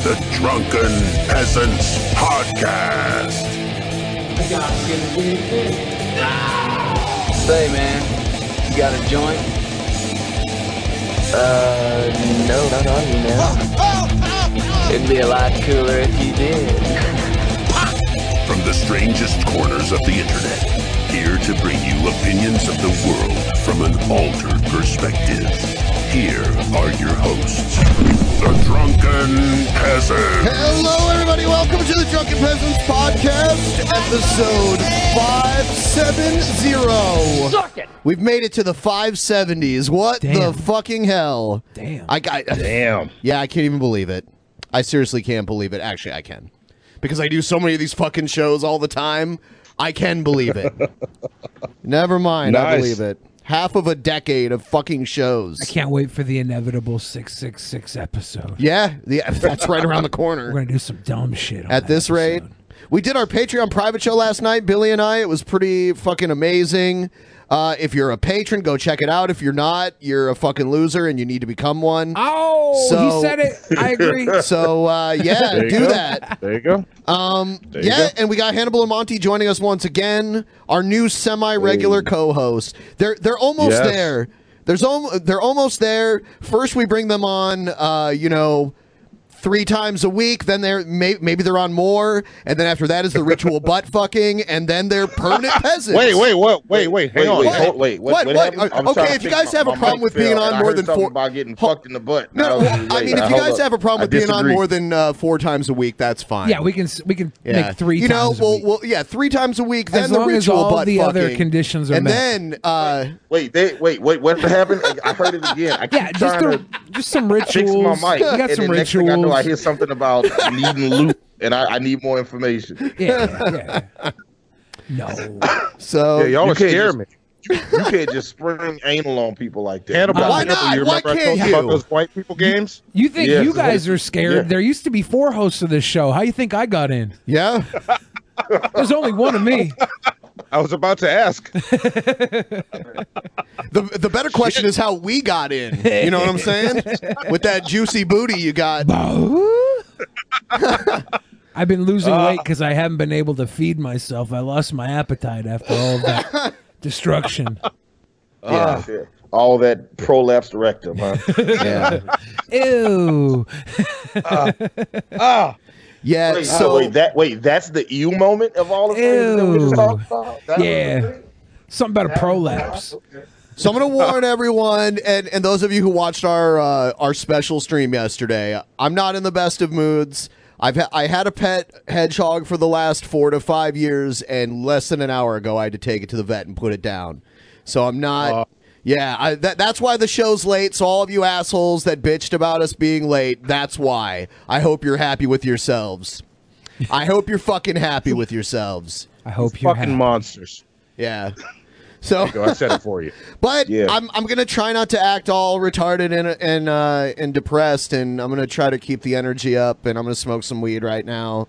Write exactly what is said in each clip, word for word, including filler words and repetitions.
the Drunken Peasants Podcast. Say, man, you got a joint? Uh, no, not on you now. It'd be a lot cooler if you did. From the strangest corners of the internet, here to bring you opinions of the world from an altered perspective. Here are your hosts, the Drunken Peasants. Hello, everybody. Welcome to the Drunken Peasants Podcast, episode five seventy. Suck it. We've made it to the five seventies. What Damn. the fucking hell? Damn. I got. Damn. Yeah, I can't even believe it. I seriously can't believe it. Actually, I can. Because I do so many of these fucking shows all the time. I can believe it. Never mind. I Nice. believe it. Half of a decade of fucking shows. I can't wait for the inevitable six six six episode. Yeah, yeah, that's right around the corner. We're going to do some dumb shit on At that this rate, episode. we did our Patreon private show last night, Billy and I. It was pretty fucking amazing. Uh, if you're a patron, go check it out. If you're not, you're a fucking loser and you need to become one. Oh, So- he said it. I agree. So, uh, yeah, There you do go. that. There you go. Um, There you yeah, go. and we got Hannibal and Monty joining us once again, our new semi-regular Hey. co-host. They're they're almost Yes. there. There's al- they're almost there. First, we bring them on, uh, you know, three times a week. Then they're may- maybe they're on more, and then after that is the ritual butt fucking, and then they're permanent peasants. Wait, wait, what? Wait, wait, hang on. What? Hold- wait, What? what? What? happened? I'm Okay, trying to if you think. guys have a My problem mic with being fell, on and I more heard than something four- about getting Ho- fucked in the butt. No, Now, well, I wait, mean, if you hold guys up. have a problem I with being on disagree. more than uh, four times a week, that's fine. Yeah, we can we can Yeah. make three You know, times a well, week. well, yeah, three times a week. Then As the long as ritual all butt the fucking. other conditions are and met. then, uh, Wait, they, wait, wait, what happened? I heard it again. I keep yeah, just trying the, to just some fix rituals. my mic. We got and some the next thing I know, I rituals. hear something about needing loot, and I, I need more information. Yeah, yeah. No. so Yeah, y'all You are can't scaring just- me. You can't just spring anal on people like that. Hannibal, You Why gotta- not? Hannibal, you Why remember I can't told you you? about those white people games? You think Yes. you guys are scared? Yeah. There used to be four hosts of this show. How you think I got in? yeah. There's only one of me. I was about to ask. The the better question is how we got in. You know what I'm saying? With that juicy booty you got. I've been losing weight because I haven't been able to feed myself. I lost my appetite after all of that destruction. Yeah, shit. All that prolapsed rectum, huh? Yeah. Ew. Ah, Yeah. Wait, So wait, that wait, that's the ew moment of all the things that we just Ew. talked about? That was Yeah. the thing? Something about a prolapse. So I'm going to warn everyone, and, and those of you who watched our uh, our special stream yesterday, I'm not in the best of moods. I've ha- I had a pet hedgehog for the last four to five years, and less than an hour ago, I had to take it to the vet and put it down. So I'm not. Uh. yeah, I, that, that's why the show's late. So all of you assholes that bitched about us being late, that's why. I hope you're happy with yourselves. I hope you're fucking happy with yourselves. I hope you're fucking happy. monsters. Yeah. So. Go, I said it for you. But Yeah. I'm I'm gonna try not to act all retarded and and uh, and depressed, and I'm gonna try to keep the energy up, and I'm gonna smoke some weed right now,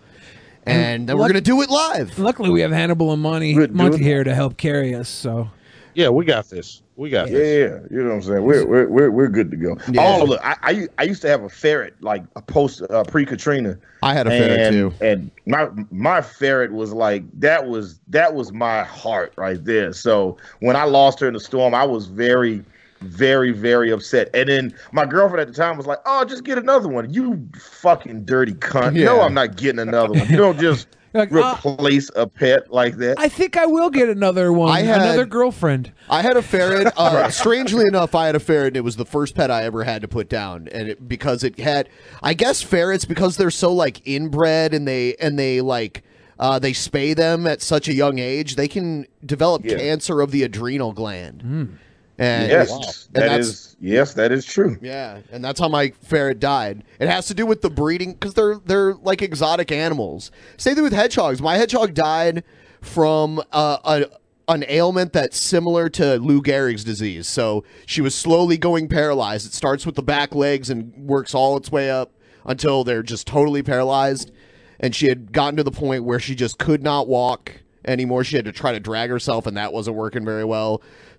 and then we're luck- gonna do it live. Luckily, we have Hannibal and Monty, Good, Monty dude. here to help carry us. So Yeah, we got this. We got Yeah, this. yeah, you know what I'm saying. We're we're we're, we're good to go. Yeah. Oh, look, I, I I used to have a ferret like a post uh, pre Katrina. I had a ferret and, too. and my my ferret was like that was that was my heart right there. So when I lost her in the storm, I was very, very, very upset. And then my girlfriend at the time was like, "Oh, just get another one. You fucking dirty cunt. Yeah. No, I'm not getting another one. You don't just Like, uh, replace a pet like that." I think I will get another one. I had- another girlfriend. I had a ferret. Uh, strangely enough, I had a ferret. And it was the first pet I ever had to put down, and it, because it had, I guess ferrets because they're so like inbred and they and they like. Uh, they spay them at such a young age, they can develop Yeah. cancer of the adrenal gland. And Yes, and that that's- is yes, that is true. Yeah, and that's how my ferret died. It has to do with the breeding because they're they're like exotic animals. Same thing with hedgehogs. My hedgehog died from uh, a an ailment that's similar to Lou Gehrig's disease. So she was slowly going paralyzed. It starts with the back legs and works all its way up until they're just totally paralyzed. And she had gotten to the point where she just could not walk anymore. She had to try to drag herself, and that wasn't working very well.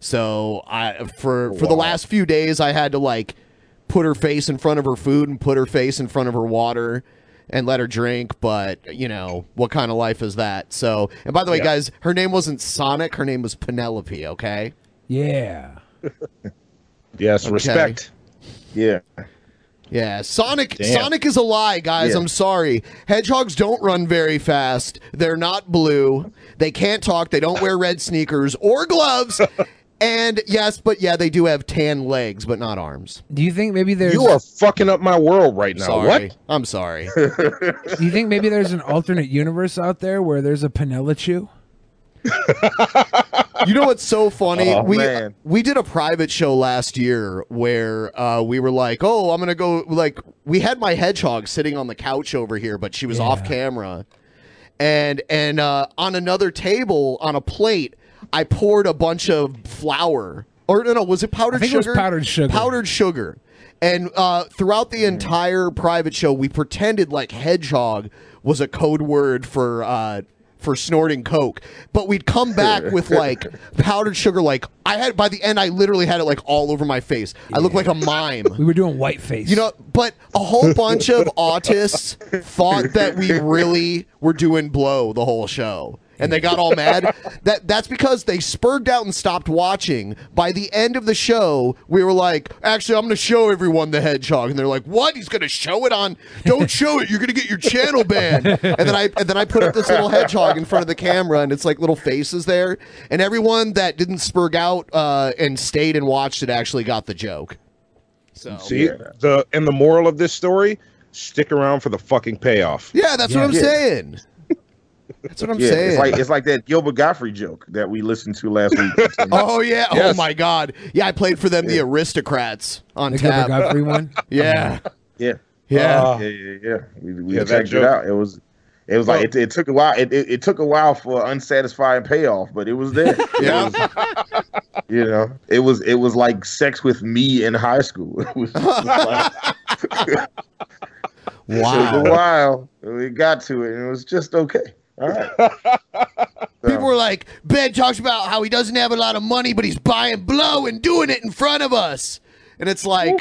So I for for the last few days, I had to like put her face in front of her food and put her face in front of her water and let her drink, but you know, what kind of life is that? So, and by the way, Yeah. guys, her name wasn't Sonic, her name was Penelope, okay? Yeah. Yes, Okay. respect. Yeah. Yeah, Sonic Damn. Sonic is a lie, guys. Yeah. I'm sorry. Hedgehogs don't run very fast. They're not blue. They can't talk. They don't wear red sneakers or gloves. And yes, but yeah, they do have tan legs, but not arms. Do you think maybe there's? You are fucking up my world right now. Sorry. What? I'm sorry. Do you think maybe there's an alternate universe out there where there's a Penelope? You know what's so funny? Oh, we man. we did a private show last year where uh, we were like, "Oh, I'm gonna go." Like, we had my hedgehog sitting on the couch over here, but she was Yeah. off camera, and and uh, on another table on a plate, I poured a bunch of flour, or no, no, was it powdered I think it was sugar? powdered sugar. Powdered sugar. And uh, throughout the entire private show, we pretended like hedgehog was a code word for uh, for snorting coke, but we'd come back with like powdered sugar. Like I had by the end, I literally had it like all over my face. I looked like a mime. We were doing whiteface. You know, but a whole bunch of autists thought that we really were doing blow the whole show. And they got all mad. That that's because they spurred out and stopped watching. By the end of the show, we were like, actually, I'm going to show everyone the hedgehog. And they're like, what? He's going to show it on? Don't show it. You're going to get your channel banned. And then I and then I put up this little hedgehog in front of the camera, and it's like little faces there. And everyone that didn't spurg out uh, and stayed and watched it actually got the joke. So See the and the moral of this story: stick around for the fucking payoff. yeah, that's Yeah. what I'm Yeah. saying. That's what I'm Yeah, saying. it's like it's like that Gilbert Godfrey joke that we listened to last week. Oh yeah! Yes. Oh my God! Yeah, I played for them, the Aristocrats on the Gilbert tap. Godfrey one. Yeah, yeah, yeah. Uh, yeah, yeah, yeah. We, we Yeah, that checked it joke. out. It was, it was like it, it took a while. It, it, it took a while for unsatisfying payoff, but it was there. Yeah. It was, you know, it was it was like sex with me in high school. It was, it was like, it took a Wow. while. We got to it, and it was just okay. All right. People were like, Ben talks about how he doesn't have a lot of money, but he's buying blow and doing it in front of us. And it's like,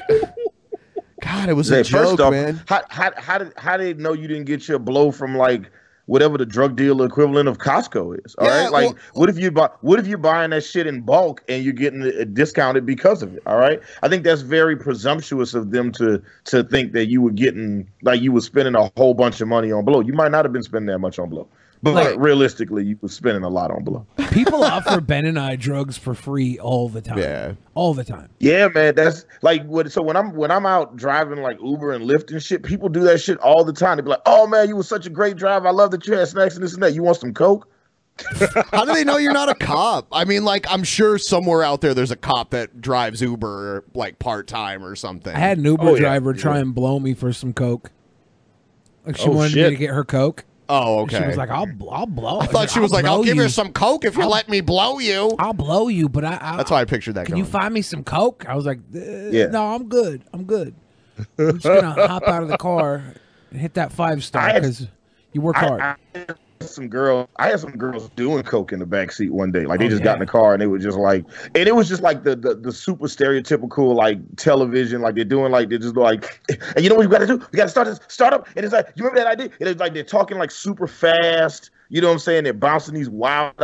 God, it was a Hey, joke, first off, man. how, how, how did how did they know you didn't get your blow from like whatever the drug dealer equivalent of Costco is? All right, Yeah, like well- what if you buy what if you're buying that shit in bulk and you're getting it discounted because of it? All right, I think that's very presumptuous of them to to think that you were getting like you were spending a whole bunch of money on blow. You might not have been spending that much on blow, but Like- realistically, you were spending a lot on blow. People offer Ben and I drugs for free all the time. Yeah. all the time. Yeah, man, that's like what. So when I'm when I'm out driving like Uber and Lyft and shit, people do that shit all the time. They be like, "Oh man, you were such a great driver. I love that you had snacks and this and that. You want some Coke?" How do they know you're not a cop? I mean, like, I'm sure somewhere out there there's a cop that drives Uber like part time or something. I had an Uber Oh, yeah. driver try and blow me for some coke. Like she Oh, wanted me shit. to get her coke. Oh, And okay. She was like, "I'll, I'll blow." I thought she was like, "I'll give you some coke if you I'll- let me blow you." I'll blow you, but I. I That's how I pictured that. Can going. you find me some coke? I was like, uh, Yeah. "No, I'm good. I'm good. I'm just gonna hop out of the car and hit that five star I had- because you work hard." I, I had some girls, I had some girls doing coke in the back seat one day. Like they Oh, just yeah. got in the car and they were just like, and it was just like the, the the super stereotypical like television, like they're doing like they're just like, and you know what you got to do? You got to start this start up, and it's like, you remember that idea? And it's like they're talking like super fast. You know what I'm saying? They're bouncing these wild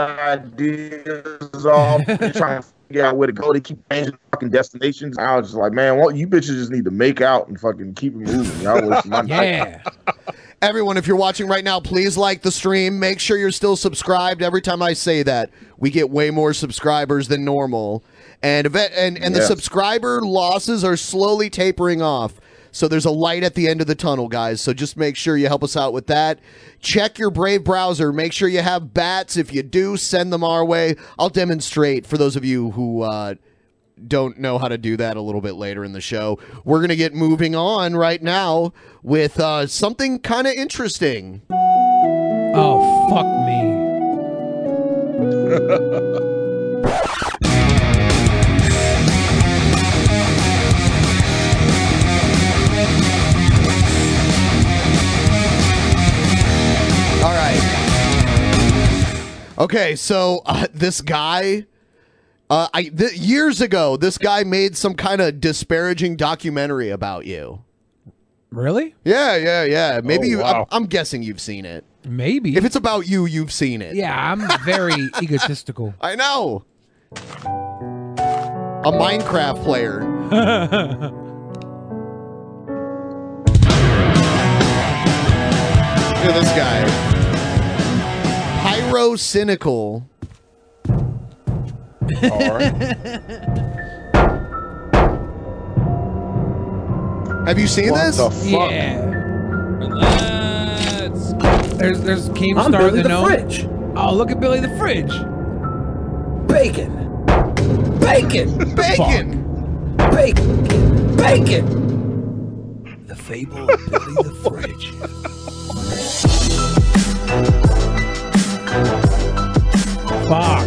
ideas off. They're trying to figure out where to go. They keep changing fucking destinations. I was just like, man, well, you bitches just need to make out and fucking keep it moving. Y'all wasting my night. Yeah. Everyone, if you're watching right now, please like the stream. Make sure you're still subscribed. Every time I say that, we get way more subscribers than normal. And eve- and, and the Yes. subscriber losses are slowly tapering off. So there's a light at the end of the tunnel, guys. So just make sure you help us out with that. Check your Brave browser. Make sure you have bats. If you do, send them our way. I'll demonstrate for those of you who uh, don't know how to do that a little bit later in the show. We're going to get moving on right now with uh, something kind of interesting. Oh fuck me. All right. Okay, so uh, this guy, uh, I th- years ago, this guy made some kind of disparaging documentary about you. Really? Yeah, yeah, yeah. Maybe Oh, you. wow. I'm, I'm guessing you've seen it. Maybe. If it's about you, you've seen it. Yeah, I'm very egotistical. I know. A Minecraft player. Look at this guy. Pyro Cynical. All right. Have you seen What this? the fuck? Yeah. Let's go. There's there's I'm Keemstar Billy the the gnome. Fridge. Oh, look at Billy the Fridge. Bacon. Bacon. Bacon. Bacon. Bacon. The fable of Billy the Fridge. Fuck.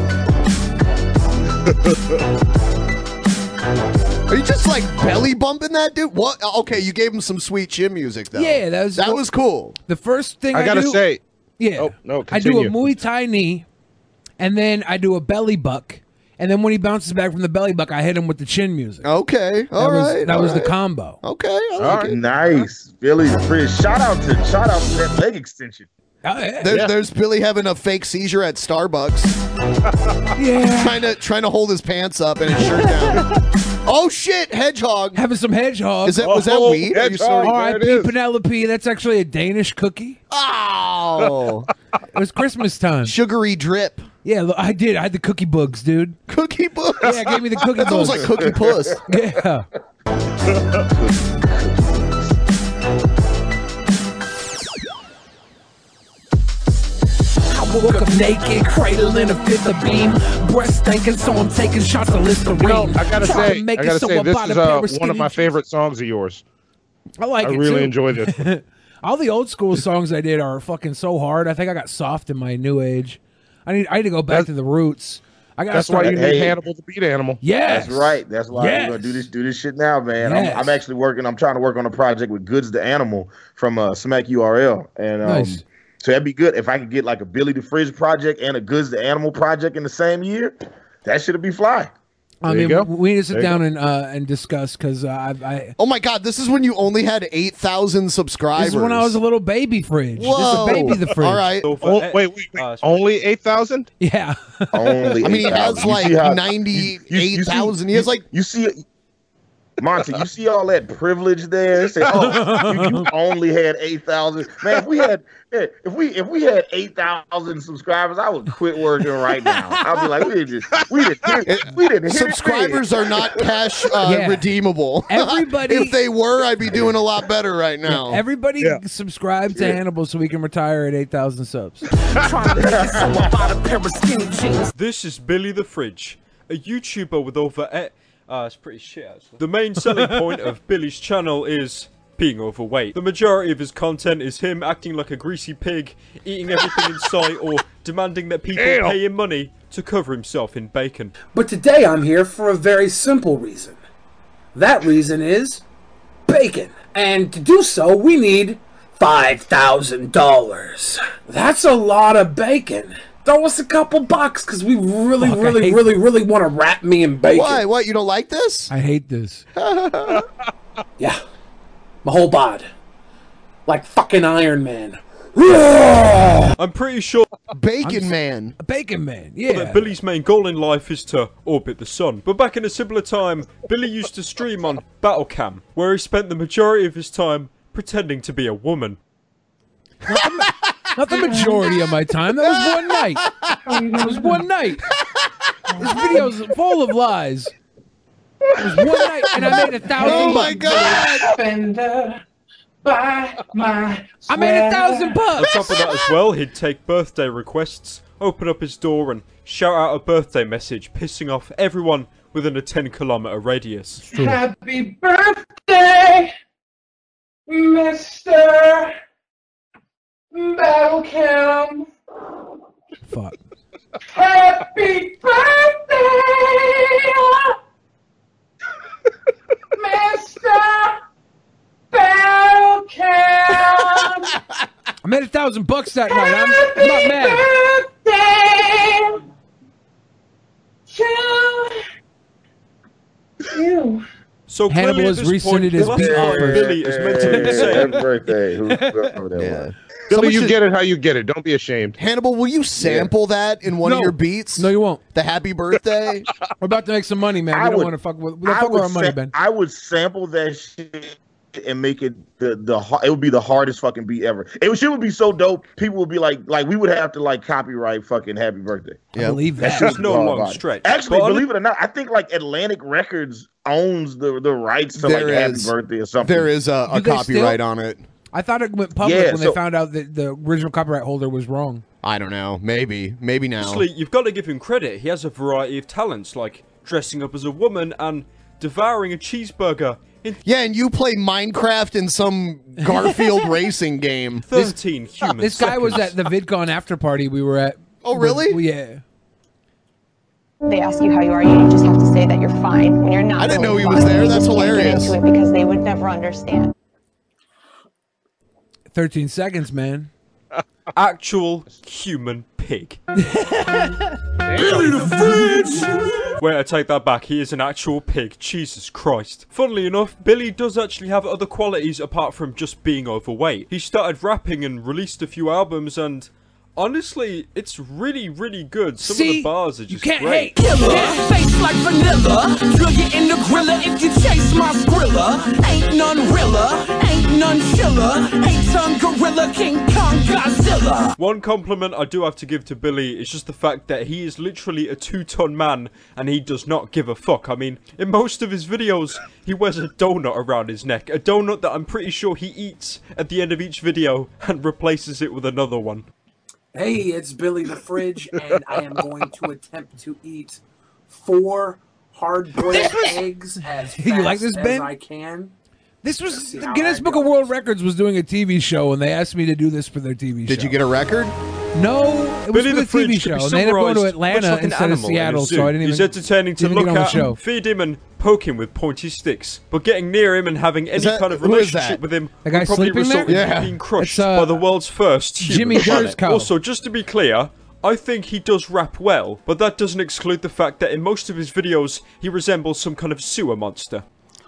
Are you just like belly bumping that dude? What? Okay, you gave him some sweet chin music though. Yeah, that was that was cool. The first thing I, I gotta do, say, yeah, Oh, no, I do a continue. Muay Thai knee, and then I do a belly buck, and then when he bounces back from the belly buck, I hit him with the chin music. Okay, all that was right. that all was right. the combo. Okay, I like All right. it. Nice, Billy the Fridge. Shout out to shout out to that leg extension. Oh, yeah. There, Yeah. There's Billy having a fake seizure at Starbucks, yeah. trying to trying to hold his pants up and his shirt down. Oh shit, hedgehog! Having some hedgehog. Is that was that Oh, weed? Are you hedgehog. sorry? There R I it P is. Penelope. That's actually a Danish cookie. Oh, It was Christmas time. sugary drip. Yeah, look, I did. I had the cookie bugs, dude. Cookie puss. Yeah, it gave me the cookie That's almost bugs. like cookie puss. Yeah. I woke up naked, cradling a fifth of beam. Breast stinking, so I'm taking shots of Listerine. You know, I gotta Trying say, to make I it gotta so say, I this bought is a pair uh, of one skinny of my jeans. favorite songs of yours. I like I it really too. enjoy this. All the old school songs I did are fucking so hard. I think I got soft in my new age. I need I need to go back That's- to the roots. I got to That's why start. you Hey. need Hannibal the Beat Animal. Yes, That's right. That's why Yes. we're gonna do this. Do this shit now, man. Yes. I'm, I'm actually working. I'm trying to work on a project with Goods the Animal from uh, Smack U R L, and um, Nice. so that'd be good if I could get like a Billy the Fridge project and a Goods the Animal project in the same year. That should be fly. I There you mean, go. we need to sit There you down and uh, and discuss because uh, I, I Oh my god, this is when you only had eight thousand subscribers. this is when I was a little baby fridge. Whoa. This is baby the fridge. All right. So for Oh, e- wait, wait, wait. uh, Only eight thousand? Yeah. Only. I mean, he eight has thousand. You like see how- you- you- ninety-eight you see- thousand. He has like You see, Monty, you see all that privilege there? Say, oh, you, you only had eight thousand. Man, if we had, if we if we had eight thousand subscribers, I would quit working right now. I'd be like, we didn't, just, we didn't, hit, we didn't. hit subscribers it. are not cash uh, Yeah. redeemable. Everybody- if they were, I'd be doing a lot better right now. Everybody Yeah. subscribe to Hannibal so we can retire at eight thousand subs. Trying to make it so I bought a pair of skinny jeans. This is Billy the Fridge, a YouTuber with over. E- uh, it's pretty shit actually. The main selling point of Billy's channel is being overweight. The majority of his content is him acting like a greasy pig, eating everything in sight, or demanding that people Ew. pay him money to cover himself in bacon. But today I'm here for a very simple reason. That reason is bacon. And to do so, we need five thousand dollars. That's a lot of bacon. Throw us a couple bucks because we really, Fuck, I really, hate- really, really want to wrap me in bacon. Why? What? You don't like this? I hate this. Yeah. My whole bod. Like fucking Iron Man. I'm pretty sure Bacon Man. A bacon man. Yeah. that Billy's main goal in life is to orbit the sun. But back in a similar time, Billy used to stream on Battlecam, where he spent the majority of his time pretending to be a woman. Not the majority of my time. That was one night. That was one night. This video's full of lies. It was one night, and I made a thousand. Oh my bucks. god! Fender by my I made a thousand On bucks. top of that as well, he'd take birthday requests, open up his door and shout out a birthday message, pissing off everyone within a ten kilometer radius. Happy birthday, Mister Battlecam. Fuck. Happy birthday, Mister Battlecam. I made a thousand bucks that night. I'm, I'm not mad. Birthday to you. So Hannibal clearly at has this rescinded point, his the last beat part offer. Billy is meant to be Happy saying. birthday. Who- whoever that Yeah. was. Billy, Someone you should- get it how you get it. Don't be ashamed. Hannibal, will you sample that in one No. of your beats? No, you won't. The happy birthday. We're about to make some money, man. We I don't would- want to fuck with. We don't I fuck with would, our money, sa- Ben. I would sample that shit and make it the the har- it would be the hardest fucking beat ever. It would, shit would be so dope. People would be like like we would have to like copyright fucking Happy Birthday. I believe That that. shit It's would no be hard long body. stretch. Actually, But on- believe it or not, I think like Atlantic Records owns the the rights to There like Happy is- Birthday or something. There is a, a Do they copyright still? on it. I thought it went public Yeah, when so- they found out that the original copyright holder was wrong. I don't know. Maybe. Maybe now. Honestly, you've got to give him credit. He has a variety of talents, like dressing up as a woman and devouring a cheeseburger in Yeah, and you play Minecraft in some Garfield racing game. thirteen human This guy was seconds. at the VidCon after party we were at. Oh, really? With- yeah. They ask you how you are, you just have to say that you're fine when you're not. I didn't really know he fine. was there. You That's just can't get hilarious. into it because they would never understand. thirteen seconds, man. actual human pig. Billy the Fridge! Wait, I take that back. He is an actual pig. Jesus Christ. Funnily enough, Billy does actually have other qualities apart from just being overweight. He started rapping and released a few albums, and honestly, it's really, really good. Some See? of the bars are You just can't great. hate. Killer, face like vanilla. Drill you in the griller if you chase my skrilla. Ain't none realer, ain't none chiller. Eight-ton gorilla, King Kong, Godzilla. One compliment I do have to give to Billy is just the fact that he is literally a two-ton man and he does not give a fuck. I mean, in most of his videos, he wears a donut around his neck. A donut that I'm pretty sure he eats at the end of each video and replaces it with another one. Hey, it's Billy the Fridge, and I am going to attempt to eat four hard-boiled eggs as fast You like this, as Ben? I can. This was See the how Guinness that Book of goes. World Records was doing a T V show, and they asked me to do this for their T V show. Did you get a record? No, it was Billy for the the T V Fridge could show. be And they ended up going to summarised Atlanta much like an instead of animal in a Seattle, zoo. so I didn't even. He's entertaining to didn't look get on the at, show. feed him and poke him with pointy sticks. But getting near him and having any that- kind of who is that? relationship with him The guy would probably sleeping result there? in Yeah. him being crushed It's, uh, by the world's first human Jimmy planet. Jerscow. Also, just to be clear, I think he does rap well, but that doesn't exclude the fact that in most of his videos, he resembles some kind of sewer monster.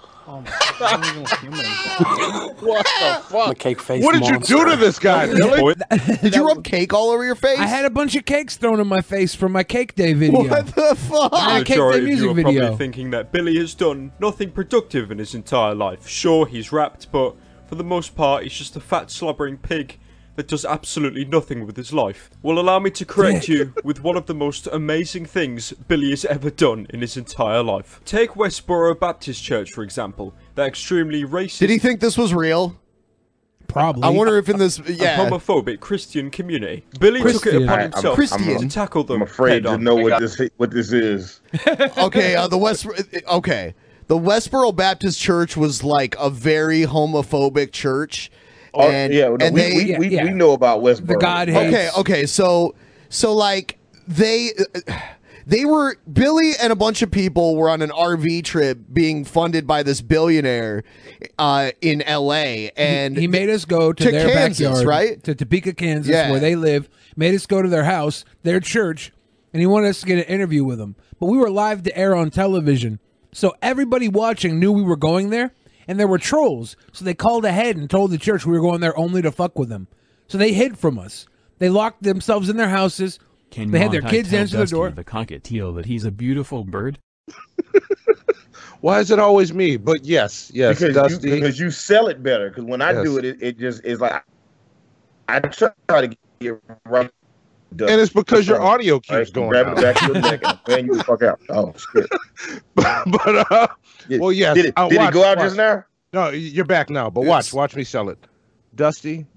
What the fuck? Cake face What did you do to this guy, Billy? Boy, Did you rub cake all over your face? I had a bunch of cakes thrown in my face for my Cake Day video. What the fuck? I had a the Cake Day majority of music you are video. probably thinking that Billy has done nothing productive in his entire life. Sure, he's rapped, but for the most part, he's just a fat, slobbering pig that does absolutely nothing with his life. Well, allow me to correct you with one of the most amazing things Billy has ever done in his entire life. Take Westboro Baptist Church, for example. That extremely racist Did he think this was real? Probably. I wonder if in this, and yeah. homophobic Christian community, Billy took it Christian. upon I- I'm- himself Christian. to tackle them I'm afraid head to on. know what this what this is. Okay, uh, the West. Okay, the Westboro Baptist Church was like a very homophobic church, Oh, and yeah, no, and we, they. we, we, yeah. we know about Westboro. The God hates. Okay, okay, so so like they. They were Billy and a bunch of people were on an R V trip being funded by this billionaire uh, in L A and He made us go to, to their Kansas, backyard, right? To Topeka, Kansas, Yeah. where they live. Made us go to their house, their church, and he wanted us to get an interview with them. But we were live to air on television, so everybody watching knew we were going there, and there were trolls. So they called ahead and told the church we were going there only to fuck with them. So they hid from us. They locked themselves in their houses. Can They had their Monty kids tell answer the Dusty door. the cockatiel that he's a beautiful bird? Why is it always me? But yes, yes, because Dusty. you, because you sell it better. Because when I Yes. do it, it, it just is like I try to get right. And it's because your audio keeps Right, going grab out. the back of your neck and man, you the fuck out. Oh shit! but uh, Did- well, yes. Did it, uh, did watch, it go out watch. just now? No, you're back now. But watch, watch me sell it. Dusty,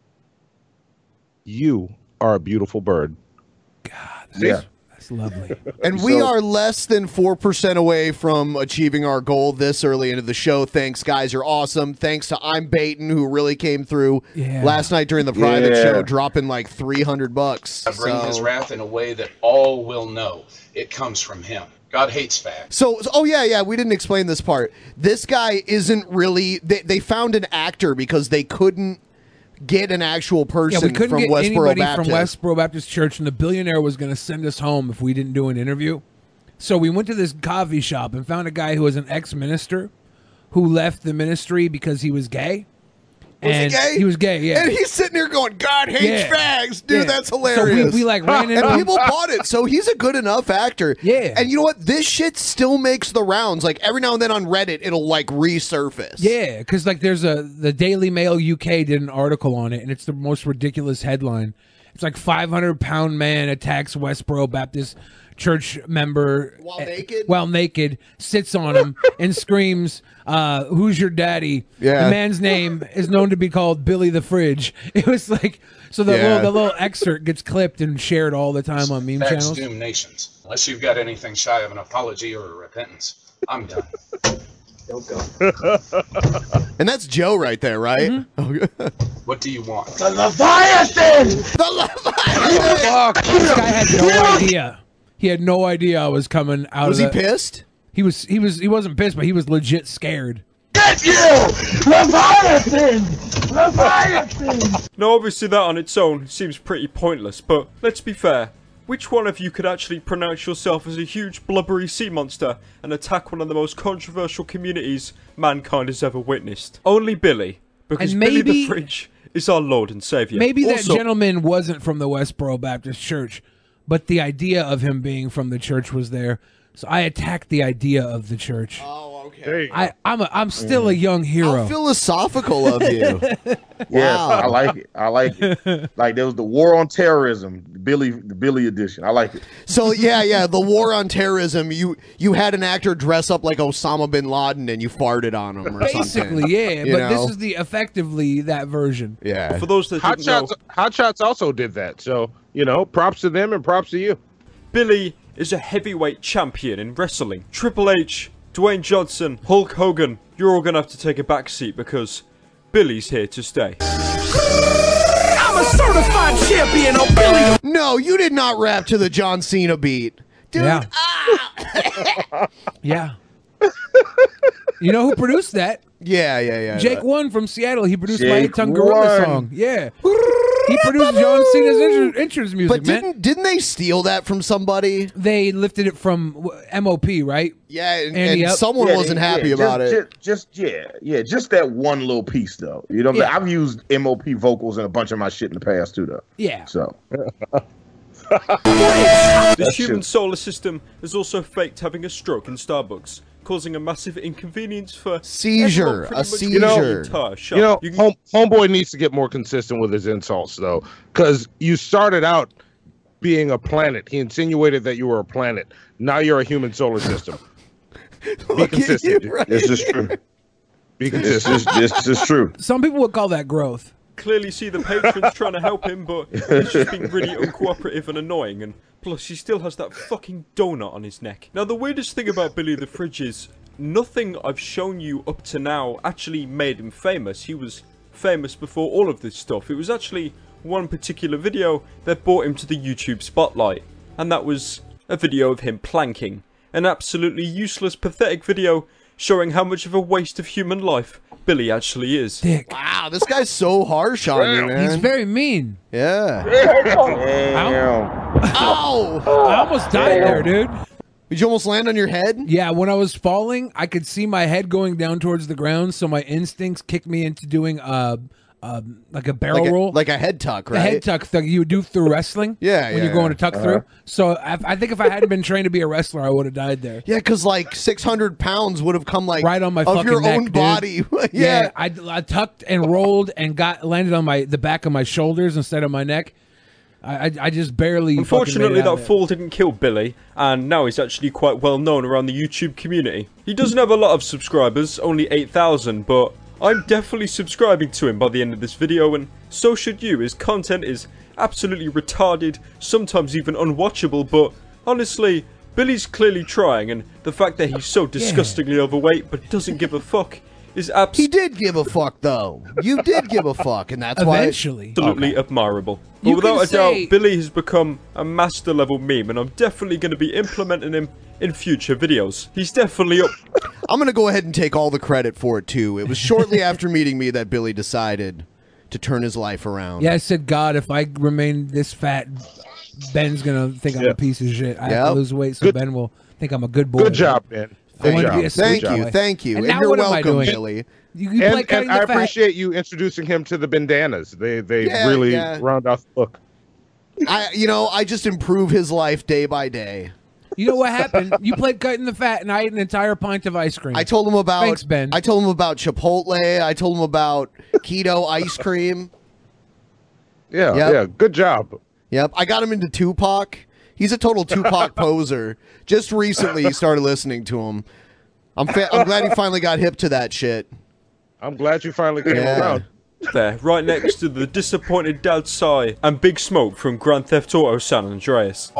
you are a beautiful bird. Yeah. That's lovely. And we So- are less than four percent away from achieving our goal this early into the show. Thanks, guys. You're awesome. Thanks to I'm Baton, who really came through Yeah. last night during the private Yeah. show, dropping like three hundred bucks. I bring his So, wrath in a way that all will know it comes from him. God hates facts. so, so- oh, yeah, yeah. We didn't explain this part. This guy isn't really. They, they found an actor because they couldn't get an actual Yeah, person we couldn't from get Westboro anybody Baptist. from Westboro Baptist Church, and the billionaire was going to send us home if we didn't do an interview. So we went to this coffee shop and found a guy who was an ex-minister who left the ministry because he was gay. Was he And gay? He was gay, yeah. And he's sitting here going, God hates Yeah. fags. Dude, Yeah. that's So hilarious. we- we, like, ran into And him. people bought it. So he's a good enough actor. Yeah. And you know what? This shit still makes the rounds. Like every now and then on Reddit, it'll like resurface. Yeah, because like there's a the Daily Mail U K did an article on it, and it's the most ridiculous headline. It's like five hundred pound man attacks Westboro Baptist Church member while naked, while naked sits on him and screams, uh, "Who's your daddy?" Yeah. The man's name is known to be called Billy the Fridge. It was like so the Yeah. little the little excerpt gets clipped and shared all the time on meme Facts channels. doom nations. Unless you've got anything shy of an apology or a repentance, I'm done. Don't go. And that's Joe right there, right? Mm-hmm. What do you want? The Leviathan! The Oh, fuck. This guy had no idea. He had no idea I was coming out Was of he the- pissed? He was he was he wasn't pissed, but he was legit scared. Get you! Leviathan! Leviathan! Now, obviously, that on its own seems pretty pointless, but let's be fair. Which one of you could actually pronounce yourself as a huge blubbery sea monster and attack one of the most controversial communities mankind has ever witnessed? Only Billy, because And Billy maybe- the Fridge is our Lord and Savior. Maybe that Also- gentleman wasn't from the Westboro Baptist Church, but the idea of him being from the church was there. So I attacked the idea of the church. Oh, okay. I, I'm a, I'm still a young hero. How philosophical of you. Yes, Wow. I like it. I like it. Like there was the War on Terrorism, Billy, the Billy edition. I like it. So yeah, yeah, the war on terrorism. You you had an actor dress up like Osama bin Laden and you farted on him, or Basically, something. yeah. You But know? this is the effectively that version. Yeah. For those that Hot didn't know, Shots, Hot Shots also did that. So you know, props to them and props to you. Billy is a heavyweight champion in wrestling. Triple H, Dwayne Johnson, Hulk Hogan, you're all gonna have to take a back seat because Billy's here to stay. I'm a certified champion of Billy. No, you did not rap to the John Cena beat, dude. Yeah. Yeah. You know who produced that? Yeah, yeah, yeah. Jake One from Seattle. He produced my Jake Eight Ton Gorilla One. song. Yeah. He produced John Cena's intro, entrance music, But man. didn't didn't they steal that from somebody? They lifted it from w- M O P, right? Yeah, and, Andy and Up. someone Yeah, wasn't yeah, happy just, about it. Just, just yeah, yeah, just that one little piece though. You know, what I'm Yeah. saying? I've used M O P vocals in a bunch of my shit in the past too, though. Yeah. So This human solar system has also faked having a stroke in Starbucks, causing a massive inconvenience for Seizure, everyone pretty a much seizure. in the entire shop. You know, You can- home, homeboy needs to get more consistent with his insults, though, because you started out being a planet. He insinuated that you were a planet. Now you're a human solar system. Be consistent. dude. this is true. Be This consistent. is this is true. Some people would call that growth. clearly see the patrons trying to help him, but he's just being really uncooperative and annoying, and plus he still has that fucking donut on his neck. Now the weirdest thing about Billy the Fridge is, nothing I've shown you up to now actually made him famous. He was famous before all of this stuff. It was actually one particular video that brought him to the YouTube spotlight, and that was a video of him planking. An absolutely useless, pathetic video showing how much of a waste of human life Billy actually is. Dick. Wow, this guy's so harsh on you, man. He's very mean. Yeah. Ow! I almost died there, dude. Did you almost land on your head? Yeah, when I was falling, I could see my head going down towards the ground, so my instincts kicked me into doing uh, uh like a barrel Like a, roll. like a head tuck, The right? head tuck thing you would do through wrestling. Yeah, when yeah, you're going yeah. to tuck Uh-huh. through. So I, I think if I hadn't been trained to be a wrestler, I would have died there. Yeah, because like six hundred pounds would have come like Right on my of fucking your neck, own dude. body. yeah, yeah. I, I tucked and rolled and got landed on my the back of my shoulders instead of my neck. I I, I just barely. Unfortunately, fucking made it out that there. fall didn't kill Billy, and now he's actually quite well known around the YouTube community. He doesn't have a lot of subscribers, only eight thousand, but I'm definitely subscribing to him by the end of this video, and so should you. His content is absolutely retarded, sometimes even unwatchable, but honestly, Billy's clearly trying, and the fact that he's so disgustingly overweight but doesn't give a fuck is He did give a fuck, though. You did give a fuck, and that's why. Eventually. absolutely admirable. But You without can a doubt, say- Billy has become a master level meme, and I'm definitely going to be implementing him in future videos. He's definitely up. I'm going to go ahead and take all the credit for it, too. It was shortly after meeting me that Billy decided to turn his life around. Yeah, I said, God, if I remain this fat, Ben's gonna think I'm Yeah. a piece of shit. I have Yep. to lose weight so Good- Ben will think I'm a good boy. Good job, man. I wanted to be a Thank sweet you, boy. thank you, And, and now you're what am I welcome, doing? Billy. You, you play And, cutting and the I fat. appreciate you introducing him to the bandanas. They they Yeah, really yeah. round out the look. I, you know, I just improve his life day by day. You know what happened? You played cutting the fat, and I ate an entire pint of ice cream. I told him about. Thanks, Ben. I told him about Chipotle. I told him about keto ice cream. Yeah, Yep. yeah. Good job. Yep, I got him into Tupac. He's a total Tupac poser. Just recently, he started listening to him. I'm fa- I'm glad he finally got hip to that shit. I'm glad you finally came Yeah. around. There, right next to the disappointed Dad Sai and Big Smoke from Grand Theft Auto San Andreas.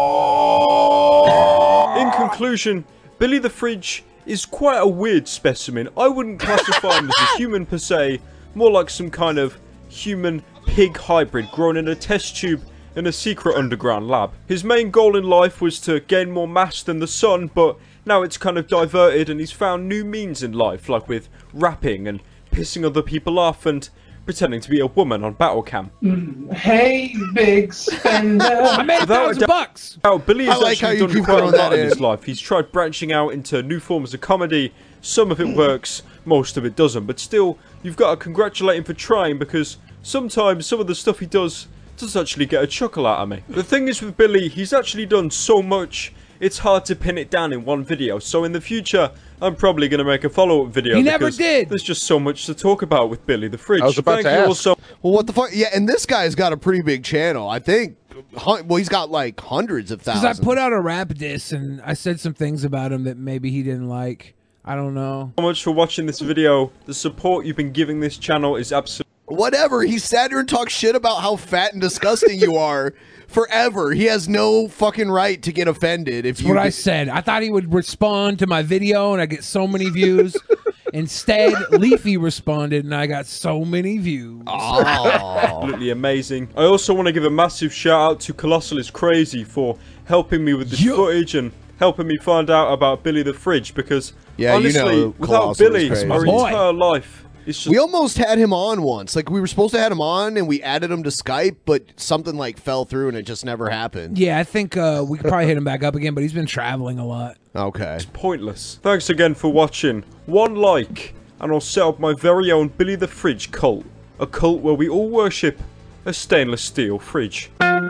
In conclusion, Billy the Fridge is quite a weird specimen. I wouldn't classify him as a human per se, more like some kind of human-pig hybrid grown in a test tube in a secret underground lab. His main goal in life was to gain more mass than the sun, but now it's kind of diverted and he's found new means in life, like with rapping and pissing other people off and pretending to be a woman on battle cam. Hey, big spender. I made a Without a thousand doubt- bucks. Oh, Billy has I like how actually you done keep quite a throwing lot that in his in. life. He's tried branching out into new forms of comedy. Some of it works, most of it doesn't. But still, you've got to congratulate him for trying, because sometimes some of the stuff he does does actually get a chuckle out of me. The thing is with Billy, he's actually done so much, it's hard to pin it down in one video. So in the future, I'm probably going to make a follow-up video. He never because did. There's just so much to talk about with Billy the Fridge. I was about Thank to you ask. also. Well, what the fuck? Yeah, and this guy's got a pretty big channel. I think. hun- Well, he's got like hundreds of Because thousands. I put out a rap diss, and I said some things about him that maybe he didn't like. I don't know. So much for watching this video. The support you've been giving this channel is absolutely. Whatever. He sat here and talked shit about how fat and disgusting you are forever. He has no fucking right to get offended. If That's you what I get- said. I thought he would respond to my video, and I get so many views. Instead, Leafy responded, and I got so many views. Absolutely amazing. I also want to give a massive shout out to Colossal is Crazy for helping me with this footage and helping me find out about Billy the Fridge, because Yeah, you honestly, know without Colossal is Billy, Crazy. our Boy. entire life is just. We almost had him on once. Like, we were supposed to have him on, and we added him to Skype, but something like fell through, and it just never happened. Yeah, I think uh, we could probably hit him back up again, but he's been traveling a lot. Okay. Pointless. Thanks again for watching. One like, and I'll set up my very own Billy the Fridge cult. A cult where we all worship a stainless steel fridge.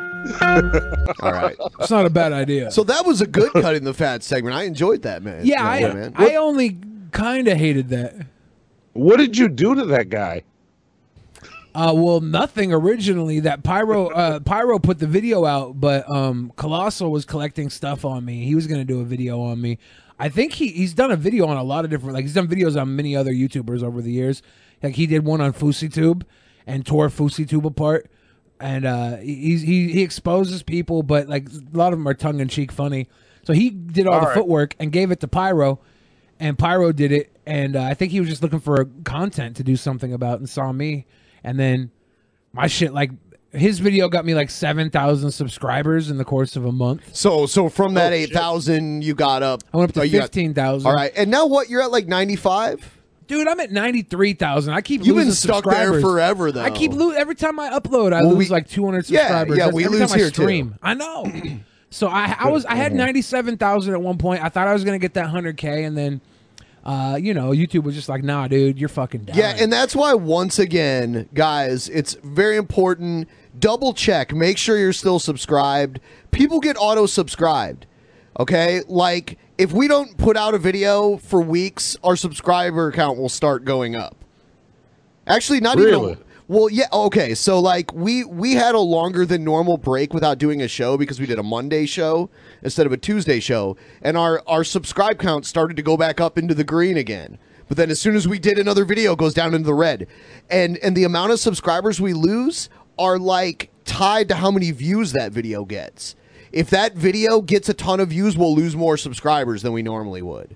All right. It's not a bad idea. So that was a good cutting the fat segment. I enjoyed that, man. Yeah, I, Yeah, man. I only kind of hated that. What did you do to that guy? Uh, well, nothing originally. That Pyro, uh, Pyro put the video out, but um, Colossal was collecting stuff on me. He was gonna do a video on me. I think he he's done a video on a lot of different, like he's done videos on many other YouTubers over the years. Like he did one on FouseyTube and tore FouseyTube apart. And uh, he he he exposes people, but like a lot of them are tongue in cheek funny. So he did all, All the right. footwork and gave it to Pyro, and Pyro did it. And uh, I think he was just looking for content to do something about, and saw me. And then my shit, like his video got me like seven thousand subscribers in the course of a month. So, so from that Oh, eight shit. thousand, you got up. I went up to oh, you got- fifteen thousand. All right, and now what? You're at like ninety-five. Dude, I'm at ninety-three thousand. I keep You've losing been stuck there subscribers. forever, though. I keep lo- every time I upload, I Well, lose we- like two hundred Yeah, subscribers. yeah, That's we every lose time I here, too. stream. I know. So I, I was, I had ninety-seven thousand at one point. I thought I was gonna get that one hundred K, and then, uh, you know, YouTube was just like, "Nah, dude, you're fucking down." Yeah, and that's why once again, guys, it's very important. Double check, make sure you're still subscribed. People get auto subscribed. Okay, like if we don't put out a video for weeks, our subscriber count will start going up. Actually, not Really? even. Well, yeah, okay. So like we we had a longer than normal break without doing a show because we did a Monday show instead of a Tuesday show, and our our subscribe count started to go back up into the green again. But then as soon as we did another video, it goes down into the red, and and the amount of subscribers we lose are like tied to how many views that video gets. If that video gets a ton of views, we'll lose more subscribers than we normally would.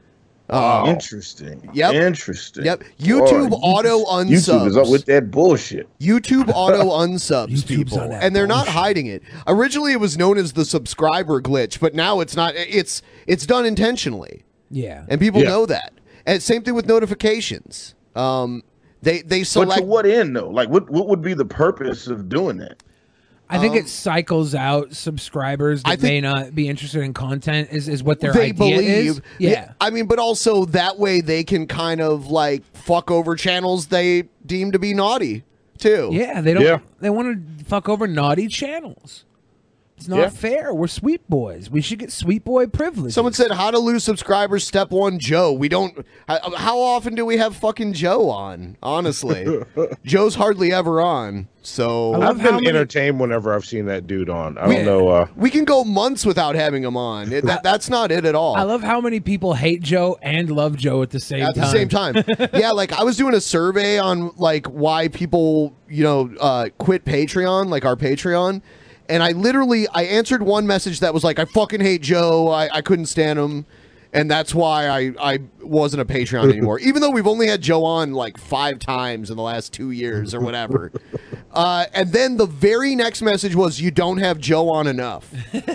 Oh, interesting. Yep. Interesting. Yep. YouTube Boy, auto YouTube is unsubs. up with that bullshit. YouTube auto unsubs YouTube's people, on that and they're not bullshit. hiding it. Originally, it was known as the subscriber glitch, but now it's not. It's it's done intentionally, yeah. and people Yeah. know that. And same thing with notifications. Um, they they But select. to what end though? Like, what what would be the purpose of doing that? I think Um, it cycles out subscribers that I think- may not be interested in content. Is is what their they idea believe. is? Yeah. I mean, but also that way they can kind of like fuck over channels they deem to be naughty too. Yeah, they don't. Yeah. They want to fuck over naughty channels. It's not Yeah. fair. We're sweet boys. We should get sweet boy privilege. Someone said, "How to lose subscribers? Step one, Joe." We don't. How, how often do we have fucking Joe on? Honestly, Joe's hardly ever on. So I've been entertained whenever I've seen that dude on. I don't know. Uh, we can go months without having him on. It, that, that's not it at all. I love how many people hate Joe and love Joe at the same at time. the same time. Yeah, like I was doing a survey on like why people, you know, uh, quit Patreon, like our Patreon. And I literally, I answered one message that was like, I fucking hate Joe. I, I couldn't stand him. And that's why I, I wasn't a Patreon anymore. Even though we've only had Joe on like five times in the last two years or whatever. uh, and then the very next message was, you don't have Joe on enough.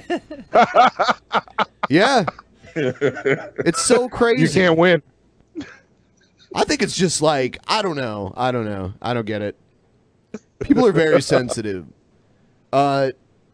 Yeah. It's so crazy. You can't win. I think it's just like, I don't know. I don't know. I don't get it. People are very sensitive. Uh,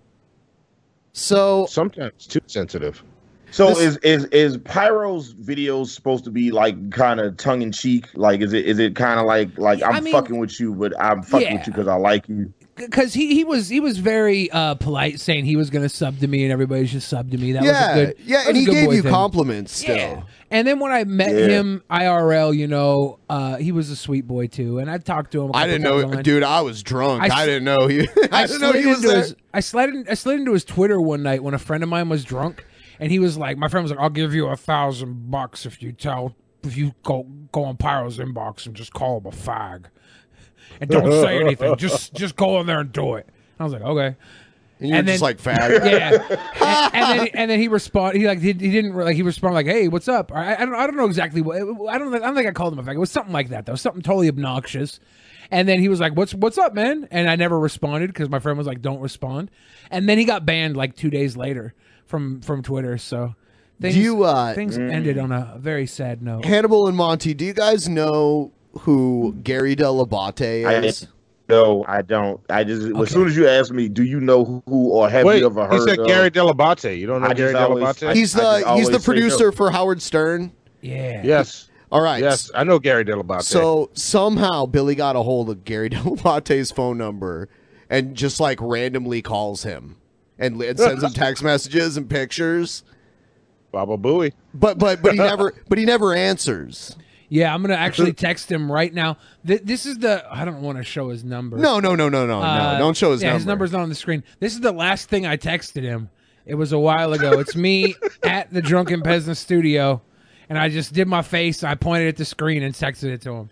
so sometimes too sensitive. So This- is is is Pyro's videos supposed to be like kind of tongue in cheek? Like is it is it kind of like like I'm I mean- fucking with you, but I'm fucking Yeah. with you because I like you. Because he, he was he was very uh, polite, saying he was going to sub to me and everybody should sub to me. That yeah, was a good, yeah, that and was a he good gave boy you thing. compliments still. Yeah. And then when I met Yeah. him I R L, you know, uh, he was a sweet boy too, and I talked to him. a I couple didn't times know, online. dude. I was drunk. I, s- didn't know he. I, didn't know he slid was into there. his- I slid in, I slid into his Twitter one night when a friend of mine was drunk, and he was like, my friend was like, "I'll give you a thousand bucks if you tell if you go go on Pyro's inbox and just call him a fag, and don't say anything. Just just go in there and do it." I was like, "Okay." And you're just like, fag. Yeah. and, and then and then he responded. He like he, he didn't like he responded like, "Hey, what's up?" I, I don't I don't know exactly what I don't I don't think I called him a fag. It was something like that though. Something totally obnoxious. And then he was like, "What's what's up, man?" And I never responded because my friend was like, "Don't respond." And then he got banned like two days later from from Twitter. So things you, uh, things mm. ended on a very sad note. Hannibal and Monty, do you guys know who Gary Delabate I is? no, I don't. I just Okay. as soon as you ask me, do you know who, who or have Wait, you ever he heard said of? Gary Delabate. You don't know I Gary just always- Delabate? I- He's I just the he's always the say producer no. for Howard Stern. Yeah. Yes. All right. Yes, I know Gary Delabate. So somehow Billy got a hold of Gary Delabate's phone number and just like randomly calls him and, and sends him text messages and pictures. Baba Booey. But but but he never but he never answers. Yeah, I'm gonna actually text him right now. Th- this is the I don't want to show his number. No, no, no, no, no, Uh, no. Don't show his yeah, number. His number's not on the screen. This is the last thing I texted him. It was a while ago. It's me at the Drunken Peasant Studio, and I just did my face. I pointed at the screen and texted it to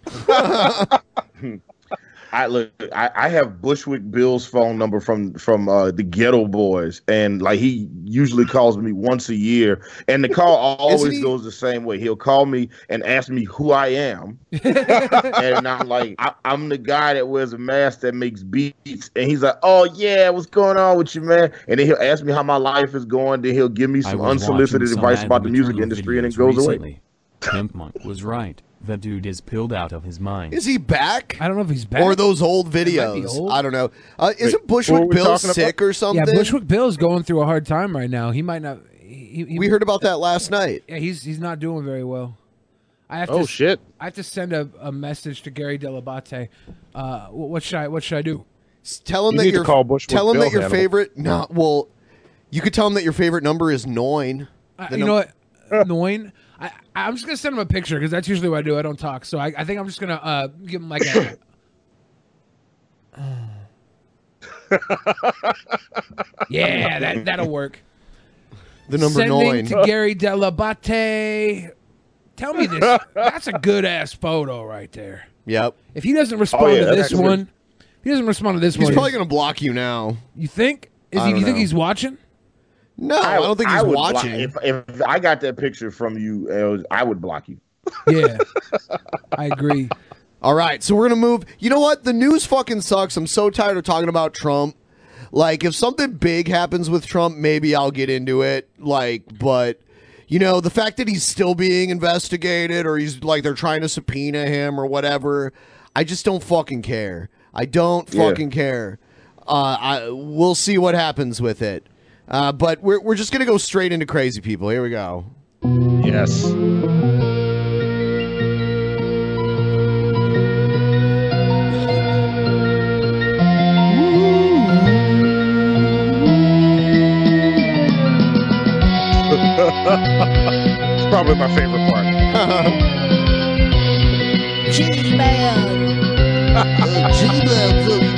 him. I look. I, I have Bushwick Bill's phone number from from uh, the Ghetto Boys, and like he usually calls me once a year, and the call always he- goes the same way. He'll call me and ask me who I am, and I'm like, I, I'm the guy that wears a mask that makes beats, and he's like, oh yeah, what's going on with you, man? And then he'll ask me how my life is going. Then he'll give me I some was unsolicited watching some advice ad about the music material industry, and it videos goes away. recently. Pimp Monk was right. That dude is pilled out of his mind. Is he back? I don't know if he's back. Or those old might be videos. old. I don't know. Uh, isn't what Bushwick were we Bill talking sick about? or something? Yeah, Bushwick Bill's going through a hard time right now. He might not. He, he, We heard about that last night. Yeah, he's he's not doing very well. I have Oh to, shit. I have to send a, a message to Gary Delabate. Uh, wh- what should I what should I do? S- Tell him You that need to your call Bushwick tell him Bill, that your Hannibal. favorite. No, well, you could tell him that your favorite number is nine. Uh, The you num- know what? Nine. I I'm just gonna send him a picture because that's usually what I do. I don't talk, so I, I think I'm just gonna uh, give him like a. yeah, that that'll work. The number Sending nine. to Gary Delabate. Tell me this. That's a good ass photo right there. Yep. If he doesn't respond Oh, yeah, to that's this actually- one, if he doesn't respond to this He's one. probably gonna block you now. You think? Is I he? don't You think know. he's watching? No, I, don't think he's would block- watching. if, if I got that picture from you, uh, I would block you. Yeah, I agree. All right, so we're gonna move. You know what? The news fucking sucks. I'm so tired of talking about Trump. Like, if something big happens with Trump, maybe I'll get into it. Like, but you know, the fact that he's still being investigated, or he's like they're trying to subpoena him or whatever, I just don't fucking care. I don't Yeah. fucking care. Uh, I, we'll see what happens with it. Uh, but we're we're just gonna go straight into crazy people. Here we go. Yes. It's probably my favorite part. G-Man. G-Man.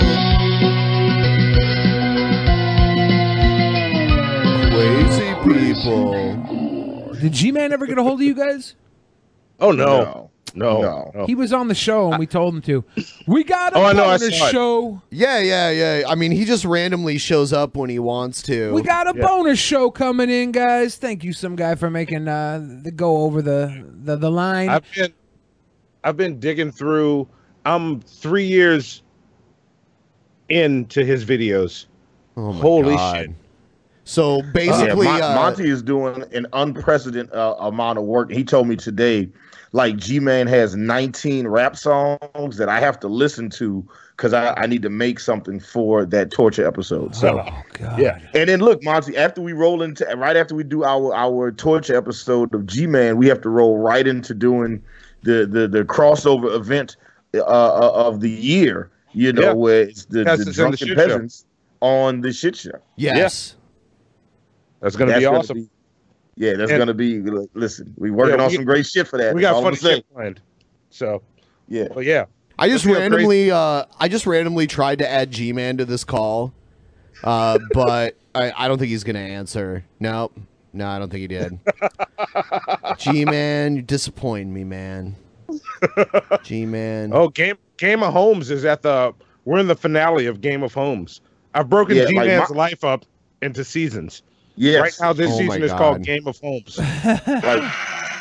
Crazy people. Did G-Man ever get a hold of you guys? Oh no. No. no. no. He was on the show and we told him to. We got a Oh, I know, I bonus saw it. show. Yeah, yeah, yeah. I mean, he just randomly shows up when he wants to. We got a Yeah. bonus show coming in, guys. Thank you, some guy, for making uh the go over the the, the line. I've been I've been digging through. I'm three years into his videos. Oh my Holy God. shit. So basically, yeah, Mon- uh, Monty is doing an unprecedented uh, amount of work. He told me today, like G-Man has nineteen rap songs that I have to listen to because I, I need to make something for that torture episode. So, oh God. Yeah. and then look, Monty, after we roll into right after we do our our torture episode of G-Man, we have to roll right into doing the the the crossover event uh, uh, of the year. You know, Yeah. where it's the, Yes, the it's in the drunken shit show. peasants on the shit show. yes. That's gonna That's be gonna awesome. be- yeah, that's And- gonna be. Listen, we working Yeah, on we- some great shit for that. we That's got all I'm funny saying. shit planned. So Yeah, but yeah. I just Let's go randomly, uh, I just randomly tried to add G-Man to this call, uh, but I, I don't think he's gonna answer. Nope, no, I don't think he did. G-Man, you disappoint me, man. G-Man. Oh, Game Game of Homes is at the we're in the finale of Game of Homes. I've broken Yeah, like G-Man's my- life up into seasons. yes. Right now this Oh my season is God. called Game of Homes. Like,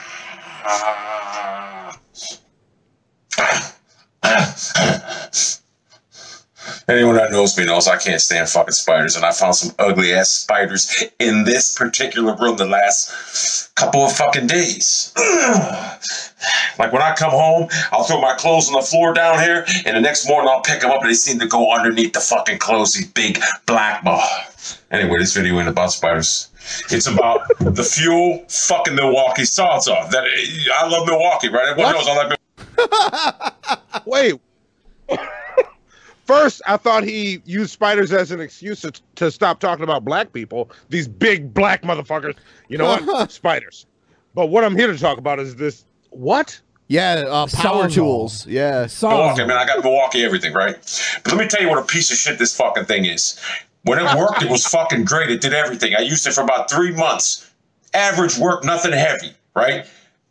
Anyone that knows me knows I can't stand fucking spiders, and I found some ugly ass spiders in this particular room the last couple of fucking days. Like when I come home, I'll throw my clothes on the floor down here, and the next morning I'll pick them up and they seem to go underneath the fucking clothes, these big black ball. Anyway, this video ain't about spiders. It's about the fuel fucking Milwaukee Salsa. That I love Milwaukee, right? Everyone knows I like Milwaukee. Wait. First, I thought he used spiders as an excuse to, to stop talking about black people. These big black motherfuckers. You know what? Spiders. But what I'm here to talk about is this. What? Yeah, uh, power Sawzall. tools. Yeah. Milwaukee, man, I got Milwaukee everything, right? But let me tell you what a piece of shit this fucking thing is. When it worked, it was fucking great. It did everything. I used it for about three months. Average work, nothing heavy, right?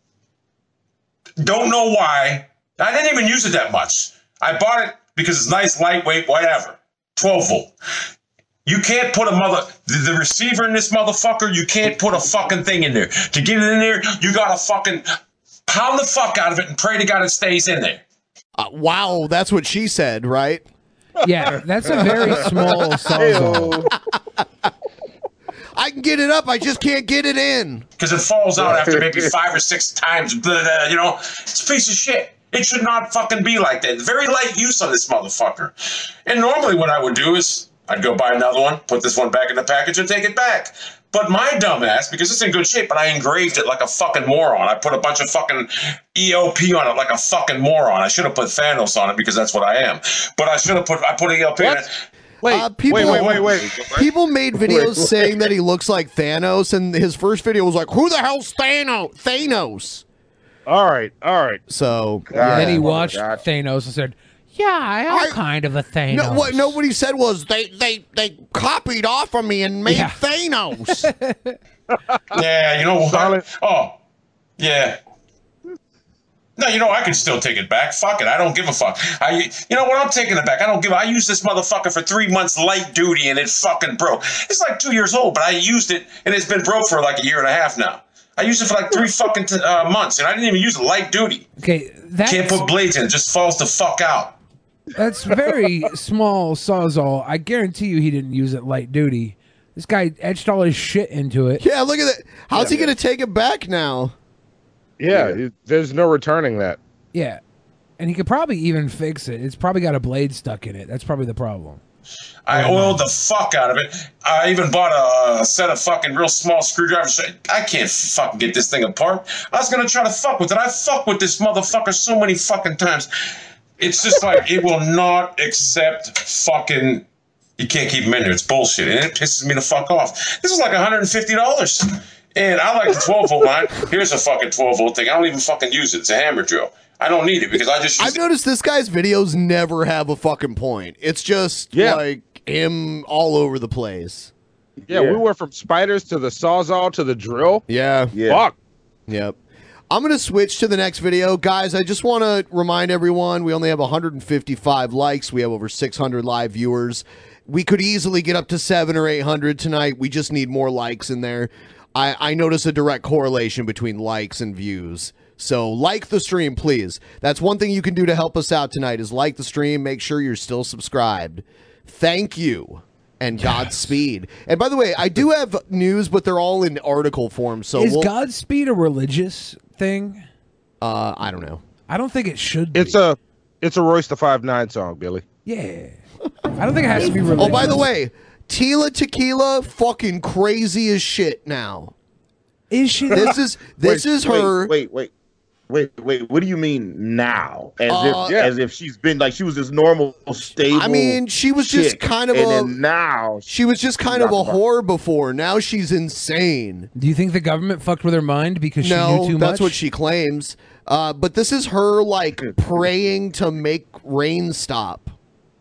Don't know why. I didn't even use it that much. I bought it because it's nice, lightweight, whatever. twelve volt. You can't put a mother, the, the receiver in this motherfucker, you can't put a fucking thing in there. To get it in there, you gotta fucking pound the fuck out of it and pray to God it stays in there. Uh, wow, that's what she said, right? Yeah, that's a very small sawzall. I can get it up, I just can't get it in. Because it falls out after maybe five or six times. Blah, blah, you know, it's a piece of shit. It should not fucking be like that. Very light use on this motherfucker. And normally what I would do is I'd go buy another one, put this one back in the package and take it back. But my dumb ass, because it's in good shape, but I engraved it like a fucking moron. I put a bunch of fucking E L P on it like a fucking moron. I should have put Thanos on it because that's what I am. But I should have put, I put E L P on it. Wait, Uh, people, wait, wait, wait, wait. People made videos saying that he looks like Thanos, and his first video was like, "Who the hell's Thanos?" Thanos. All right, all right. So And then he yeah. watched Thanos and said, "Yeah, I am I- kind of a Thanos." No, what nobody said was they they they copied off of me and made Yeah. Thanos. Yeah, you know what? Oh, yeah. No, you know, I can still take it back. Fuck it. I don't give a fuck. I, you know what? I'm taking it back. I don't give a I used this motherfucker for three months light duty and it fucking broke. It's like two years old, but I used it and it's been broke for like a year and a half now. I used it for like three fucking t- uh, months and I didn't even use it light duty. Okay, that's, Can't put blades in it. It just falls the fuck out. that's very small sawzall. I guarantee you he didn't use it light duty. This guy etched all his shit into it. Yeah, look at that. How's he gonna take it back now? Yeah, it- there's no returning that. Yeah. And he could probably even fix it. It's probably got a blade stuck in it. That's probably the problem. I oiled the fuck out of it. I even bought a, a set of fucking real small screwdrivers. I can't fucking get this thing apart. I was gonna try to fuck with it. I fuck with this motherfucker so many fucking times. It's just like it will not accept fucking. You can't keep them in there. It's bullshit, and it pisses me the fuck off. This is like one hundred fifty dollars, and I like the twelve volt line. Here's a fucking twelve volt thing. I don't even fucking use it. It's a hammer drill. I don't need it because I just. Use I've noticed this guy's videos never have a fucking point. It's just Yeah. like him all over the place. Yeah, we went from spiders to the sawzall to the drill. Yeah. Yeah. Fuck. Yep. I'm going to switch to the next video. Guys, I just want to remind everyone we only have one hundred fifty-five likes. We have over six hundred live viewers. We could easily get up to seven or eight hundred tonight. We just need more likes in there. I, I notice a direct correlation between likes and views. So like the stream, please. That's one thing you can do to help us out tonight is like the stream. Make sure you're still subscribed. Thank you. And Godspeed. And by the way, I do have news, but they're all in article form. So Is we'll, Godspeed a religious thing? Uh, I don't know. I don't think it should be. It's a, it's a Royce the Five Nine song, Billy. Yeah. I don't think it has to be religious. Oh, by the way, Tila Tequila fucking crazy as shit now. Is she? This is this Wait, is her. Wait, wait, wait, wait, wait. What do you mean now? As Uh, if yeah. as if she's been like she was this normal, stable. I mean, she was just chick, kind of and a then now she was just kind of a whore before. Now she's insane. Do you think the government fucked with her mind because she No, knew too that's much? what she claims. Uh, but this is her like praying to make rain stop.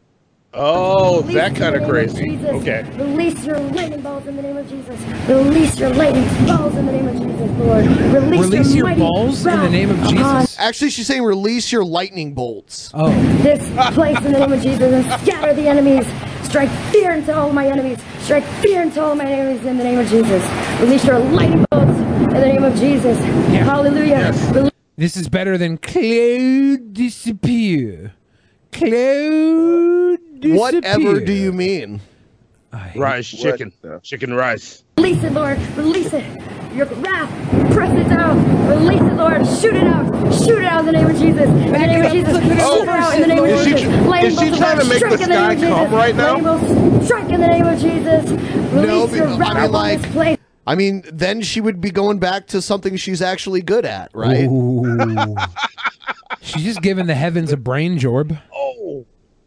Oh, that kind of crazy. Okay. Release your lightning balls in the name of Jesus. Release your lightning balls in the name of Jesus, Lord. Release, Release your mighty balls in the wrath name of upon Jesus. Actually, she's saying release your lightning bolts. Oh. This place in the name of Jesus and scatter the enemies. Strike fear into all my enemies. Strike fear into all my enemies in the name of Jesus. Release your lightning bolts in the name of Jesus. Hallelujah. Release This is better than Cloud Disappear. Cloud Disappear. Whatever do you mean? Rice chicken. Chicken rice. Release it, Lord. Release it. Your wrath. Press it down. Release it, Lord. Shoot it out. Shoot it out in the name of Jesus. In the name of Jesus. Shoot it out in the name of Is she- Jesus. is Lightning she bolts of trying to wrath. make the Strike in name sky of Jesus. come right now? Lightning bolts. Strike in the name of Jesus. Release No, your but- wrath I mean, upon like, this place. I mean, then she would be going back to something she's actually good at, right? Ooh. She's just giving the heavens a brain jorb. Oh.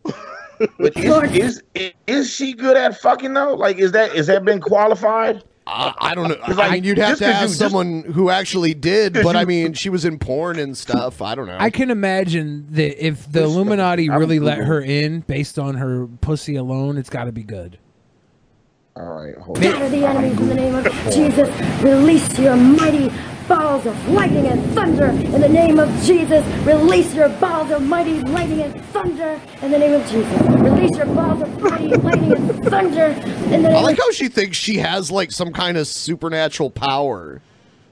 But is, is is she good at fucking though? Like, is that is that been qualified? Uh, I don't know. It's I like, mean, you'd have just to 'cause ask you- just- someone who actually did, but I you- mean, she was in porn and stuff. I don't know. I can imagine that if the Illuminati really let her in based on her pussy alone, it's got to be good. All right, hold Scatter the enemies in the name of Jesus. Release your mighty balls of lightning and thunder in the name of Jesus. Release your balls of mighty lightning and thunder in the name of Jesus. Release your balls of mighty lightning and thunder in the I name like of how she thinks she has like some kind of supernatural power.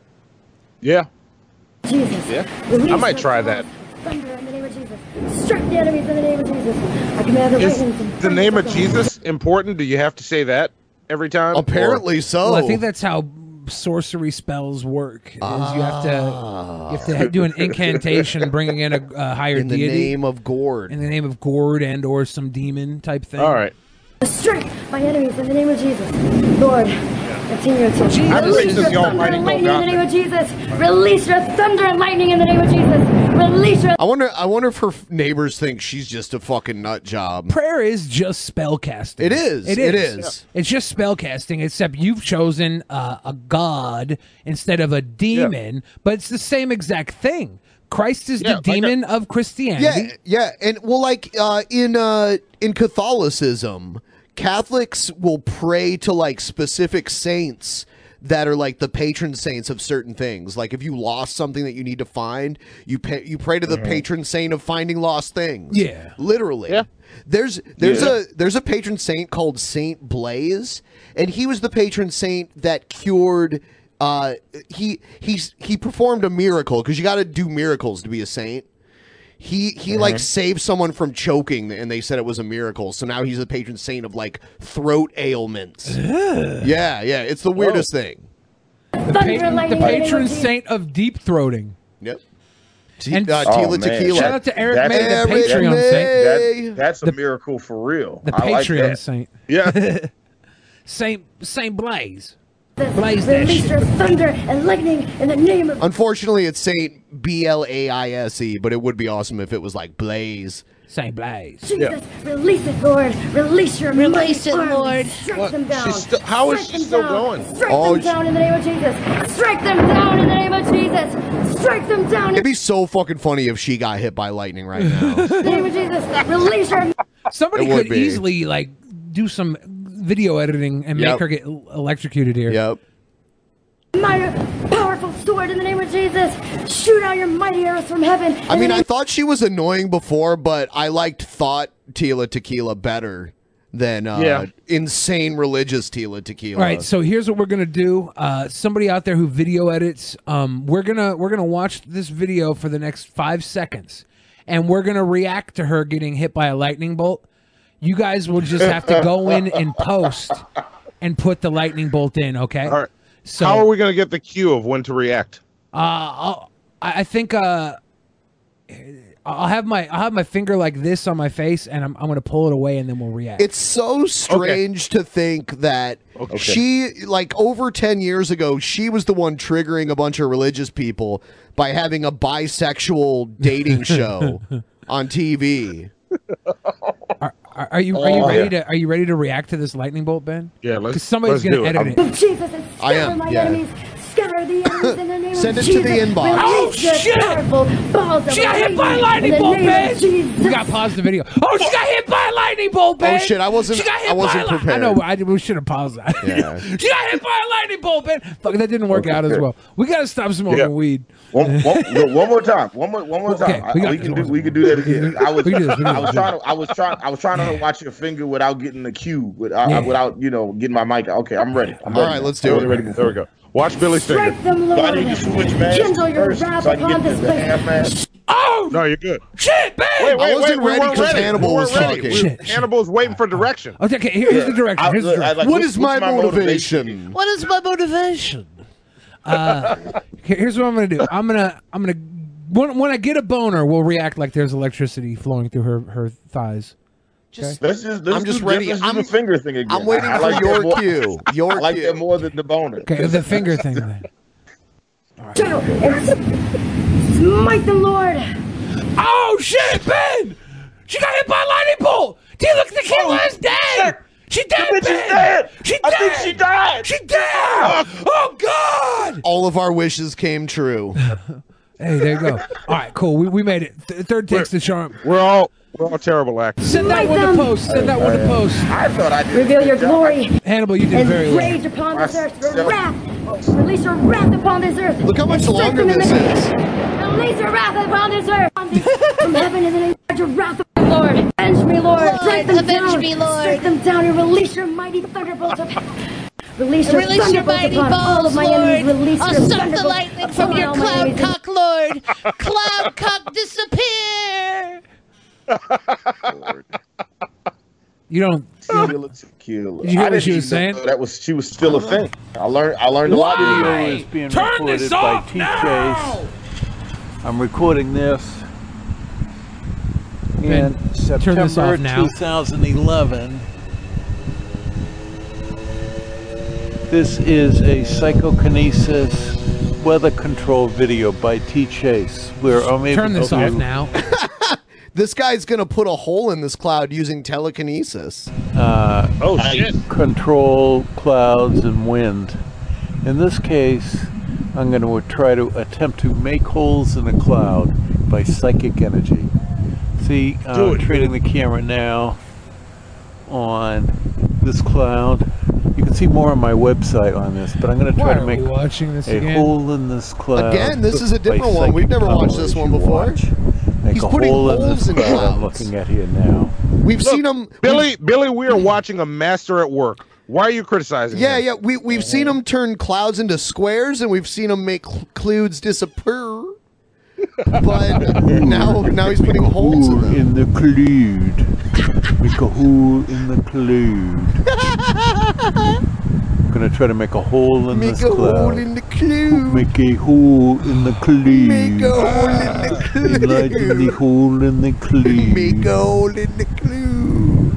Yeah. Jesus. Yeah. Release I might your try balls that. of thunder in the name of Jesus. Strike the enemies in the name of Jesus. I command the Is lightning to the name of Jesus important? Do you have to say that every time? Apparently Or- so. Well, I think that's how sorcery spells work. Is you have to you have to do an incantation, bringing in a, a higher in the deity name of Gord. in the name of Gord and or some demon type thing. All right. strike my enemies in the name of Jesus. Lord, continue to I just release think your the thunder Almighty and will lightning in got the name of Jesus. Release your thunder and lightning in the name of Jesus. Release your I wonder. I wonder if her f- neighbors think she's just a fucking nut job. Prayer is just spell casting. It is. It It is. is. It's just spell casting, except you've chosen uh, a god instead of a demon, but it's the same exact thing. Christ is Yeah, the like a- demon of Christianity. Yeah, yeah, and well, like uh, in uh, in Catholicism, Catholics will pray to like specific saints that are like the patron saints of certain things. Like if you lost something that you need to find, you pay, you pray to the Mhm. patron saint of finding lost things. Yeah. literally. Yeah. There's there's Yeah. a there's a patron saint called Saint Blaise, and he was the patron saint that cured. Uh, he he's he performed a miracle because you got to do miracles to be a saint. He he like Uh-huh. saved someone from choking, and they said it was a miracle. So now he's the patron saint of like throat ailments. Yeah, yeah, it's the weirdest thing. The, pa- the patron saint of deep throating. Yep. T- And uh, Oh, Tila man. Tequila. shout out to Eric That's- May, the Eric Patreon May. saint. That, that's a miracle for real. The I like Patreon that. saint. Yeah. Saint Saint Blaze. Blaze that Release shit. your thunder and lightning in the name of Unfortunately, it's Saint B L A I S E, but it would be awesome if it was like Blaze. Saint Blaze. Jesus. Release it, Lord. Release your Release mighty it, arms. Lord. Strike What? them down. She's still- how is Strike she them still down. going? Strike Oh, them she- down in the name of Jesus. Strike them down in the name of Jesus. Strike them down in It'd be so fucking funny if she got hit by lightning right now. the name of Jesus. Release your Somebody It would could be. easily like do some video editing and Yep. make her get el- electrocuted here. Yep. mighty, powerful sword in the name of Jesus. Shoot out your mighty arrows from heaven. I mean, I thought she was annoying before, but I liked thought Tila Tequila better than uh, Yeah. insane religious Tila Tequila. All right, so here's what we're gonna do. Uh, somebody out there who video edits, um, we're gonna we're gonna watch this video for the next five seconds, and we're gonna react to her getting hit by a lightning bolt. You guys will just have to go in and post and put the lightning bolt in. Okay. All right. So How are we going to get the cue of when to react? Uh, I'll, I I think uh, I'll have my I'll have my finger like this on my face, and I'm I'm gonna pull it away, and then we'll react. It's so strange to think that she, like over ten years ago, she was the one triggering a bunch of religious people by having a bisexual dating show on T V. Are, are, are you are you Oh, ready yeah. to are you ready to react to this lightning bolt, Ben? Yeah, let's. 'Cause somebody's let's gonna do edit it. it. of Jesus and I scatter am, my yeah. enemies. Scatter the enemies in the name Send of it to Jesus. the inbox. Release Oh, your shit! powerful balls of She got hit by a lightning lightning in the bolt, name Ben. of Jesus. You got to pause the video. Oh, she got hit by a lightning bolt, Ben. Oh, shit, I wasn't- She got hit I wasn't by a li- prepared. I know. I, we should have paused that. Yeah. She got hit by a lightning bolt, Ben. Fuck, that didn't work out as well. We got to stop smoking Yeah. weed. One, one, one more time. One more, one more Okay, time. we I- got we, this. can do. We can do that again. I was. We can do this, we can I do was this. trying to. I was trying. I was trying to watch your finger without getting the cue. Without, Yeah. without you know, getting my mic. Okay, I'm ready. I'm All ready. right, let's do I'm it. Ready There we go. Watch Billy's finger. Strike them, So I Lord. need to switch masks Kindle your first, wrath so I can upon get this the, the half place. mask. Oh No, you're good. shit, Ben. Wait, wait, I wasn't wait. we ready weren't 'cause ready. Hannibal We was weren't ready. talking. We- Shit, shit. Hannibal was waiting for direction. Okay, okay. Here, here's the direction. I- Here's the I- direction. like, What what's- is my what's motivation? What is my motivation? Uh, here- here's what I'm gonna do. I'm gonna I'm gonna when when I get a boner, we'll react like there's electricity flowing through her her thighs. Let's just. Let's I'm just do, ready. Let's do I'm- the finger thing again. I'm waiting I for like that your more- cue. Your I like cue. that more than the boner. Okay, the finger thing then. Shadow and smite them, Lord. Oh shit, Ben! She got hit by a lightning bolt. Dude, look, the killer is dead. She dead, bitch is Ben. dead. She I dead. think she died. She dead. Oh god. All of our wishes came true. Hey, there you go. All right, cool. We, we made it. Th- third takes the charm. We're all we're all terrible actors. Send that one to post. Send that one to post. I thought I did. a Reveal good your job. glory Hannibal, you did and very well. rage upon this earth. Your Myself. wrath. Release your wrath upon this earth. Look how much And strike longer them in this the- is. Release your wrath upon this earth. From heaven in the name of your wrath, Lord. Avenge me, Lord. Lord, Strike them avenge down. me, Lord. Strike them down and release your mighty thunderbolts of Release your Release your thunderbolts mighty upon all balls, of my Lord. enemies. Release I'll your suck the thunderbolts lightning from upon your all my cloud enemies. cock, Lord. Cloud cock, disappear. You don't. Tequila, tequila. Did you hear I what she didn't was even saying? know That was she was still a thing. I learned. I learned a lot. Why? Video is being Turn recorded this by off T. now. Chase. I'm recording this Ben, in turn this September off now. two thousand eleven. This is a psychokinesis weather control video by T. Chase, where I'm able Turn this to off now. This guy's gonna put a hole in this cloud using telekinesis. uh, Oh shit! control clouds and wind. In this case, I'm going to try to attempt to make holes in a cloud by psychic energy. See, Do I'm it, treating the camera now on this cloud. You can see more on my website on this, but I'm going to Why try to are make we watching this a again? hole in this cloud. Again, this is a by different one. We've psychic never watched power this as one you before. watch. Make He's a putting hole in holes this in cloud I'm clouds. looking at here now. We've Look, seen him, Billy, Billy, we are watching a master at work. Why are you criticizing? Yeah, him? yeah. We we've seen him turn clouds into squares, and we've seen him make cl- clouds disappear. But now, now he's putting Make a holes in hole them. in the cloud. Make a hole in the cloud. I'm gonna try to make a hole in Make this a cloud. hole in the cloud. clue. Make a hole in the clue. Make a hole in the clue. Enlighten the hole in the clue. Make a hole in the clue.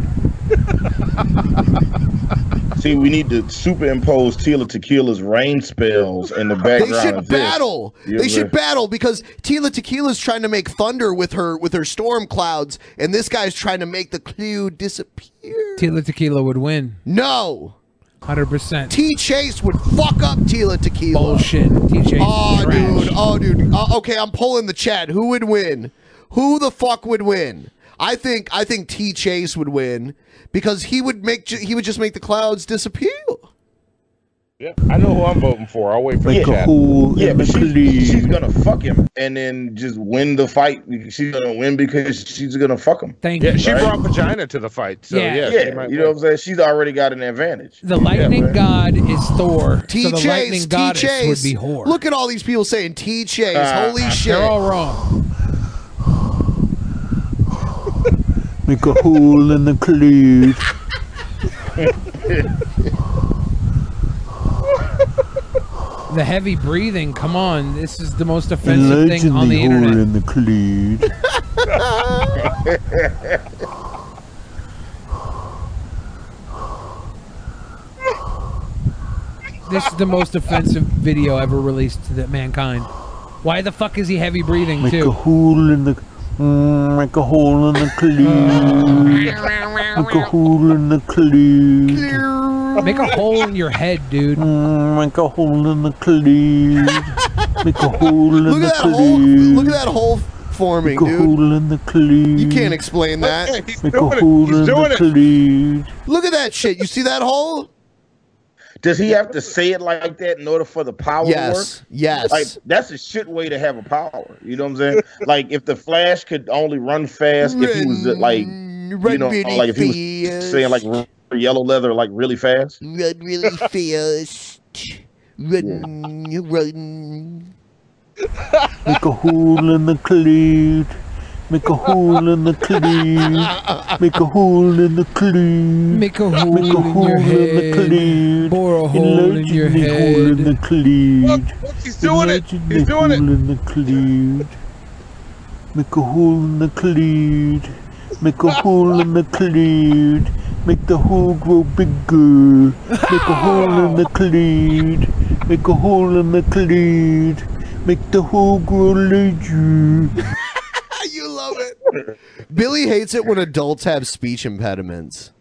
See, we need to superimpose Tila Tequila's rain spells in the They background. should of this. battle. You They know? should battle because Tila Tequila's trying to make thunder with her with her storm clouds, and this guy's trying to make the clue disappear. Tila Tequila would win. No. one hundred percent. T Chase would fuck up Tila Tequila. Bullshit. T Chase Oh, is trash. dude. Oh, dude. Uh, okay, I'm pulling the chat. Who would win? Who the fuck would win? I think I think T Chase would win because he would make ju- he would just make the clouds disappear. Yeah, I know who I'm voting for. I'll wait for Yeah, the chat. yeah, but she's, she's gonna fuck him and then just win the fight. She's gonna win because she's gonna fuck him. Thank Yeah, you. she Right? brought vagina to the fight. So Yeah. yeah, Yeah, she might you know what I'm saying? She's already got an advantage. The lightning man. god is Thor. T so the Chase, lightning T goddess Chase. would be whore. Look at all these people saying T Chase. Uh, Holy shit. They're all wrong. Make a hole in the clue. The heavy breathing. Come on. This is the most offensive thing Enlighten on the the hole internet. in the clue. This is the most offensive video ever released to the mankind. Why the fuck is he heavy breathing Make a too? hole in the. Mm, make a hole in the clue. Make a hole in the clue. Make a hole in your head, dude. Mm, make a hole in the clue. Make a hole in Look the at that hole. clue. Look at that hole forming, Make a dude. hole in the clue. You can't explain that. He's Make a doing it. hole He's in doing the it. clue. Look at that shit. You see that hole? Does he have to say it like that in order for the power to work? Yes. Yes. Like that's a shit way to have a power. You know what I'm saying? Like if the Flash could only run fast, if he was uh, like, you know, really like if he was fast. saying like r- yellow leather like really fast. Run really fast. Run, run. Make a hole in the clue. Make a hole in the clue. Make a hole in the clue. Make a hole, Make a hole in your in the head. clue. Bore a hole in your Enlarge the hole in head. the clue. Look, look, he's doing it. Enlarge He's the doing it. hole in the clue. Make a hole in the clue. Make a hole in the clue. Make the hole grow bigger. Make a hole in the clue. Make a hole in the clue. Make the hole grow larger. You love it. Billy hates it when adults have speech impediments.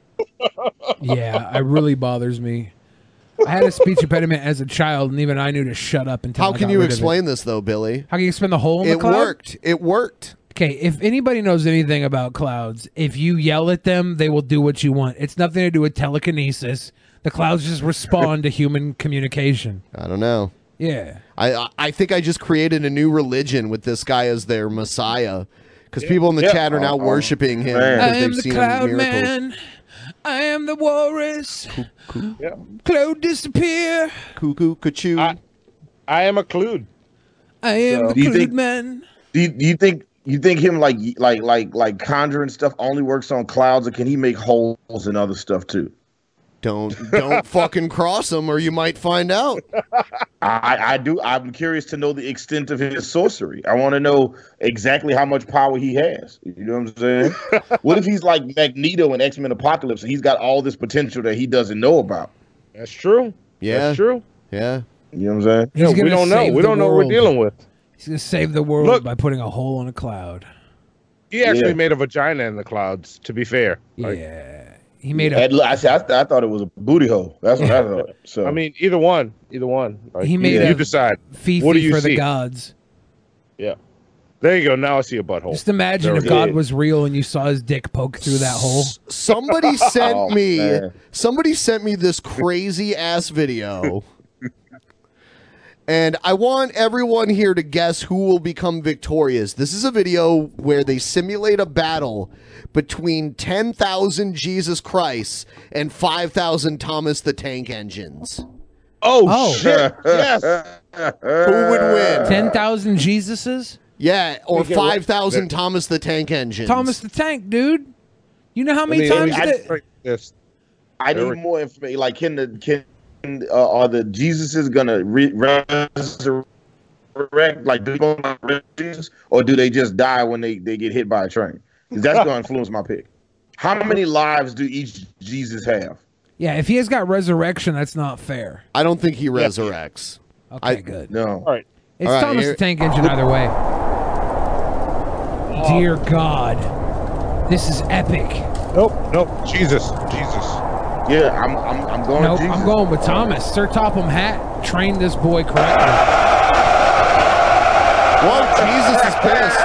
Yeah, it really bothers me. I had a speech impediment as a child, and even I knew to shut up until. How I can got you rid of it. explain this though, Billy? How can you explain the hole in the It cloud? worked. It worked. Okay, if anybody knows anything about clouds, if you yell at them, they will do what you want. It's nothing to do with telekinesis. The clouds just respond to human communication. I don't know. Yeah. I I- I think I just created a new religion with this guy as their messiah, because people in the Yeah. chat are now Oh, worshiping him. man. because I am they've the seen cloud miracles. man. I am the walrus. Yeah. Cloud disappear. Cuckoo, cuckoo. I, I am a clued. I am So- the Do you cloud think- man. Do you, do you think you think him like like like like conjuring stuff only works on clouds, or can he make holes in other stuff too? Don't don't fucking cross him, or you might find out. I, I do. I'm curious to know the extent of his sorcery. I want to know exactly how much power he has. You know what I'm saying? What if he's like Magneto in X-Men Apocalypse and he's got all this potential that he doesn't know about? That's true. Yeah. That's true. Yeah. You know what I'm saying? He's Yeah, we gonna don't know. save We the don't know what we're world. dealing with. He's gonna save the world Look. by putting a hole in a cloud. He actually Yeah. made a vagina in the clouds. To be fair, Like, Yeah. He made a Had- I, said- I, I thought it was a booty hole. That's what I thought. So I mean, either one, either one. Like, He made you, a you decide. Fifi What do you for see? the gods. Yeah. There you go. Now I see a butthole. Just imagine There if we go. God was real and you saw his dick poke through that hole. Somebody sent Oh, me man. somebody sent me this crazy ass video. And I want everyone here to guess who will become victorious. This is a video where they simulate a battle between ten thousand Jesus Christ and five thousand Thomas the Tank Engines. Oh, Oh. shit! Yes. Who would win? ten thousand Jesuses? Yeah, or Okay, five thousand there- Thomas the Tank Engines. Thomas the Tank, dude. You know how Let many me- let me times I that... just break this. I There need we- more information. Like, can the can uh, are the Jesus is gonna re- resurrect like do they go like Jesus, or do they just die when they, they get hit by a train? 'Cause that's gonna influence my pick. How many lives do each Jesus have? Yeah, if he has got resurrection, that's not fair. I don't think he resurrects. Okay, I, good. No. All right. It's All right, Thomas here- the Tank Engine either way. Dear God, this is epic. Nope, nope. Jesus, Jesus. Yeah, I'm I'm, I'm going. Nope, Jesus. I'm going with Thomas. Sir Topham Hatt trained this boy correctly. Whoa, Jesus is pissed.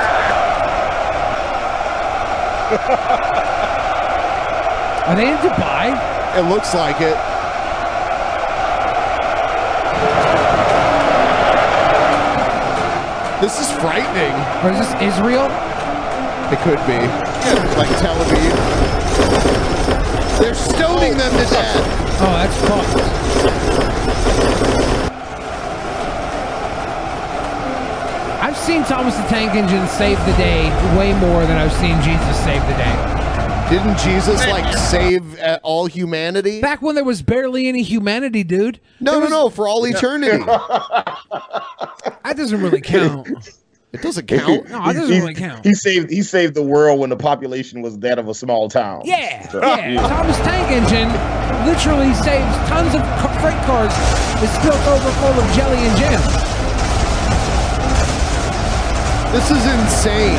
Are they in Dubai? It looks like it. This is frightening. Or is this Israel? It could be. Yeah, like Tel Aviv. They're stoning them to death. Oh, that's fucked. I've seen Thomas the Tank Engine save the day way more than I've seen Jesus save the day. Didn't Jesus like save uh, all humanity? Back when there was barely any humanity, dude. No, There no, was- no, for all eternity. That doesn't really count. It doesn't count. No, it doesn't He- really count. He saved he saved the world when the population was that of a small town. Yeah, So, yeah. Thomas Tank Engine literally saves tons of ca- freight cars that's spilled over full of jelly and jam. This is insane.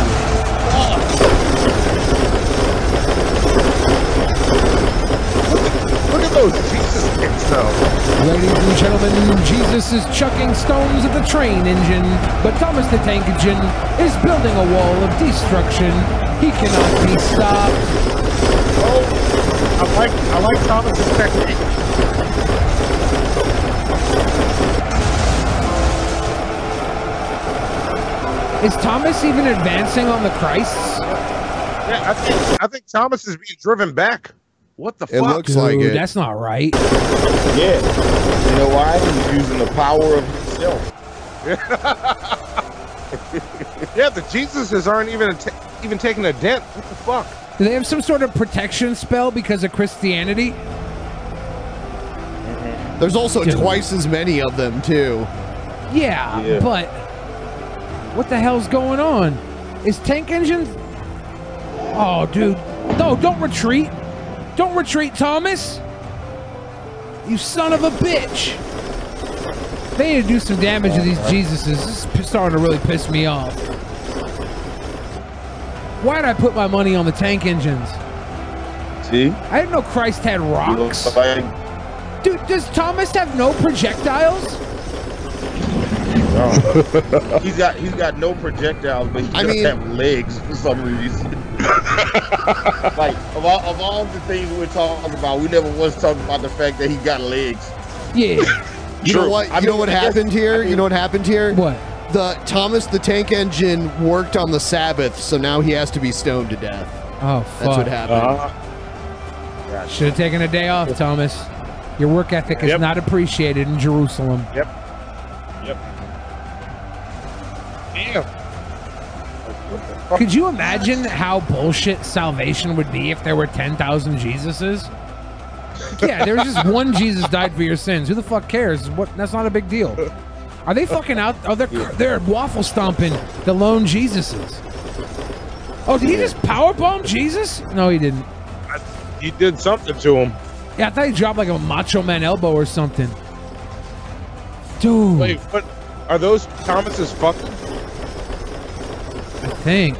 Look at those Jesus kicks, though. Ladies and gentlemen, Jesus is chucking stones at the train engine, but Thomas the Tank Engine is building a wall of destruction. He cannot be stopped. Oh, I like I like Thomas's technique. Is Thomas even advancing on the Christs? Yeah, I think I think Thomas is being driven back. What the It fuck? looks like Dude, it. that's not right. Yeah. You know why? He's using the power of himself. Yeah, the Jesuses aren't even ta- even taking a dent. What the fuck? Do they have some sort of protection spell because of Christianity? There's also Dude. twice as many of them too. Yeah, Yeah. but what the hell's going on? Is Tank Engine? Oh, dude. No, don't retreat. Don't retreat, Thomas. You son of a bitch. They need to do some damage to these Jesuses. This is p- starting to really piss me off. Why did I put my money on the Tank Engines? See? I didn't know Christ had He rocks. looks like Dude, does Thomas have no projectiles? no. he's got he's got no projectiles, but he I does mean- have legs for some reason. Like of all of all the things we're talking about, we never once talked about the fact that he got legs. Yeah. You True. know what? You I know mean, what I guess- happened here? I mean- you know what happened here? What? The Thomas the Tank Engine worked on the Sabbath, so now he has to be stoned to death. Oh, fuck. That's what happened. Uh, Should have taken a day off, Thomas. Your work ethic is Yep. not appreciated in Jerusalem. Yep. Yep. Damn. Could you imagine how bullshit salvation would be if there were ten thousand Jesuses? Yeah, there was just one Jesus died for your sins. Who the fuck cares? What? That's not a big deal. Are they fucking out? Oh, they're they're waffle stomping the lone Jesuses. Oh, did he just powerbomb Jesus? No, he didn't. He did something to him. Yeah, I thought he dropped like a Macho Man elbow or something. Dude, Wait, what? Are those Thomas's fuck? I think.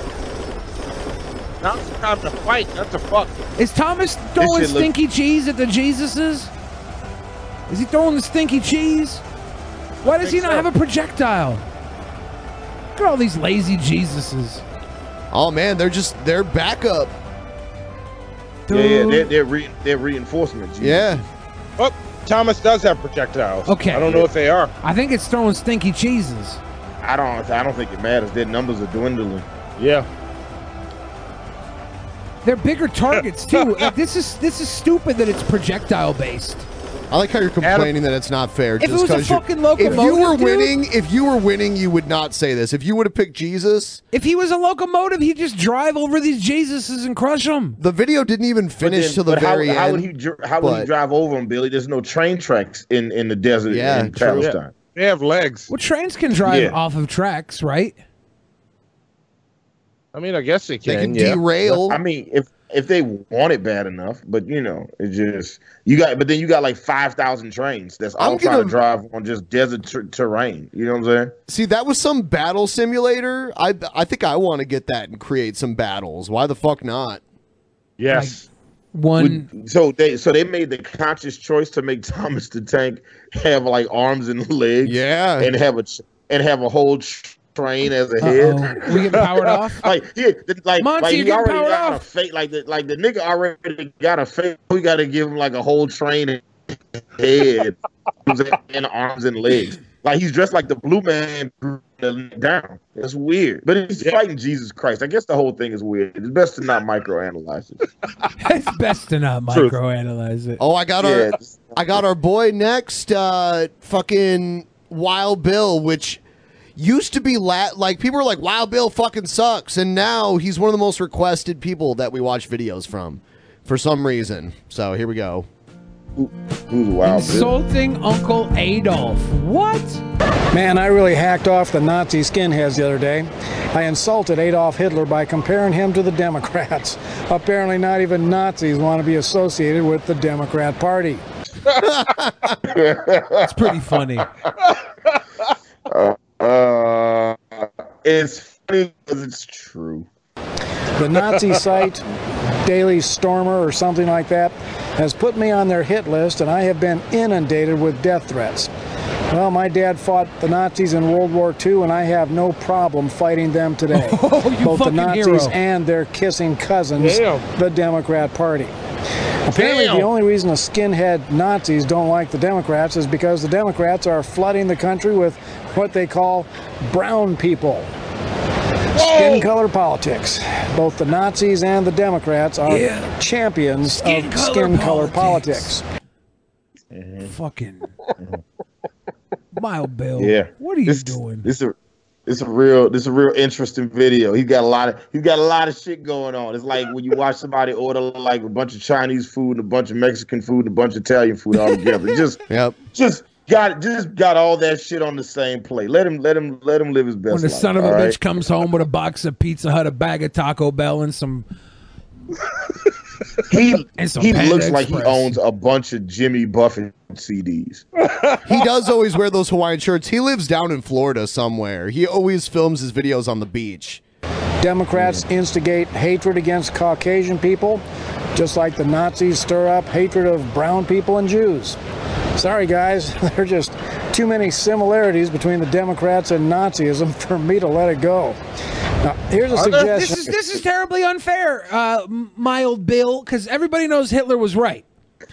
Now it's time to fight, not to fuck. Is Thomas throwing shit look- stinky cheese at the Jesuses? Is he throwing the stinky cheese? Why does he think not so. have a projectile? Look at all these lazy Jesuses. Oh man, they're just they're backup. Yeah, yeah, they're they're, re- they're reinforcement. Jesus. Yeah. Oh, Thomas does have projectiles. Okay. I don't know if they are. I think it's throwing stinky cheeses. I don't I don't think it matters. Their numbers are dwindling. Yeah. They're bigger targets too. Like, this is this is stupid that it's projectile based. I like how you're complaining that it's not fair. If it just was a 'cause you're- fucking if you locomotive, were dude- winning, if you were winning, you would not say this. If you would have picked Jesus, If he was a locomotive, he'd just drive over these Jesuses and crush them. the video didn't even finish But till the then- but very how, end. How would he? dr- How would he but- drive over them, Billy? There's no train tracks in, in the desert Yeah, in true. Palestine. They have legs. Well, trains can drive Yeah. off of tracks, right? I mean, I guess they can. can yeah. derail. I mean, if if they want it bad enough, but you know, it just you got. But then you got like five thousand trains that's all I'm trying gonna- to drive on just desert ter- terrain. You know what I'm saying? See, that was some battle simulator. I I think I want to get that and create some battles. Why the fuck not? Yes. One. Would- so they so they made the conscious choice to make Thomas the Tank have like arms and legs, yeah, and have a ch- and have a whole tr- train as a head. Uh-oh. We getting powered off? like yeah, like Monty, like you're he getting already powered got off. a fake like the like the nigga already got a fake. We got to give him like a whole train and head and arms and legs. Like he's dressed like the blue man down. It's weird, but he's fighting Jesus Christ. I guess the whole thing is weird. It's best to not microanalyze it. It's best to not Truth. microanalyze it. Oh, I got Yeah, our I got our boy next. Uh, fucking Wild Bill, which used to be la- like people were like Wild Bill fucking sucks, and now he's one of the most requested people that we watch videos from for some reason. So here we go. Who's Wild Insulting Uncle Adolf. What? Man, I really hacked off the Nazi skinheads the other day. I insulted Adolf Hitler by comparing him to the Democrats. Apparently, not even Nazis want to be associated with the Democrat Party. It's pretty funny. Uh, uh, it's funny because it's true. The Nazi site, Daily Stormer or something like that, has put me on their hit list, and I have been inundated with death threats. Well, my dad fought the Nazis in World War Two, and I have no problem fighting them today. Oh, you Both the fucking Nazis hero. and their kissing cousins, Damn. the Democrat Party. Apparently, Damn. the only reason the skinhead Nazis don't like the Democrats is because the Democrats are flooding the country with what they call brown people. Skin color politics. Both the Nazis and the Democrats are Yeah. champions Skin of color skin color politics. politics. Fucking Wild Bill. Yeah. What are you This- doing? This a this a real this a real interesting video. He's got a lot of he's got a lot of shit going on. It's like when you watch somebody order like a bunch of Chinese food and a bunch of Mexican food and a bunch of Italian food all together. Just Yep. just got just got all that shit on the same plate. Let him let him let him live his best When the life, son of a all bitch right? comes home with a box of Pizza Hut, a bag of Taco Bell, and some. He And some he Panda looks like he Express. owns a bunch of Jimmy Buffett C Ds. He does always wear those Hawaiian shirts. He lives down in Florida somewhere. He always films his videos on the beach. Democrats instigate hatred against Caucasian people, just like the Nazis stir up hatred of brown people and Jews. Sorry, guys, there are just too many similarities between the Democrats and Nazism for me to let it go. Now, here's a This suggestion. is this is terribly unfair, uh, M- mild Bill, because everybody knows Hitler was right.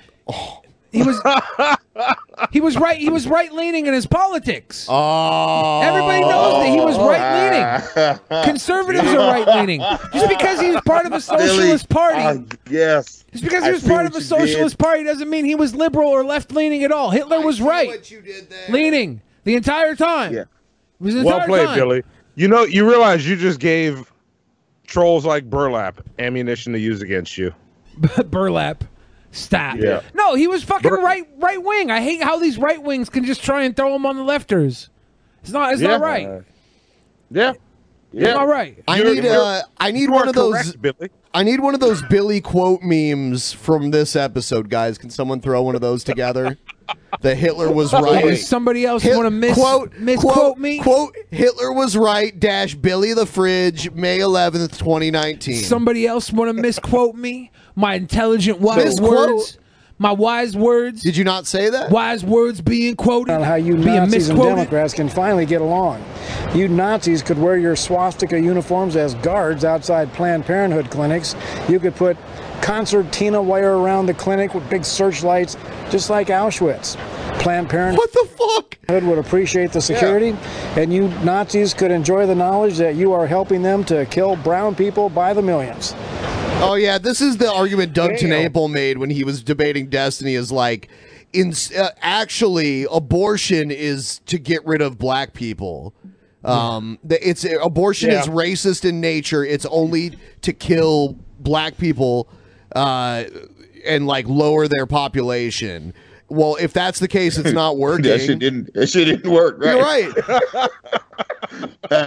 He was he was right. He was right leaning in his politics. Oh, Everybody knows that he was right leaning. Conservatives are right leaning. Just because he was part of a socialist party, Uh, yes. just because he I was see part what of a you socialist did. party doesn't mean he was liberal or left leaning at all. Hitler was right, leaning the entire time. Yeah. It was the Well entire played, time. Billy. You know, you realize you just gave trolls like Burlap ammunition to use against you. Burlap. Stop. Yeah. No, he was fucking right right wing. I hate how these right wings can just try and throw him on the lefters. It's not it's Yeah. not right. Yeah. It's not right. I You're- need you're- uh, I need you one are of those. correct, Billy. I need one of those Billy quote memes from this episode, guys. Can someone throw one of those together? That Hitler was right. Does somebody else Hit- want to miss quote, misquote quote me? Quote Hitler was right. Dash Billy the Fridge, May eleventh, twenty nineteen. Somebody else want to misquote me? My intelligent wise Misquote? words. My wise words. Did you not say that? Wise words being quoted. On how you being Nazis and misquoted. Democrats can finally get along. You Nazis could wear your swastika uniforms as guards outside Planned Parenthood clinics. You could put concertina wire around the clinic with big searchlights, just like Auschwitz. Planned Parenthood What the fuck? would appreciate the security, and you Nazis could enjoy the knowledge that you are helping them to kill brown people by the millions. Oh yeah, this is the argument Doug Damn. TenNapel made when he was debating Destiny. Is like, in uh, actually, abortion is to get rid of black people. Um, the, it's abortion Yeah. is racist in nature. It's only to kill black people, uh, and like lower their population. Well, if that's the case, it's not working. That shit didn't. That shit didn't work. Right. You're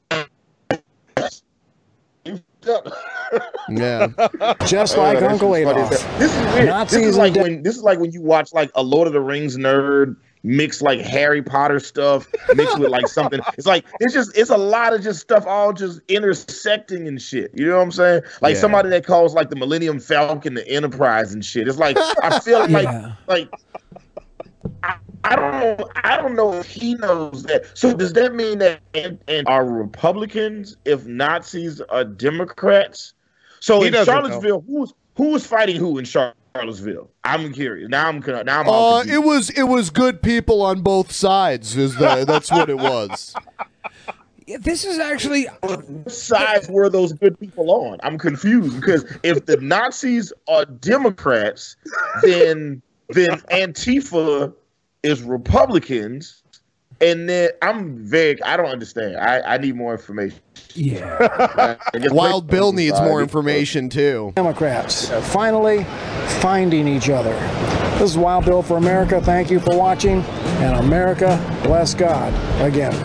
right. Yeah. Just like Oh, Uncle this is funny as Adolf. hell. This is weird. Nazis this is like are when this is like when you watch like a Lord of the Rings nerd mix like Harry Potter stuff mixed with like something. It's like it's just it's a lot of just stuff all just intersecting and shit. You know what I'm saying? Like Yeah. somebody that calls like the Millennium Falcon the Enterprise and shit. It's like I feel like Yeah. like I, I don't know. I don't know if he knows that. So does that mean that and, and are Republicans if Nazis are Democrats? So He in doesn't Charlottesville, who's who was fighting who in Charlottesville? I'm curious. Now I'm con- now I'm all Uh, confused. it was it was good people on both sides. Is the that's what it was. Yeah, this is actually What sides were those good people on? I'm confused because if the Nazis are Democrats, then then Antifa is Republicans, and then I'm very I don't understand. I, I need more information. yeah. I guess Wild Bill needs more Society. information too. Democrats finally finding each other. This is Wild Bill for America. Thank you for watching. And America, bless God again.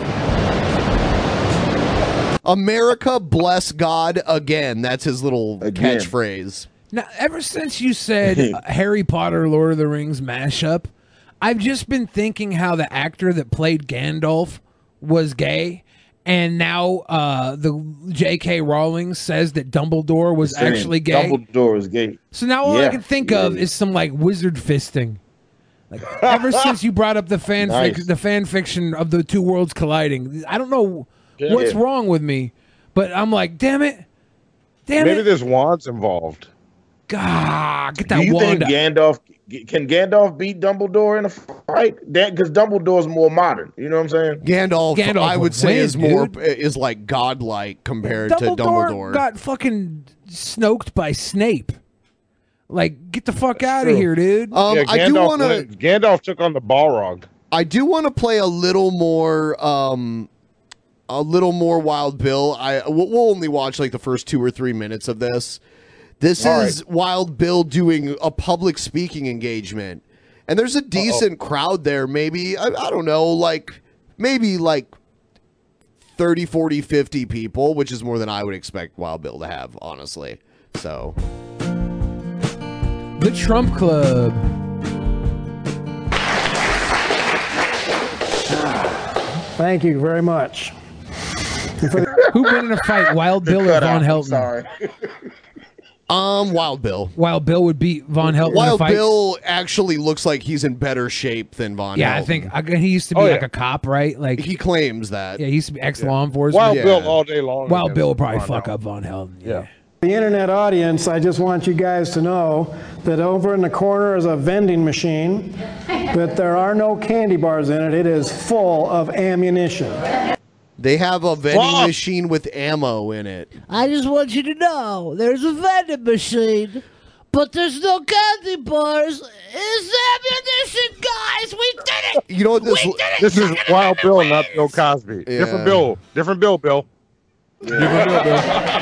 America bless God again. That's his little Again. catchphrase. Now, ever since you said uh, Harry Potter, Lord of the Rings mashup, I've just been thinking how the actor that played Gandalf was gay, and now uh, the J K. Rowling says that Dumbledore was Saying actually gay. Dumbledore is gay. So now all I Yeah, can think yeah, of yeah. is some like wizard fisting. Like ever since you brought up the fan fic- Nice. the fan fiction of the two worlds colliding, I don't know Yeah. what's Yeah. wrong with me, but I'm like, damn it, damn Maybe it, there's wands involved. God, get that Do you wand think out. Gandalf can Gandalf beat Dumbledore in a fight? That because Dumbledore's more modern. You know what I'm saying? Gandalf, Gandalf I would would say, win, is more dude. is like godlike compared Dumbledore, to Dumbledore. got fucking snoked by Snape. Like, get the fuck out true. of here, dude. um, yeah, I do Gandalf want to. went- Gandalf took on the Balrog. I do want to play a little more, um, a little more Wild Bill. I we'll we'll only watch like the first two or three minutes of this. This All is Wild Bill doing a public speaking engagement, and there's a decent crowd there. Maybe I, I don't know, like maybe like thirty, forty, fifty people, which is more than I would expect Wild Bill to have, honestly. So The Trump Club. Thank you very much. Who won in a fight, Wild Bill or Cut out. Von I'm Helton? sorry. um, Wild Bill. Wild Bill would beat Von Helton in a Wild fight. Bill actually looks like he's in better shape than Von Yeah, I Helton. think I, he used to be Oh, like yeah. a cop, right? Like, He claims that. yeah, he used to be ex law enforcement. Wild Yeah. Bill all day long. Wild against Bill would probably Von fuck Helton. up Von Helton. Yeah. The internet audience, I just want you guys to know that over in the corner is a vending machine, that there are no candy bars in it. It is full of ammunition. They have a vending Fuck. machine with ammo in it. I just want you to know there's a vending machine, but there's no candy bars. It's ammunition, guys. We did it. You know what this? We did it. This is Wild Bill, not Bill Cosby. Yeah. Different Bill. Different Bill, Bill. Different Bill, Bill.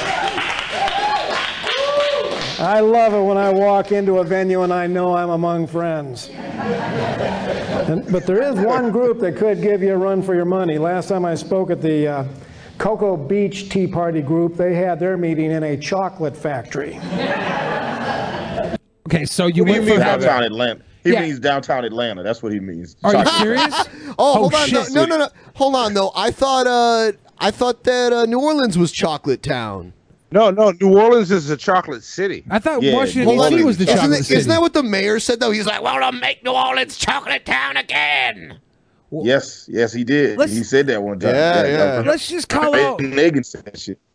I love it when I walk into a venue and I know I'm among friends. And, but there is one group that could give you a run for your money. Last time I spoke at the uh, Cocoa Beach Tea Party group, they had their meeting in a chocolate factory. Okay, so you He went means for downtown Atlanta. He Yeah. means downtown Atlanta. That's what he means. Are you Chocolate. serious? Oh, hold on. shit. No, no, no, no. Hold on though. I thought uh I thought that uh, New Orleans was Chocolate Town. No, no. New Orleans is a chocolate city. I thought Yeah, Washington New D C was the Isn't, chocolate it, city. isn't that what the mayor said though? He's like, "Well, to make New Orleans Chocolate Town again." Yes, yes, he did. Let's- He said that one time. Yeah, yeah. uh, Let's just call out. Nagin said that shit.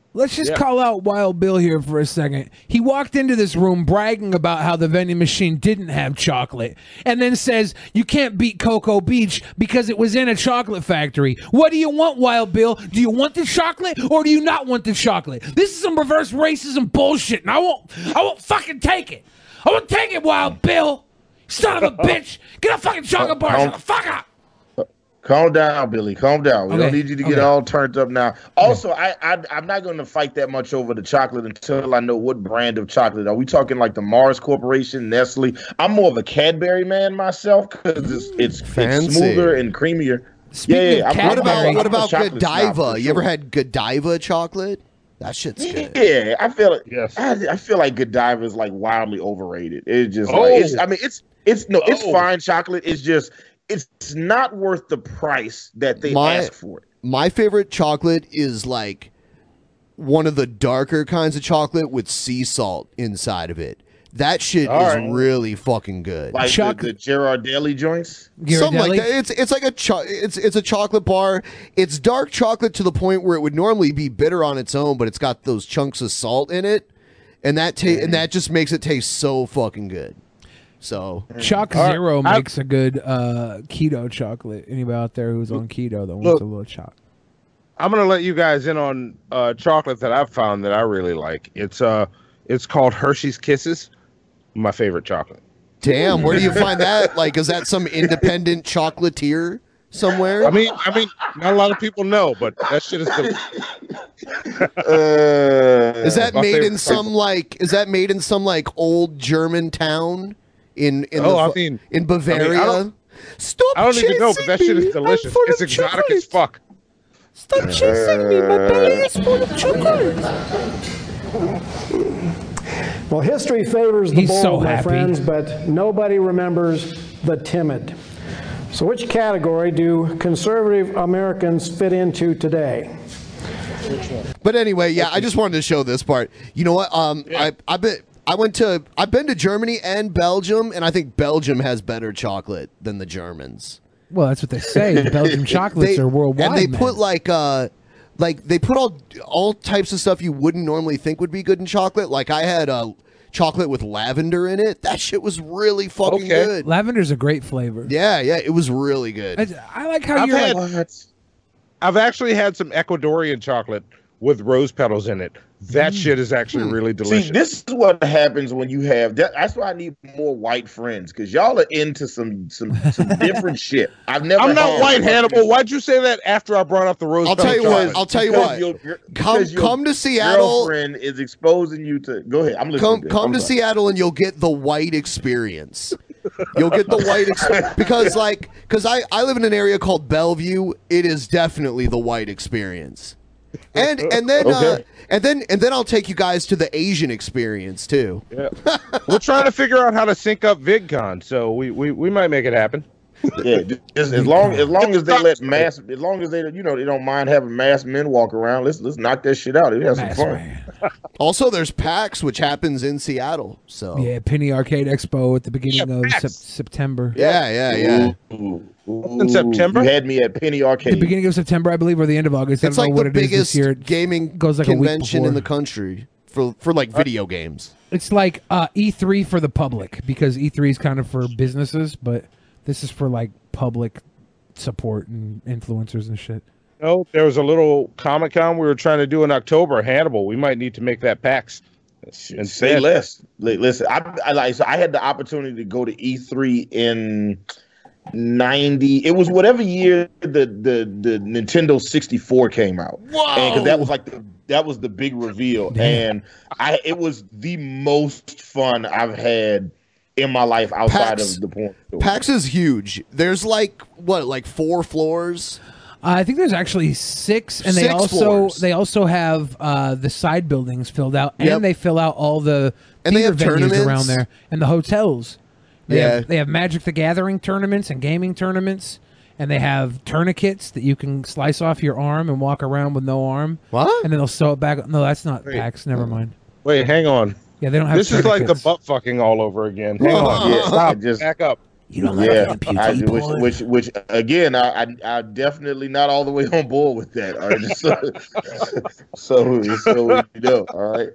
Let's just Yeah. call out Wild Bill here for a second. He walked into this room bragging about how the vending machine didn't have chocolate and then says you can't beat Cocoa Beach because it was in a chocolate factory. What do you want, Wild Bill? Do you want the chocolate or do you not want the chocolate? This is some reverse racism bullshit and I won't I won't fucking take it. I won't take it, Wild Bill. Son of a bitch. Get a fucking chocolate bar. Shut the fuck up. Calm down, Billy. Calm down. We Okay. don't need you to get Okay. all turned up now. Also, I, I I'm not going to fight that much over the chocolate until I know what brand of chocolate. Are we talking like the Mars Corporation, Nestle? I'm more of a Cadbury man myself because it's it's, Fancy. it's smoother and creamier. Speaking yeah, yeah. of I'm- what I'm about a- what I'm a about chocolate snob Godiva? for You ever sure. had Godiva chocolate? That shit's good. Yeah, I feel it. Yes. I, I feel like Godiva is like wildly overrated. It's just Oh. like it's. I mean, it's it's no, it's Oh. fine chocolate. It's just it's not worth the price that they My- ask for it. My favorite chocolate is like one of the darker kinds of chocolate with sea salt inside of it. That shit All is right. really fucking good. Like the, the Girardelli joints. Something like that. It's it's like a cho- it's it's a chocolate bar. It's dark chocolate to the point where it would normally be bitter on its own, but it's got those chunks of salt in it, and that ta- and that just makes it taste so fucking good. So Choc All right. Zero I- makes a good uh, keto chocolate. Anybody out there who's on keto that wants Look. a little choc? I'm gonna let you guys in on uh, chocolate that I've found that I really like. It's uh, it's called Hershey's Kisses. My favorite chocolate. damn, where do you find that? Like, is that some independent chocolatier somewhere? I mean, I mean, not a lot of people know, but that shit is. The, Is that my made favorite in some chocolate. like? Is that made in some like old German town in in Oh, the, I fu- mean- in I Bavaria? mean, I don't- Stop I don't even know, but that chasing shit me. is delicious. I'm full It's of exotic chocolate. as fuck. Stop chasing me. My belly is full of chocolate. Well, history favors the He's bold, so my happy. friends, but nobody remembers the timid. So which category do conservative Americans fit into today? But anyway, yeah, I just wanted to show this part. You know what? Um, I I been I went to I've been to Germany and Belgium, and I think Belgium has better chocolate than the Germans. Well, that's what they say. The Belgian chocolates They- are worldwide. and they man. put like uh like they put all all types of stuff you wouldn't normally think would be good in chocolate. Like I had uh, chocolate with lavender in it. That shit was really fucking Okay. good. Lavender's a great flavor. Yeah, yeah, it was really good. I, I like how I've you're had, like, I've actually had some Ecuadorian chocolate with rose petals in it. That shit is actually really delicious. See, this is what happens when you have that. That's why I need more white friends because y'all are into some some some different shit. I've never. I'm not had- white, Hannibal. Why'd you say that after I brought up the rose I'll petal tell you chocolate? what. I'll tell you Because what. your gir- Come because your come to Seattle. Girlfriend is exposing you to. Go ahead. I'm listening. Come to come I'm to sorry. Seattle and you'll get the white experience. You'll get the white experience because like because I I live in an area called Bellevue. It is definitely the white experience. And and then uh, Okay. and then and then I'll take you guys to the Asian experience too. Yeah. We're trying to figure out how to sync up VidCon, so we, we, we might make it happen. Yeah, just as long as long as they let mass, as long as they you know they don't mind having masked men walk around. Let's let's knock that shit out. It has some fun. Also, there's PAX, which happens in Seattle. So yeah, Penny Arcade Expo at the beginning of Max. sep- September. yeah, yeah, yeah. Ooh, In September? you had me at Penny The Arcade. beginning of September, I believe, or the end of August. I It's don't like know what the it is biggest this year. It gaming goes like a week convention in before. the country for for like video games. It's like uh, E three for the public because E three is kind of for businesses, but this is for like public support and influencers and shit. No, there was a little Comic Con we were trying to do in October. Hannibal, we might need to make that PAX. Say Instead. less. Li- Listen, I, I like. So I had the opportunity to go to E three in ninety. It was whatever year the the the Nintendo sixty-four came out. Whoa! Because that was like the that was the big reveal, and I it was the most fun I've had in my life outside PAX- of the porn store. PAX is huge. There's like what, like four floors. Uh, I think there's actually six, and they Six also floors. they also have uh, the side buildings filled out, and Yep. they fill out all the And they theater have venues tournaments. around there and the hotels. They Yeah. have, they have Magic the Gathering tournaments and gaming tournaments, and they have tourniquets that you can slice off your arm and walk around with no arm. What? And then they'll sew it back. No, that's not Wait. PAX. Never mind. Wait, hang on. Yeah, they don't have. This is like the tourniquets. butt fucking all over again. Hang on. Yeah, Stop. I just- Back up. You don't like Yeah, amputee I, which, porn? which, which, again, I, I, I'm definitely not all the way on board with that. All right, so, so, so you know, all right.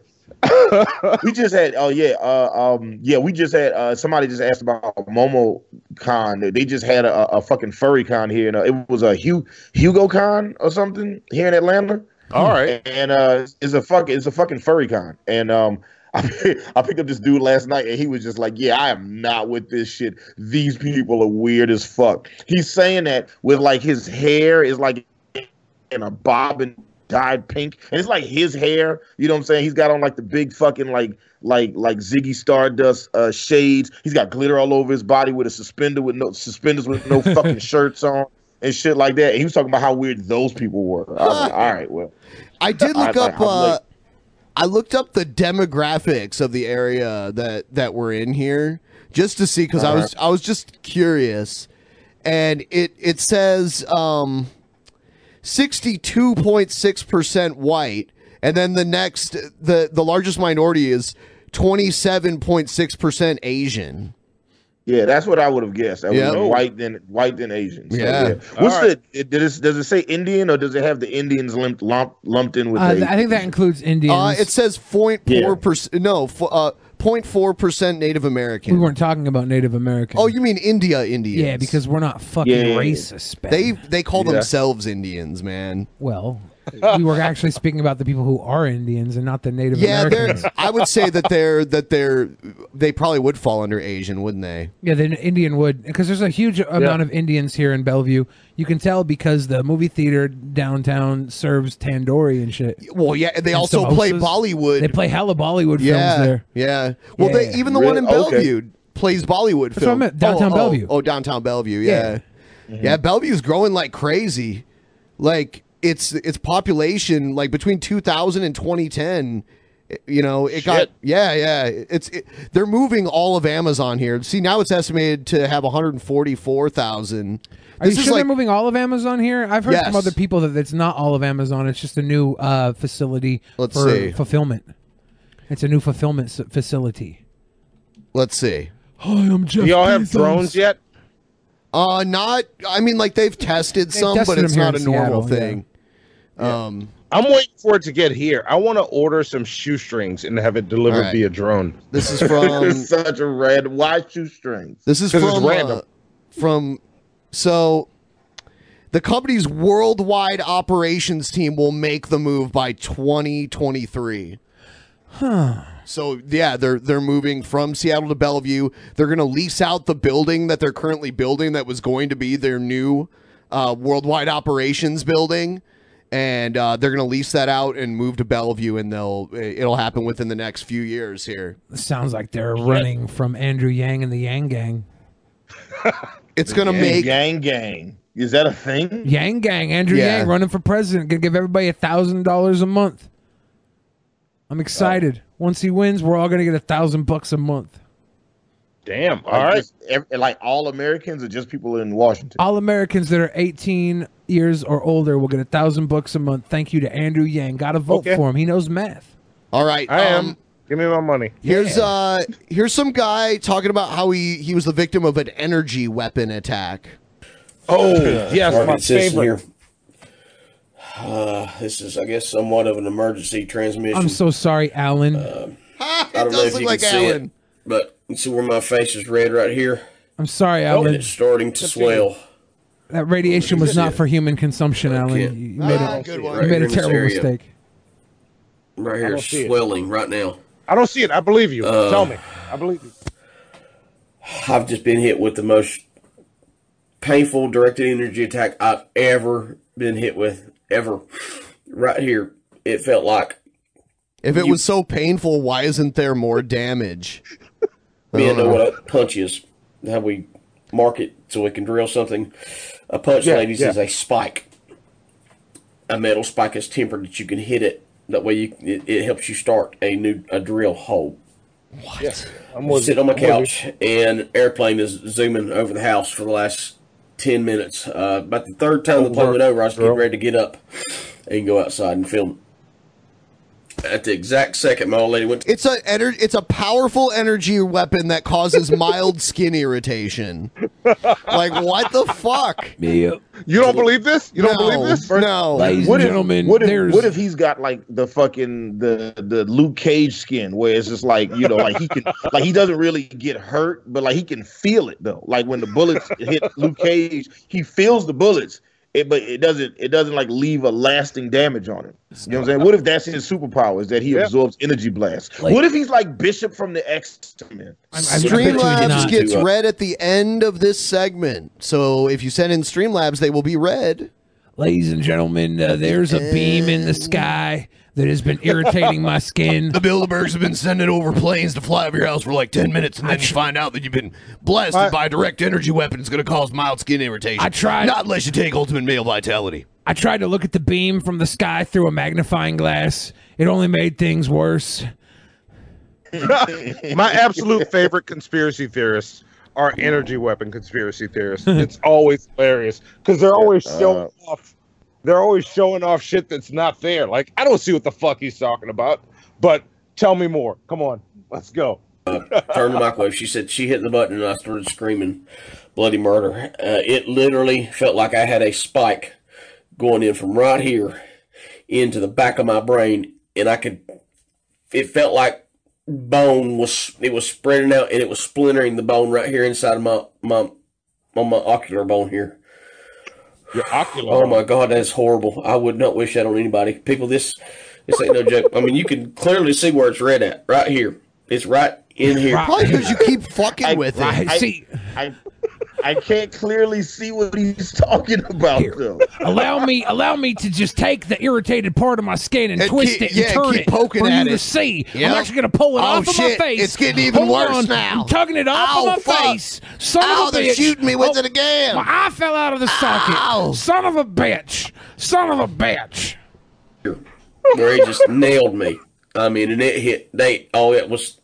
We just had, oh yeah, uh, um, yeah, we just had. Uh, somebody just asked about Momo Con. They just had a, a fucking furry con here. And, uh, it was a Hu- Hugo Con or something here in Atlanta. All right, and uh, it's a fucking, it's a fucking furry con, and um. I I picked up this dude last night and he was just like, yeah, I am not with this shit. These people are weird as fuck. He's saying that with like his hair is like in a bob and dyed pink. And it's like his hair, you know what I'm saying? He's got on like the big fucking like like like Ziggy Stardust uh, shades. He's got glitter all over his body with a suspender with no suspenders with no fucking shirts on and shit like that. And he was talking about how weird those people were. I was like, all right, well. I did look I, up I, uh I looked up the demographics of the area that, that we're in here just to see because I was I was just curious, and it it says um, sixty-two point six percent white, and then the next the the largest minority is twenty-seven point six percent Asian. Yeah, that's what I would have guessed. I would Yep. have white than white than Asian. So, Yeah. What's All right. the it, does, it, does it say Indian or does it have the Indians lumped lumped, lumped in with Uh, the I think that includes Indians. Uh, it says point four percent. No, f- uh, point four percent Native American. we weren't talking about Native American. Oh, you mean India Indians? yeah, because we're not fucking Yeah. racist. Ben. They they call Yeah. themselves Indians, man. Well, we were actually speaking about the people who are Indians and not the Native Yeah, they're. Americans. I would say that they're that they're they probably would fall under Asian, wouldn't they? Yeah, the Indian would, because there's a huge amount of Indians here in Bellevue. You can tell because the movie theater downtown serves tandoori and shit. Well, yeah, they And also play samosas. Bollywood. They play hella Bollywood yeah, films there. Yeah. Well, Yeah. they even the one in Really? Okay. Bellevue plays Bollywood That's what I films. meant, downtown oh, oh, Bellevue. Oh, downtown Bellevue. Yeah. Yeah. Yeah, Bellevue's growing like crazy. Like its its population, like between two thousand and twenty ten, you know, it got yeah, yeah. It's it, they're moving all of Amazon here. See, now it's estimated to have one hundred forty-four thousand. Are you sure they're moving all of Amazon here? I've heard Yes. from other people that it's not all of Amazon. It's just a new uh, facility Let's for see. fulfillment. It's a new fulfillment s- facility. Let's see. Hi, I'm Jeff Do y'all have Bezos. drones yet? Uh, not. I mean, like they've tested They've some, tested but it's them here not a in normal Seattle, yeah. thing. Um, I'm waiting for it to get here. I want to order some shoestrings and have it delivered All right. via drone. This is from. It's such a red. Why shoestrings? This is 'Cause it's from random. uh, from so the company's worldwide operations team will make the move by twenty twenty-three. Huh. So yeah, they're they're moving from Seattle to Bellevue. They're going to lease out the building that they're currently building that was going to be their new uh, worldwide operations building, and uh, they're going to lease that out and move to Bellevue, and they'll it'll happen within the next few years here. Sounds like they're running from Andrew Yang and the Yang Gang. It's going to Yang make Gang Gang. Is that a thing? Yang Gang, Andrew Yeah. Yang running for president, gonna give everybody a thousand dollars a month. I'm excited. Once he wins, we're all gonna get a thousand bucks a month. Damn. Like, All right. just ev- like all Americans or just people in Washington? All Americans that are eighteen years or older will get a thousand bucks a month. Thank you to Andrew Yang. Got to vote Okay. for him. He knows math. all right. I am. um, Give me my money. Here's uh here's some guy talking about how he he was the victim of an energy weapon attack. Oh, yes, my Market system favorite. here. Uh, this is, I guess, somewhat of an emergency transmission. I'm so sorry, Alan. I don't know if you can see it, but you see where my face is red right here, I'm sorry, and Alan. it's starting to swell. That radiation was not for human consumption, Alan. can't- You you made Ah, a, good you one. Right made here a in this terrible area. mistake. Right I here, don't see it. swelling right now. I don't see it. I believe you. Uh, Tell me. I believe you. I've just been hit with the most painful directed energy attack I've ever been hit with, ever. Right here, it felt like If it You- was so painful, why isn't there more damage? me I know don't what a punch is, how we mark it so we can drill something. A punch, Yeah, ladies, yeah. is a spike. A metal spike is tempered that you can hit it. That way, you it, it helps you start a new a drill hole. Yes. I'm I'm with sitting on my you. I'm with couch, and an airplane is zooming over the house for the last ten minutes. Uh, about the third time the plane went over, I was getting ready to get up and go outside and film. at the exact second my old lady went to It's a ener- it's a powerful energy weapon that causes mild skin irritation. Like, what the fuck? You don't believe this? You don't No, believe this? no. Ladies What and if, gentlemen, what if, there's what if he's got like the fucking the the Luke Cage skin where it's just like, you know, like he can like he doesn't really get hurt, but like he can feel it though. Like when the bullets hit Luke Cage, he feels the bullets. It, but it doesn't it doesn't like leave a lasting damage on him. You know what I'm saying? What if that's his superpower, is that he Yeah. absorbs energy blasts? Like- what if he's like Bishop from the X-Men? Streamlabs not. gets read at the end of this segment. So if you send in Streamlabs, they will be read. ladies and gentlemen, uh, there's a beam in the sky that has been irritating my skin. The Bilderbergs have been sending over planes to fly over your house for like ten minutes, and then you find out that you've been blasted I- by a direct energy weapon. It's going to cause mild skin irritation. I tried- Not unless you take Ultimate Male Vitality. I tried to look at the beam from the sky through a magnifying glass. It only made things worse. My absolute favorite conspiracy theorists are energy weapon conspiracy theorists. It's always hilarious because they're always showing off. They're always showing off shit that's not there. Like, I don't see what the fuck he's talking about, but tell me more. Come on, let's go. uh, turned the microwave. She said she hit the button and I started screaming bloody murder. Uh, it literally felt like I had a spike going in from right here into the back of my brain, and I could. It felt like bone was it was spreading out, and it was splintering the bone right here inside of my my on my ocular bone here. Your ocular. Oh my God, that's horrible. I would not wish that on anybody. People, this this ain't no joke. I mean, you can clearly see where it's red at. Right here. It's right in here. Probably because you keep fucking I- with it. I, See- I, I can't clearly see what he's talking about though. allow me, allow me to just take the irritated part of my skin and, And twist keep- it and yeah, turn keep it poking for at you it. to see. Yep. I'm actually gonna pull it Oh, off of shit, my face. it's getting even Hold worse on. now. I'm tugging it off Ow, of my fuck. face. Son Ow, of a they're bitch. shooting me with Oh, it again. My eye fell out of the socket. Ow. Son of a bitch. Son of a bitch. Where he just nailed me. I mean, and it hit. They oh, it was.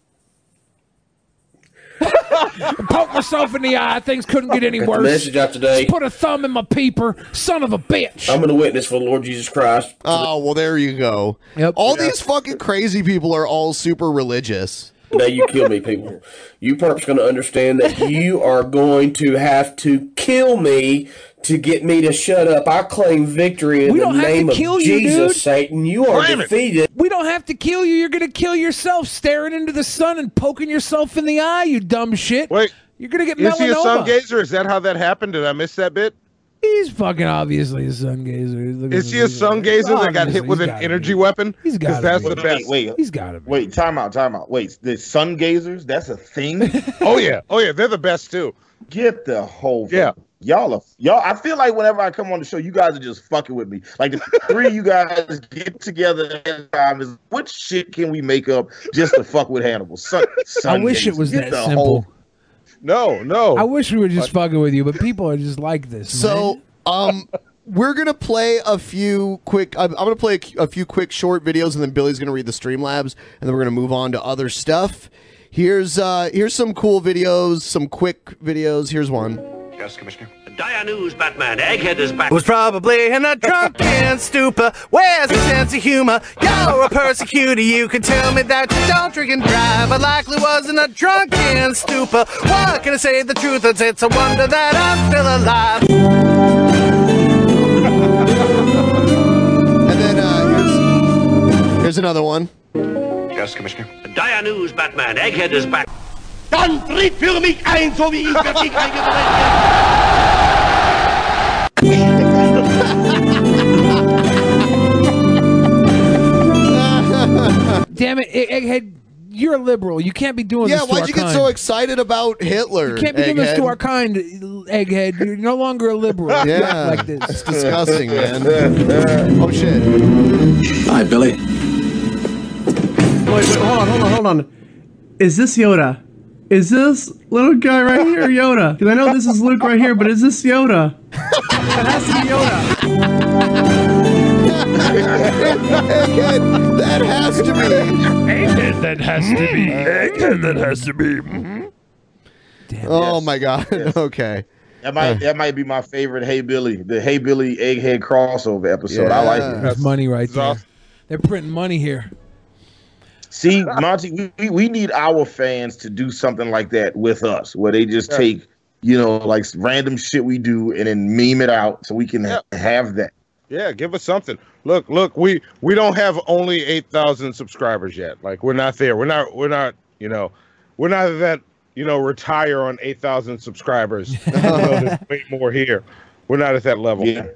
Poke myself in the eye. Things couldn't get any Got the worse. message out today. Just put a thumb in my peeper. Son of a bitch. I'm going to witness for the Lord Jesus Christ. Oh, well, there you go. Yep. All these fucking crazy people are all super religious. Today you kill me, people. You perps going to understand that you are going to have to kill me to get me to shut up. I claim victory in We the don't have to name of kill you, Jesus, dude. Satan. You are Claim it. defeated. We don't have to kill you. You're going to kill yourself staring into the sun and poking yourself in the eye, you dumb shit. Wait, You're going to get is he a sun melanoma. gazer? Is that how that happened? Did I miss that bit? He's fucking obviously a sun gazer. Look at Is him. he a sun gazer that got hit Obviously, with he's an gotta energy be. weapon? He's Because gotta that's be. the best. Wait, wait, He's got to be. wait, time out, time out. Wait, the sun gazers, that's a thing? Oh yeah, oh yeah, they're the best too. Get the whole Yeah. Y'all are y'all. I feel like whenever I come on the show, you guys are just fucking with me. Like the three of you guys get together every time. Is what shit can we make up just to fuck with Hannibal? Sun, sun I wish it gazers. was Get that the simple. whole- No, no. I wish we were just fucking with you, but people are just like this. So, man. um, we're gonna play a few quick. I'm, I'm gonna play a, a few quick short videos, and then Billy's gonna read the Streamlabs, and then we're gonna move on to other stuff. Here's uh, here's some cool videos, some quick videos. Here's one. Yes, Commissioner. Dire news, Batman. Egghead is back. Was probably in a drunken stupor. Where's the sense of humor? You're a persecutor. You can tell me that you don't drink and drive. I likely was in a drunken stupor. What can I say? The truth is, it's a wonder that I'm still alive. And then uh, here's here's another one. Yes, Commissioner. Dire news, Batman. Egghead is back. Dann tritt für mich ein, so wie ich für dich Damn it, Egg- Egghead, you're a liberal. You can't be doing Yeah, this to why'd our you get kind. so excited about Hitler? You can't be doing this to Egghead? our kind, Egghead. You're no longer a liberal. You Yeah, act like this. It's disgusting, man. Oh shit. Hi, Billy. Wait, wait, hold on, hold on, hold on. Is this Yoda? Is this little guy right here Yoda? Because I know this is Luke right here, but is this Yoda? That has to be Yoda. Egghead, that has to be. Egghead, that has to be. Egghead, that has to be. Oh my god. Okay. That might that might be my favorite Hey Billy, the Hey Billy Egghead crossover episode. I like it. There's money right there. They're printing money here. See, Monty, we, we, we need our fans to do something like that with us, where they just Yeah. take, you know, like random shit we do and then meme it out so we can Yeah. ha- have that. Yeah, give us something. Look, look, we we don't have only eight thousand subscribers yet. Like we're not there. We're not. We're not. You know, we're not that. You know, retire on eight thousand subscribers. You know, there's way more here. We're not at that level. Yeah.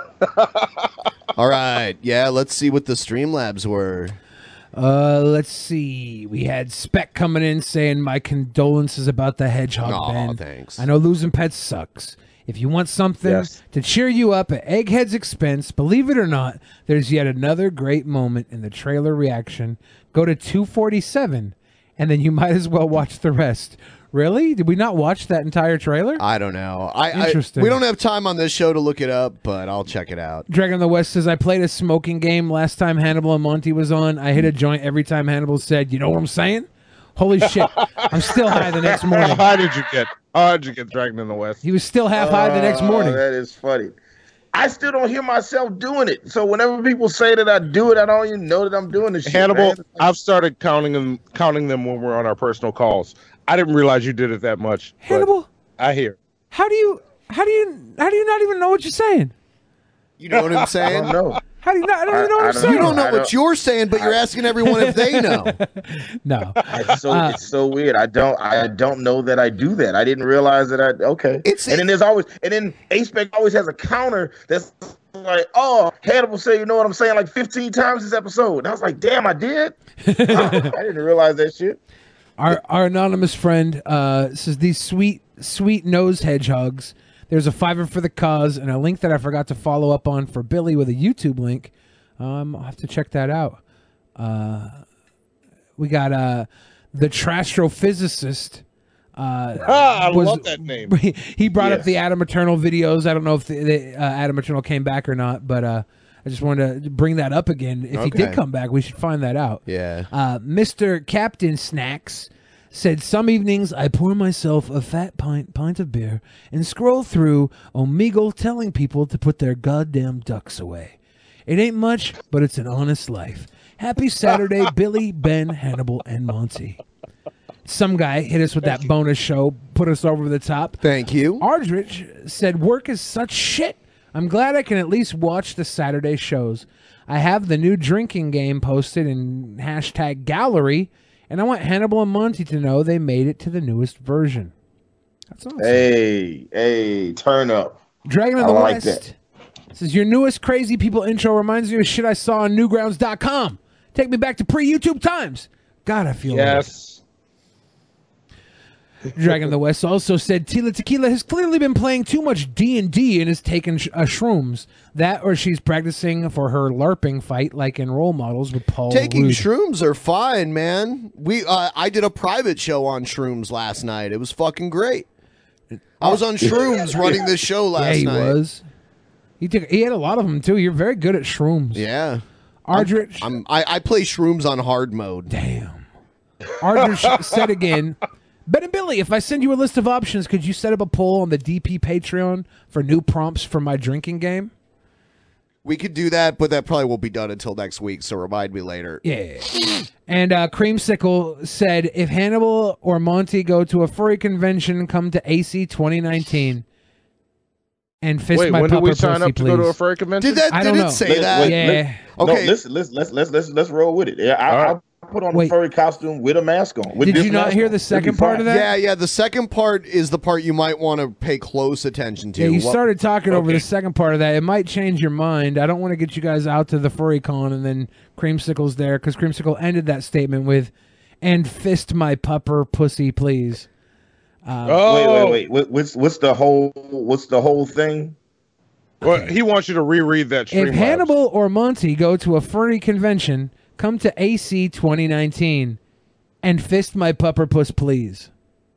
All right. Yeah, let's see what the Streamlabs were. Uh, let's see. We had Spec coming in saying, my condolences about the hedgehog, Aw, Ben. thanks. I know losing pets sucks. If you want something Yes. to cheer you up at Egghead's expense, believe it or not, there's yet another great moment in the trailer reaction. Go to two forty-seven, and then you might as well watch the rest. Really? Did we not watch that entire trailer? I don't know. I, I Interesting. we don't have time on this show to look it up, but I'll check it out. Dragon of the West says, I played a smoking game last time Hannibal and Monty was on. I hit a joint every time Hannibal said, you know what I'm saying? Holy shit. I'm still high the next morning. How high did you get? How high did you get Dragon in the West? He was still half high the next Oh, morning. That is funny. I still don't hear myself doing it. So whenever people say that I do it, I don't even know that I'm doing this shit. Hannibal, man. I've started counting them, counting them when we're on our personal calls. I didn't realize you did it that much. but Hannibal, I hear. how do you, how do you, how do you not even know what you're saying? You know what I'm I saying? don't know. How do you not, I don't I- even know what I I'm don't saying. You don't know I what don't- you're saying, but you're asking everyone if they know. No. It's so Uh, it's so weird. I don't I don't know that I do that. I didn't realize that I okay. It's- and then there's always and then A-Spec always has a counter that's like, oh, Hannibal say, you know what I'm saying, like fifteen times this episode. And I was like, damn, I did. I didn't realize that shit. Our our anonymous friend uh, says these sweet sweet nose hedgehogs. There's a fiver for the cause and a link that I forgot to follow up on for Billy with a YouTube link. Um, I'll have to check that out. Uh, we got uh, the Trastrophysicist. Uh, Ah, I was- love that name. He, he brought up Yes. the Adam Eternal videos. I don't know if the, the uh, Adam Eternal came back or not, but uh, I just wanted to bring that up again. If he did Okay. come back, we should find that out. Yeah. Uh, Mister Captain Snacks said, some evenings I pour myself a fat pint pint of beer and scroll through Omegle telling people to put their goddamn ducks away. It ain't much, but it's an honest life. Happy Saturday, Billy, Ben, Hannibal, and Monty. Some guy hit us with that bonus show, put us over the top. Thank you. Aldrich said, work is such shit. I'm glad I can at least watch the Saturday shows. I have the new drinking game posted in hashtag gallery, and I want Hannibal and Monty to know they made it to the newest version. That's awesome. Hey, hey, turn up. Dragon of I the like West says, your newest Crazy People intro reminds me of shit I saw on newgrounds dot com. Take me back to pre-YouTube times. God, I feel Yes. old. Dragon of the West also said Tila Tequila has clearly been playing too much D and D and has taken sh- uh, shrooms. That or she's practicing for her LARPing fight like in Role Models with Paul Taking Rudd. shrooms are fine, man. We uh, I did a private show on shrooms last night. It was fucking great. I was on shrooms running this show last yeah, he night. was. He took. He had a lot of them too. You're very good at shrooms. Yeah. Ardrich. I'm, I, I play shrooms on hard mode. Damn. Ardrich said again, Ben and Billy, if I send you a list of options, could you set up a poll on the D P Patreon for new prompts for my drinking game? We could do that, but that probably won't be done until next week, so remind me later. Yeah. And uh, Creamsicle said, if Hannibal or Monty go to a furry convention, come to A C twenty nineteen. And fist Wait, my when did we pupper sign pussy, up to go to please. a furry convention? Did that? I Did don't it know. say Let- that? wait, Yeah. let- Okay. No, listen, listen, let's let's let's let's roll with it. Yeah, I, All right. I put on Wait. a furry costume with a mask on. with Did this you not mask hear on. the It'd be second part fine. of that? Yeah, yeah. The second part is the part you might want to pay close attention to. Yeah, you What- started talking over Okay. the second part of that. It might change your mind. I don't want to get you guys out to the furry con and then Creamsicle's there because Creamsicle ended that statement with, and fist my pupper pussy, please. Uh, Oh, Wait, wait, wait. What, what's what's the whole what's the whole thing? Well, he wants you to reread that. If Streamlabs. Hannibal or Monty go to a furry convention, come to A C twenty nineteen and fist my pupper puss, please.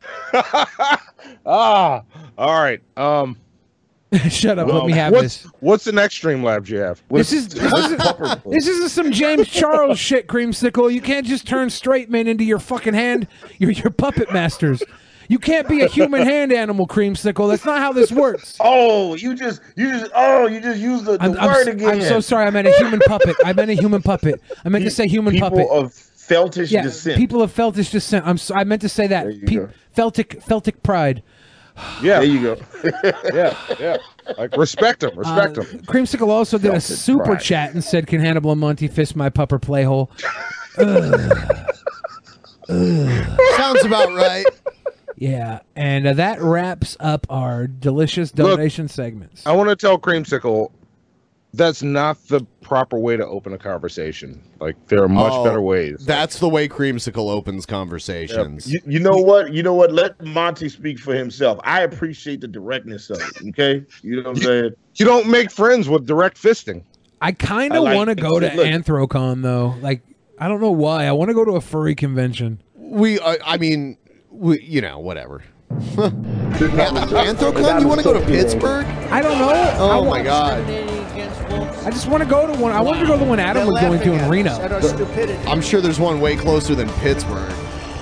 Ah, all right. Um, Shut up. Let um, me have what's, this. What's the next Streamlabs you have? This is this is, this is some James Charles shit, Creamsicle. You can't just turn straight men into your fucking hand. You're your puppet masters. You can't be a human hand animal, Creamsicle. That's not how this works. Oh, you just you just oh you just used the, the I'm, I'm word s- again. I'm so sorry. I meant a human puppet. I meant a human puppet. I meant to say human People puppet. of Feltish yeah, descent. people of Feltish descent. I'm so, I meant to say that. Pe- Feltic Feltic pride. Yeah, there you go. yeah, yeah. Like respect him, respect Uh, him. Creamsicle also did a Feltic super pride. chat and said, "Can Hannibal and Monty fist my pupper playhole?" Ugh. Ugh. Sounds about right. Yeah, and uh, that wraps up our delicious Look, donation segments. I want to tell Creamsicle that's not the proper way to open a conversation. Like there are much Oh, better ways. That's the way Creamsicle opens conversations. You, you know what? You know what? Let Monty speak for himself. I appreciate the directness of it. Okay, you know what I'm saying? You don't make friends with direct fisting. I kind I of like want to it. go to Look. Anthrocon though. Like, I don't know why. I want to go to a furry convention. We, uh, I mean, we, you know, whatever. Anthrocon? You want to go to Pittsburgh? I don't know. I Oh want- my god! I just want to go to one. I wanted to go to the one Adam was going to in Reno. I'm sure there's one way closer than Pittsburgh.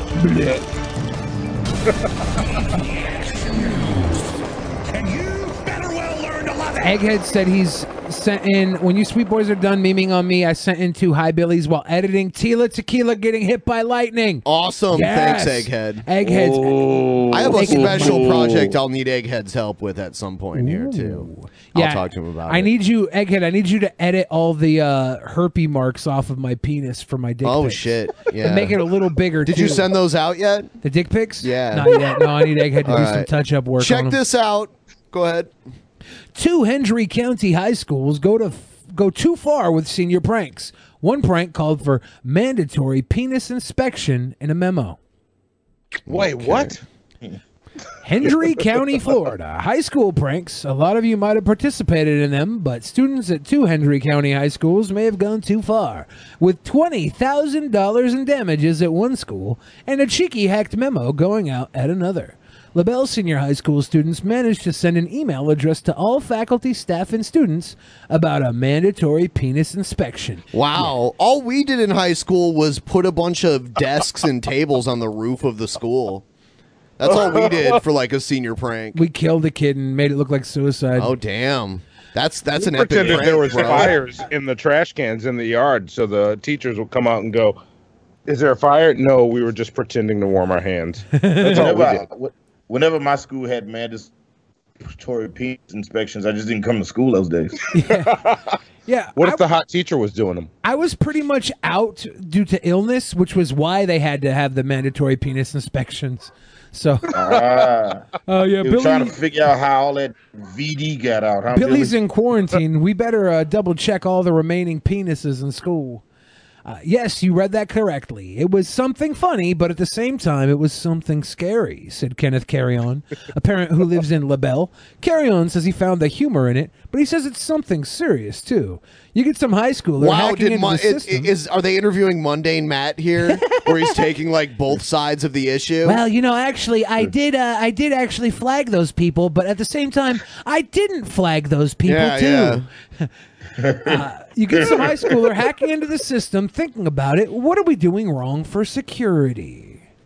Egghead said he's sent in, when you sweet boys are done memeing on me, I sent in two high billies while editing Tila Tequila getting hit by lightning. Awesome. Yes. Thanks, Egghead. Eggheads. I have a Egghead- special project I'll need Egghead's help with at some point here, too. I'll Yeah, talk to him about I it. need you, Egghead, I need you to edit all the uh, herpy marks off of my penis for my dick Oh, pics. shit. Yeah. And make it a little bigger, Did too. you send those out yet? The dick pics? Yeah. Not yet. No, I need Egghead to All do some right. touch-up work Check on 'em. this out. Go ahead. Two Hendry County high schools go to go too far with senior pranks. One prank called for mandatory penis inspection in a memo. Wait, what? Hendry County, Florida. High school pranks. A lot of you might have participated in them, but students at two Hendry County high schools may have gone too far. With twenty thousand dollars in damages at one school and a cheeky hacked memo going out at another. LaBelle Senior High School students managed to send an email addressed to all faculty, staff, and students about a mandatory penis inspection. Wow. All we did in high school was put a bunch of desks and tables on the roof of the school. That's all we did for like a senior prank. We killed a kid and made it look like suicide. Oh, damn. That's that's We an epic pretended prank, there was bro. fires in the trash cans in the yard, so the teachers would come out and go, "Is there a fire?" No, we were just pretending to warm our hands. That's all we Whenever, did. I- wh- whenever my school had mandatory penis inspections, I just didn't come to school those days. Yeah. What I, if the hot teacher was doing them? I was pretty much out due to illness, which was why they had to have the mandatory penis inspections. So, Ah. oh yeah, You were trying to Billy. figure out how all that V D got out. Huh, Billy's Billy? in quarantine. We better uh, double check all the remaining penises in school. Uh, yes, you read that correctly. It was something funny, but at the same time, it was something scary, said Kenneth Carrion, a parent who lives in LaBelle. Carrion says he found the humor in it, but he says it's something serious, too. You get some high schooler Wow, hacking did into Mon- the it, system. is are they interviewing Mundane Matt here, where he's taking like both sides of the issue? Well, you know, actually, I did. Uh, I did actually flag those people, but at the same time, I didn't flag those people Yeah, too. yeah. Uh, you get some high schooler hacking into the system, thinking about it. What are we doing wrong for security?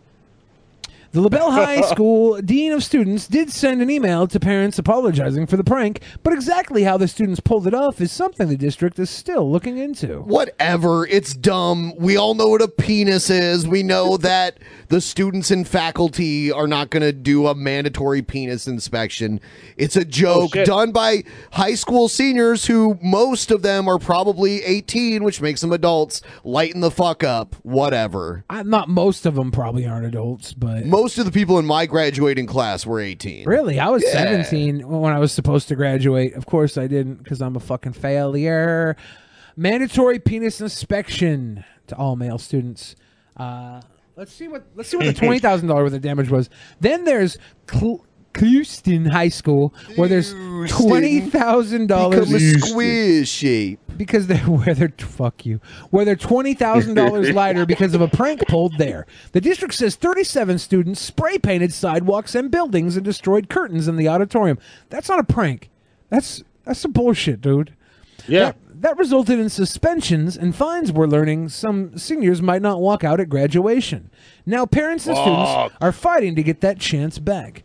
The LaBelle High School Dean of Students did send an email to parents apologizing for the prank, but exactly how the students pulled it off is something the district is still looking into. Whatever, it's dumb. We all know what a penis is. We know that the students and faculty are not going to do a mandatory penis inspection. It's a joke shit. done by high school seniors who most of them are probably eighteen, which makes them adults. Lighten the fuck up. Whatever. I, not most of them probably aren't adults, but Most of the people in my graduating class were eighteen. really, I was Yeah. seventeen when I was supposed to graduate. Of course, I didn't because I'm a fucking failure. Mandatory penis inspection to all male students. Uh, let's see what let's see what the twenty thousand dollars worth of damage was. Then there's Cl- Clewiston High School, where there's twenty thousand dollars Become a squiz shape. because they're where they're fuck you where they're twenty thousand dollars lighter because of a prank pulled there. The district says thirty-seven students spray painted sidewalks and buildings and destroyed curtains in the auditorium. That's not a prank. That's that's some bullshit, dude. Yeah. That, that resulted in suspensions and fines. We're learning some seniors might not walk out at graduation. Now parents and students Fuck. are fighting to get that chance back.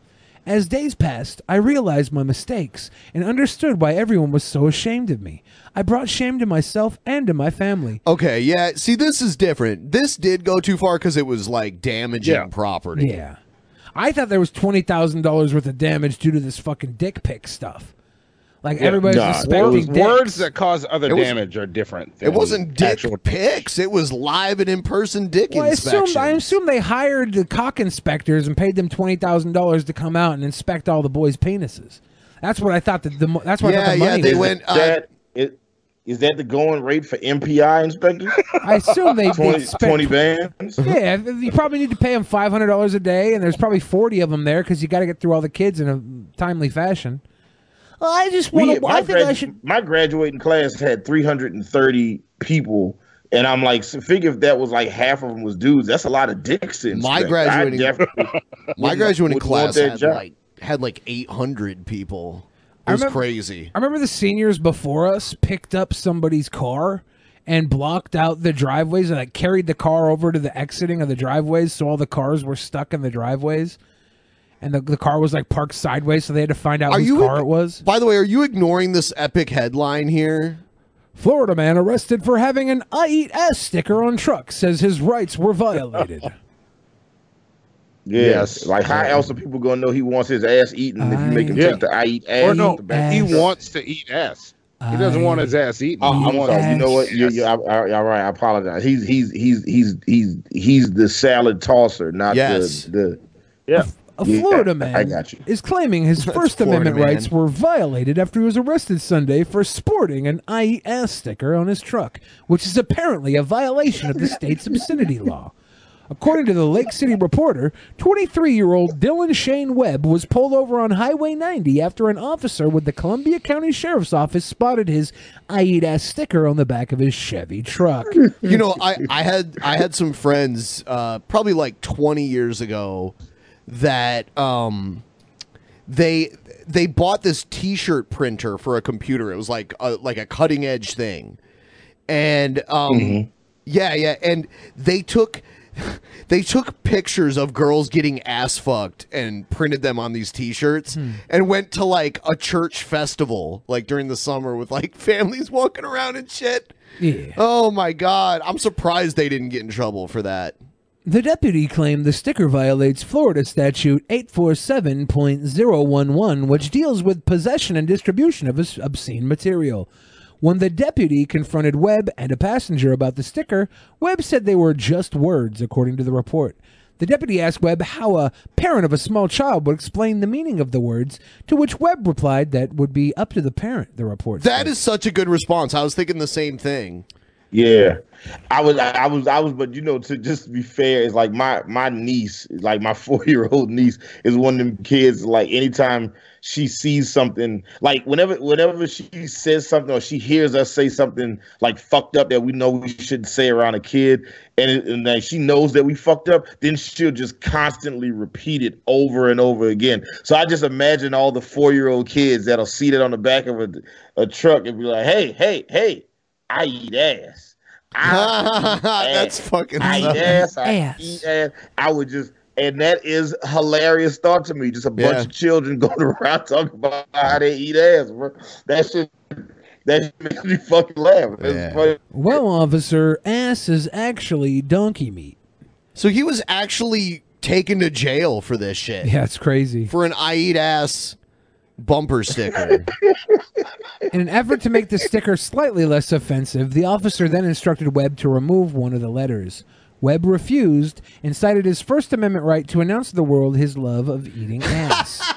As days passed, I realized my mistakes and understood why everyone was so ashamed of me. I brought shame to myself and to my family. Okay, yeah. See, this is different. This did go too far because it was like damaging Yeah. property. Yeah. I thought there was twenty thousand dollars worth of damage due to this fucking dick pic stuff. Like, everybody's Nah, suspecting words, dicks. words that cause other It was- damage are different. It than wasn't dick actual pics. It was live and in-person dick Well, I inspection. assume, I assume they hired the cock inspectors and paid them twenty thousand dollars to come out and inspect all the boys' penises. That's what I thought. That the mo- that's what I thought the money was. Is that, it, is that the going rate for M P I inspectors? I assume they, they twenty, spent twenty bands. Yeah, you probably need to pay them five hundred dollars a day, and there's probably forty of them there because you got to get through all the kids in a timely fashion. Well, I just We- want to. my, I think I gradu- should. my graduating class had three hundred thirty people, and I'm like, so figure if that was like half of them was dudes. That's a lot of dicks in My inspect. I graduating- definitely My wouldn't- graduating wouldn't want class that had job. like had like eight hundred people. It I was remember- crazy. I remember the seniors before us picked up somebody's car and blocked out the driveways and like carried the car over to the exiting of the driveways, so all the cars were stuck in the driveways, and the, the car was like parked sideways, so they had to find out Are whose you car it was. By the way, are you ignoring this epic headline here? Florida man arrested for having an I eat ass sticker on truck says his rights were violated. Yeah. Yes. Like, how else are people gonna know he wants his ass eaten if you make him Yeah. take the I eat ass? Or no, off the back? he wants to eat ass. He doesn't want his ass eaten. Oh, He I'm wants sorry. You know what? You, you, I, I, all right. I apologize. He's he's he's he's he's he's the salad tosser, not Yes. the the. Yeah. A Yeah, Florida man I got you. is claiming his First Florida Amendment man. rights were violated after he was arrested Sunday for sporting an I eat ass sticker on his truck, which is apparently a violation of the state's obscenity law. According to the Lake City Reporter, twenty-three-year-old Dylan Shane Webb was pulled over on Highway ninety after an officer with the Columbia County Sheriff's Office spotted his I eat ass sticker on the back of his Chevy truck. You know, I, I had I had some friends uh, probably like twenty years ago that um they they bought this T-shirt printer for a computer. It was like a, like a cutting edge thing, and um Mhm. yeah yeah, and they took. They took pictures of girls getting ass fucked and printed them on these T-shirts and went to like a church festival like during the summer with like families walking around and shit. Yeah. Oh my god, I'm surprised they didn't get in trouble for that. The deputy claimed the sticker violates Florida Statute eight forty-seven point oh one one, which deals with possession and distribution of obs- obscene material. When the deputy confronted Webb and a passenger about the sticker, Webb said they were just words, according to the report. The deputy asked Webb how a parent of a small child would explain the meaning of the words, to which Webb replied that would be up to the parent, the report That is such a good response. I was thinking the same thing. Yeah, I was, I was, I was, but you know, to just to be fair, it's like my my niece, like my four year old niece, is one of them kids. Like anytime she sees something, like whenever whenever she says something or she hears us say something like fucked up that we know we shouldn't say around a kid, and, it, and like she knows that we fucked up, then she'll just constantly repeat it over and over again. So I just imagine all the four year old kids that'll see that on the back of a, a truck and be like, hey, hey, hey. I eat ass. I eat That's ass. fucking I eat funny. ass. I Ass. eat ass. I would just, and that is hilarious thought to me. Just a bunch Yeah. of children going around talking about how they eat ass, bro. That shit, that shit makes me fucking laugh. It's funny. Well, officer, ass is actually donkey meat. So he was actually taken to jail for this shit. Yeah, it's crazy. For an I eat ass bumper sticker. In an effort to make the sticker slightly less offensive, the officer then instructed Webb to remove one of the letters. Webb refused and cited his First Amendment right to announce to the world his love of eating ass.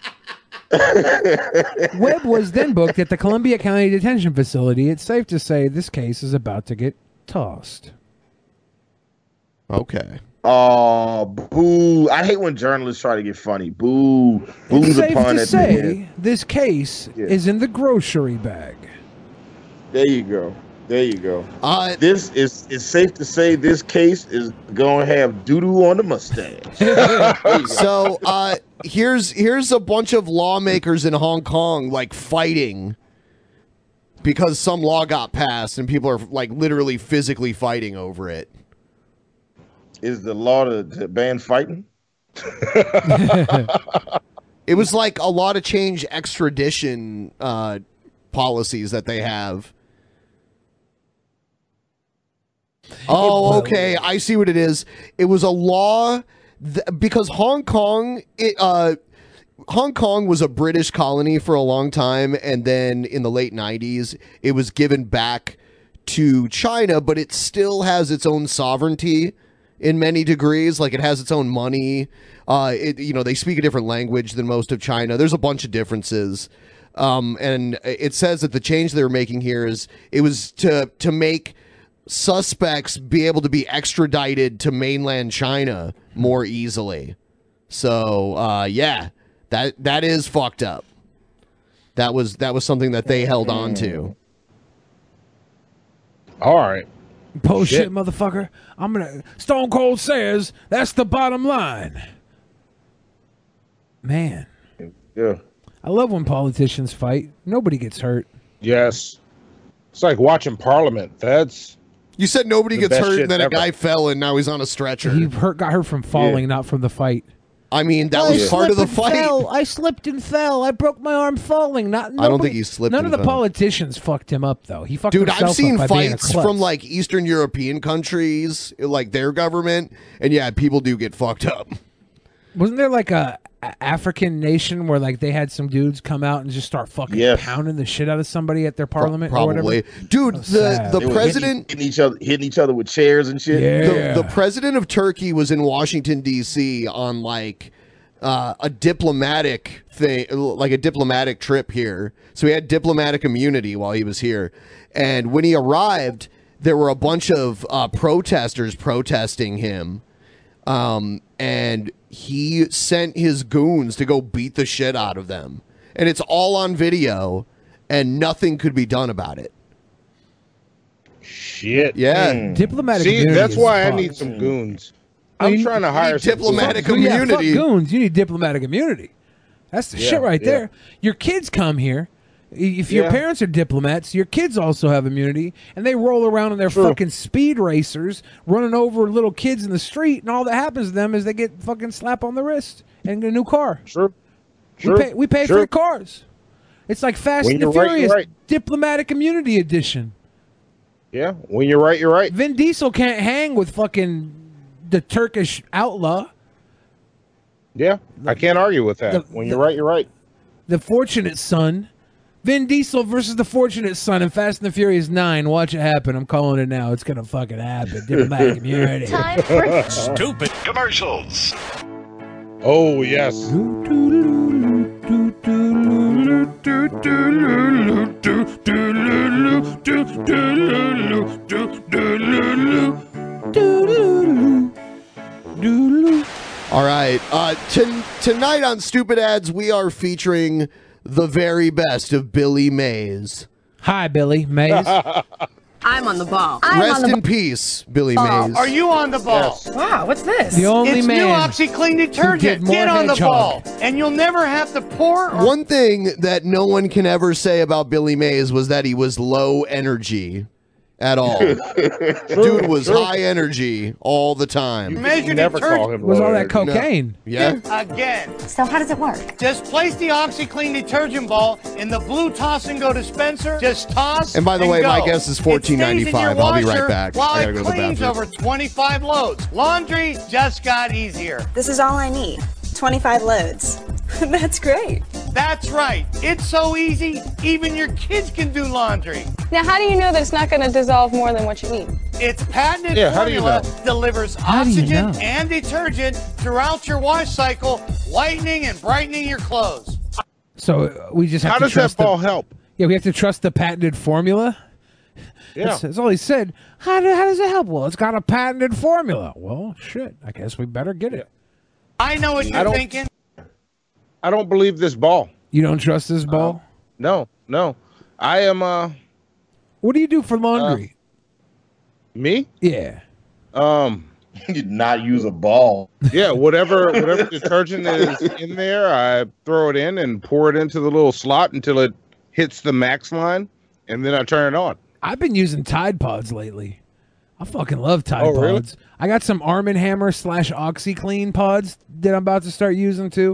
Webb was then booked at the Columbia County Detention Facility. It's safe to say this case is about to get tossed. Okay. Oh, boo. I hate when journalists try to get funny. Boo. Boo's It's a safe pun to at the end. say this case Yeah. is in the grocery bag. There you go. There you go. Uh, this is it's safe to say this case is gonna have doo doo on the mustache. So uh, here's here's a bunch of lawmakers in Hong Kong like fighting because some law got passed and people are like literally physically fighting over it. Is the law to, to ban fighting? It was like a lot of change extradition uh, policies that they have. Oh, okay. I see what it is. It was a law th- because Hong Kong, it, uh, Hong Kong was a British colony for a long time, and then in the late nineties, it was given back to China, but it still has its own sovereignty in many degrees. Like, it has its own money. Uh, it, you know, they speak a different language than most of China. There's a bunch of differences. Um, and it says that the change they were making here is it was to to make suspects be able to be extradited to mainland China more easily. So, uh, yeah, that that is fucked up. That was that was something that they held on to. All right. Bullshit, motherfucker. I'm gonna. Stone Cold says that's the bottom line. Man. Yeah. I love when politicians fight. Nobody gets hurt. Yes. It's like watching Parliament. That's. You said nobody the gets best hurt, shit and then a ever. guy fell, and now he's on a stretcher. He hurt, got hurt from falling, Yeah. not from the fight. I mean, that I was part of the slipped and fight. Fell. I slipped and fell. I broke my arm falling. Not. I don't nobody- think he slipped None and of the fell. politicians fucked him up, though. He fucked Dude, himself I've seen up by being a fights klutz. from like Eastern European countries, like their government, and yeah, people do get fucked up. Wasn't there like a, a African nation where like they had some dudes come out and just start fucking Yes. pounding the shit out of somebody at their parliament or Probably, whatever? dude. That was The sad. the They were president hitting, hitting each other, hitting each other with chairs and shit. the, the president of Turkey was in Washington D C on like uh, a diplomatic thing, like a diplomatic trip here. So he had diplomatic immunity while he was here, and when he arrived, there were a bunch of uh, protesters protesting him, um, and he sent his goons to go beat the shit out of them, and it's all on video, and nothing could be done about it. Shit. Yeah. Diplomatic See, immunity that's is why I fucked. need some goons. I I'm mean, trying to you hire need some diplomatic goons. Yeah, fuck immunity. goons. You need diplomatic immunity. That's the Yeah, shit right yeah. there. Your kids come here. If your Yeah. parents are diplomats, your kids also have immunity, and they roll around in their True. fucking speed racers, running over little kids in the street, and all that happens to them is they get fucking slap on the wrist and get a new car. True. We True. pay, we pay True. for the cars. It's like Fast When and the you're right, you're Furious right. Diplomatic Immunity Edition. Yeah. When you're right, you're right. Vin Diesel can't hang with fucking the Turkish outlaw. Yeah. I can't argue with that. the- when the- you're right, you're right. The Fortunate Son. Vin Diesel versus the Fortunate Son in Fast and the Furious nine. Watch it happen. I'm calling it now. It's gonna fucking happen. Diplomatic immunity. Time for Stupid commercials. Oh yes. All right. Uh, t- tonight on Stupid Ads, we are featuring the very best of Billy Mays. Hi, Billy Mays. I'm on the ball. Rest in peace, Billy Mays. Are you on the ball? Wow, what's this? The only it's man new OxyClean did detergent. more Get on the hedgehog. ball, and you'll never have to pour. Or One thing that no one can ever say about Billy Mays was that he was low energy at all. Dude was high energy all the time. measure Never detergent. call him. Was all low that energy. cocaine? Yeah. Again, So how does it work? just place the OxyClean detergent ball in the blue toss and go dispenser. Just toss. And by the way, go. my guess is fourteen ninety-five. It stays in your I'll be right washer back. While I gotta it go to the cleans bathroom. over twenty-five loads. Laundry just got easier. This is all I need. twenty-five loads. That's great. That's right. It's so easy, even your kids can do laundry. Now, how do you know that it's not going to dissolve more than what you need? Its patented Yeah, how do you formula know? delivers How do you oxygen know? and detergent throughout your wash cycle, whitening and brightening your clothes. So uh, we just have How to does trust that ball the, help? Yeah, we have to trust the patented formula. Yeah. That's, that's all he said. How, do, how does it help? Well, it's got a patented formula. Well, shit. I guess we better get it. I know what I you're don't- thinking. I don't believe this ball. You don't trust this ball? No, no. I am uh What do you do for laundry? me? yeah. Um You did not use a ball. yeah, whatever whatever detergent is in there, I throw it in and pour it into the little slot until it hits the max line, and then I turn it on. I've been using Tide Pods lately. I fucking love Tide Oh, really? Pods. I got some Arm and Hammer slash OxyClean pods that I'm about to start using too.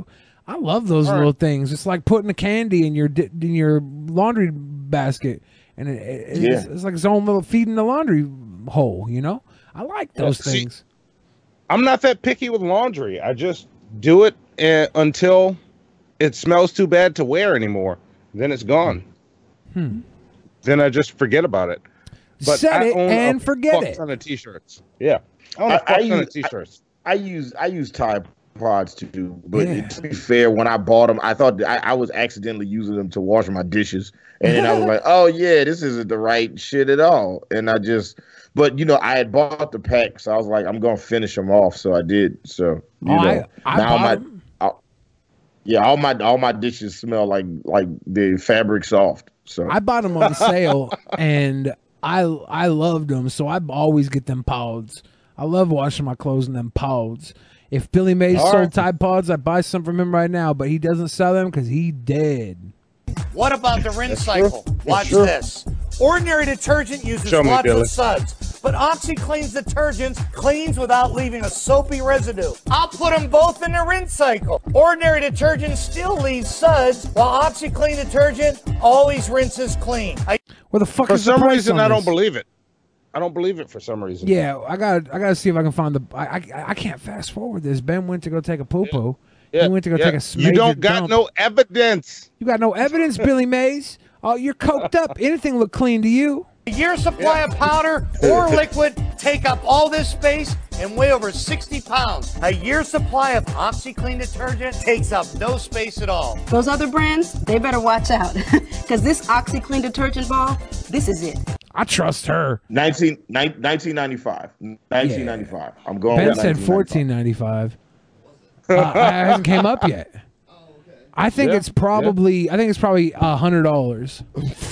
I love those All little right. things. It's like putting a candy in your di- in your laundry basket, and it, it- it's, Yeah. it's like its own little feeding the laundry hole. You know, I like those Yeah, see, things. I'm not that picky with laundry. I just do it uh, until it smells too bad to wear anymore. Then it's gone. Hmm. Then I just forget about it. But Set I it own and a forget fuck it. ton of t-shirts. Yeah, I own a I- fuck I ton use- of t-shirts. I use I use Tide Pods too, but Yeah. to be fair, when I bought them, I thought that I, I was accidentally using them to wash my dishes, and then I was like, "Oh yeah, this isn't the right shit at all." And I just, but you know, I had bought the pack, so I was like, "I'm gonna finish them off," so I did. So you Oh, know, I- I now bought my, 'em. I- yeah, all my all my dishes smell like like the fabric soft. So I bought them on sale, and I I loved them, so I always get them pods. I love washing my clothes in them pods. If Billy Mays All sold right. Tide Pods, I'd buy some from him right now, but he doesn't sell them because he dead. What about the rinse That's cycle? true. Watch That's true. this. Ordinary detergent uses Show me, lots Billy. of suds, but OxyClean's detergent cleans without leaving a soapy residue. I'll put them both in the rinse cycle. Ordinary detergent still leaves suds, while OxyClean detergent always rinses clean. I- Where the fuck For is the some price reason, on I don't this? believe it. I don't believe it for some reason. Yeah, I got I got to see if I can find the. I, I I can't fast forward this. Ben went to go take a poo poo. Yeah, he went to go yeah. take a. You major don't got dump. no evidence. You got no evidence, Billy Mays. Oh, you're coked up. Anything look clean to you? A year supply of powder or liquid take up all this space and weigh over sixty pounds. A year supply of OxyClean detergent takes up no space at all. Those other brands, they better watch out. Because this OxyClean detergent ball, this is it. I trust her. nineteen, nineteen ninety-five. nineteen ninety-five. I'm going Ben with said fourteen ninety five. Uh, it hasn't came up yet. I think Yeah, it's probably. I think it's probably a hundred dollars.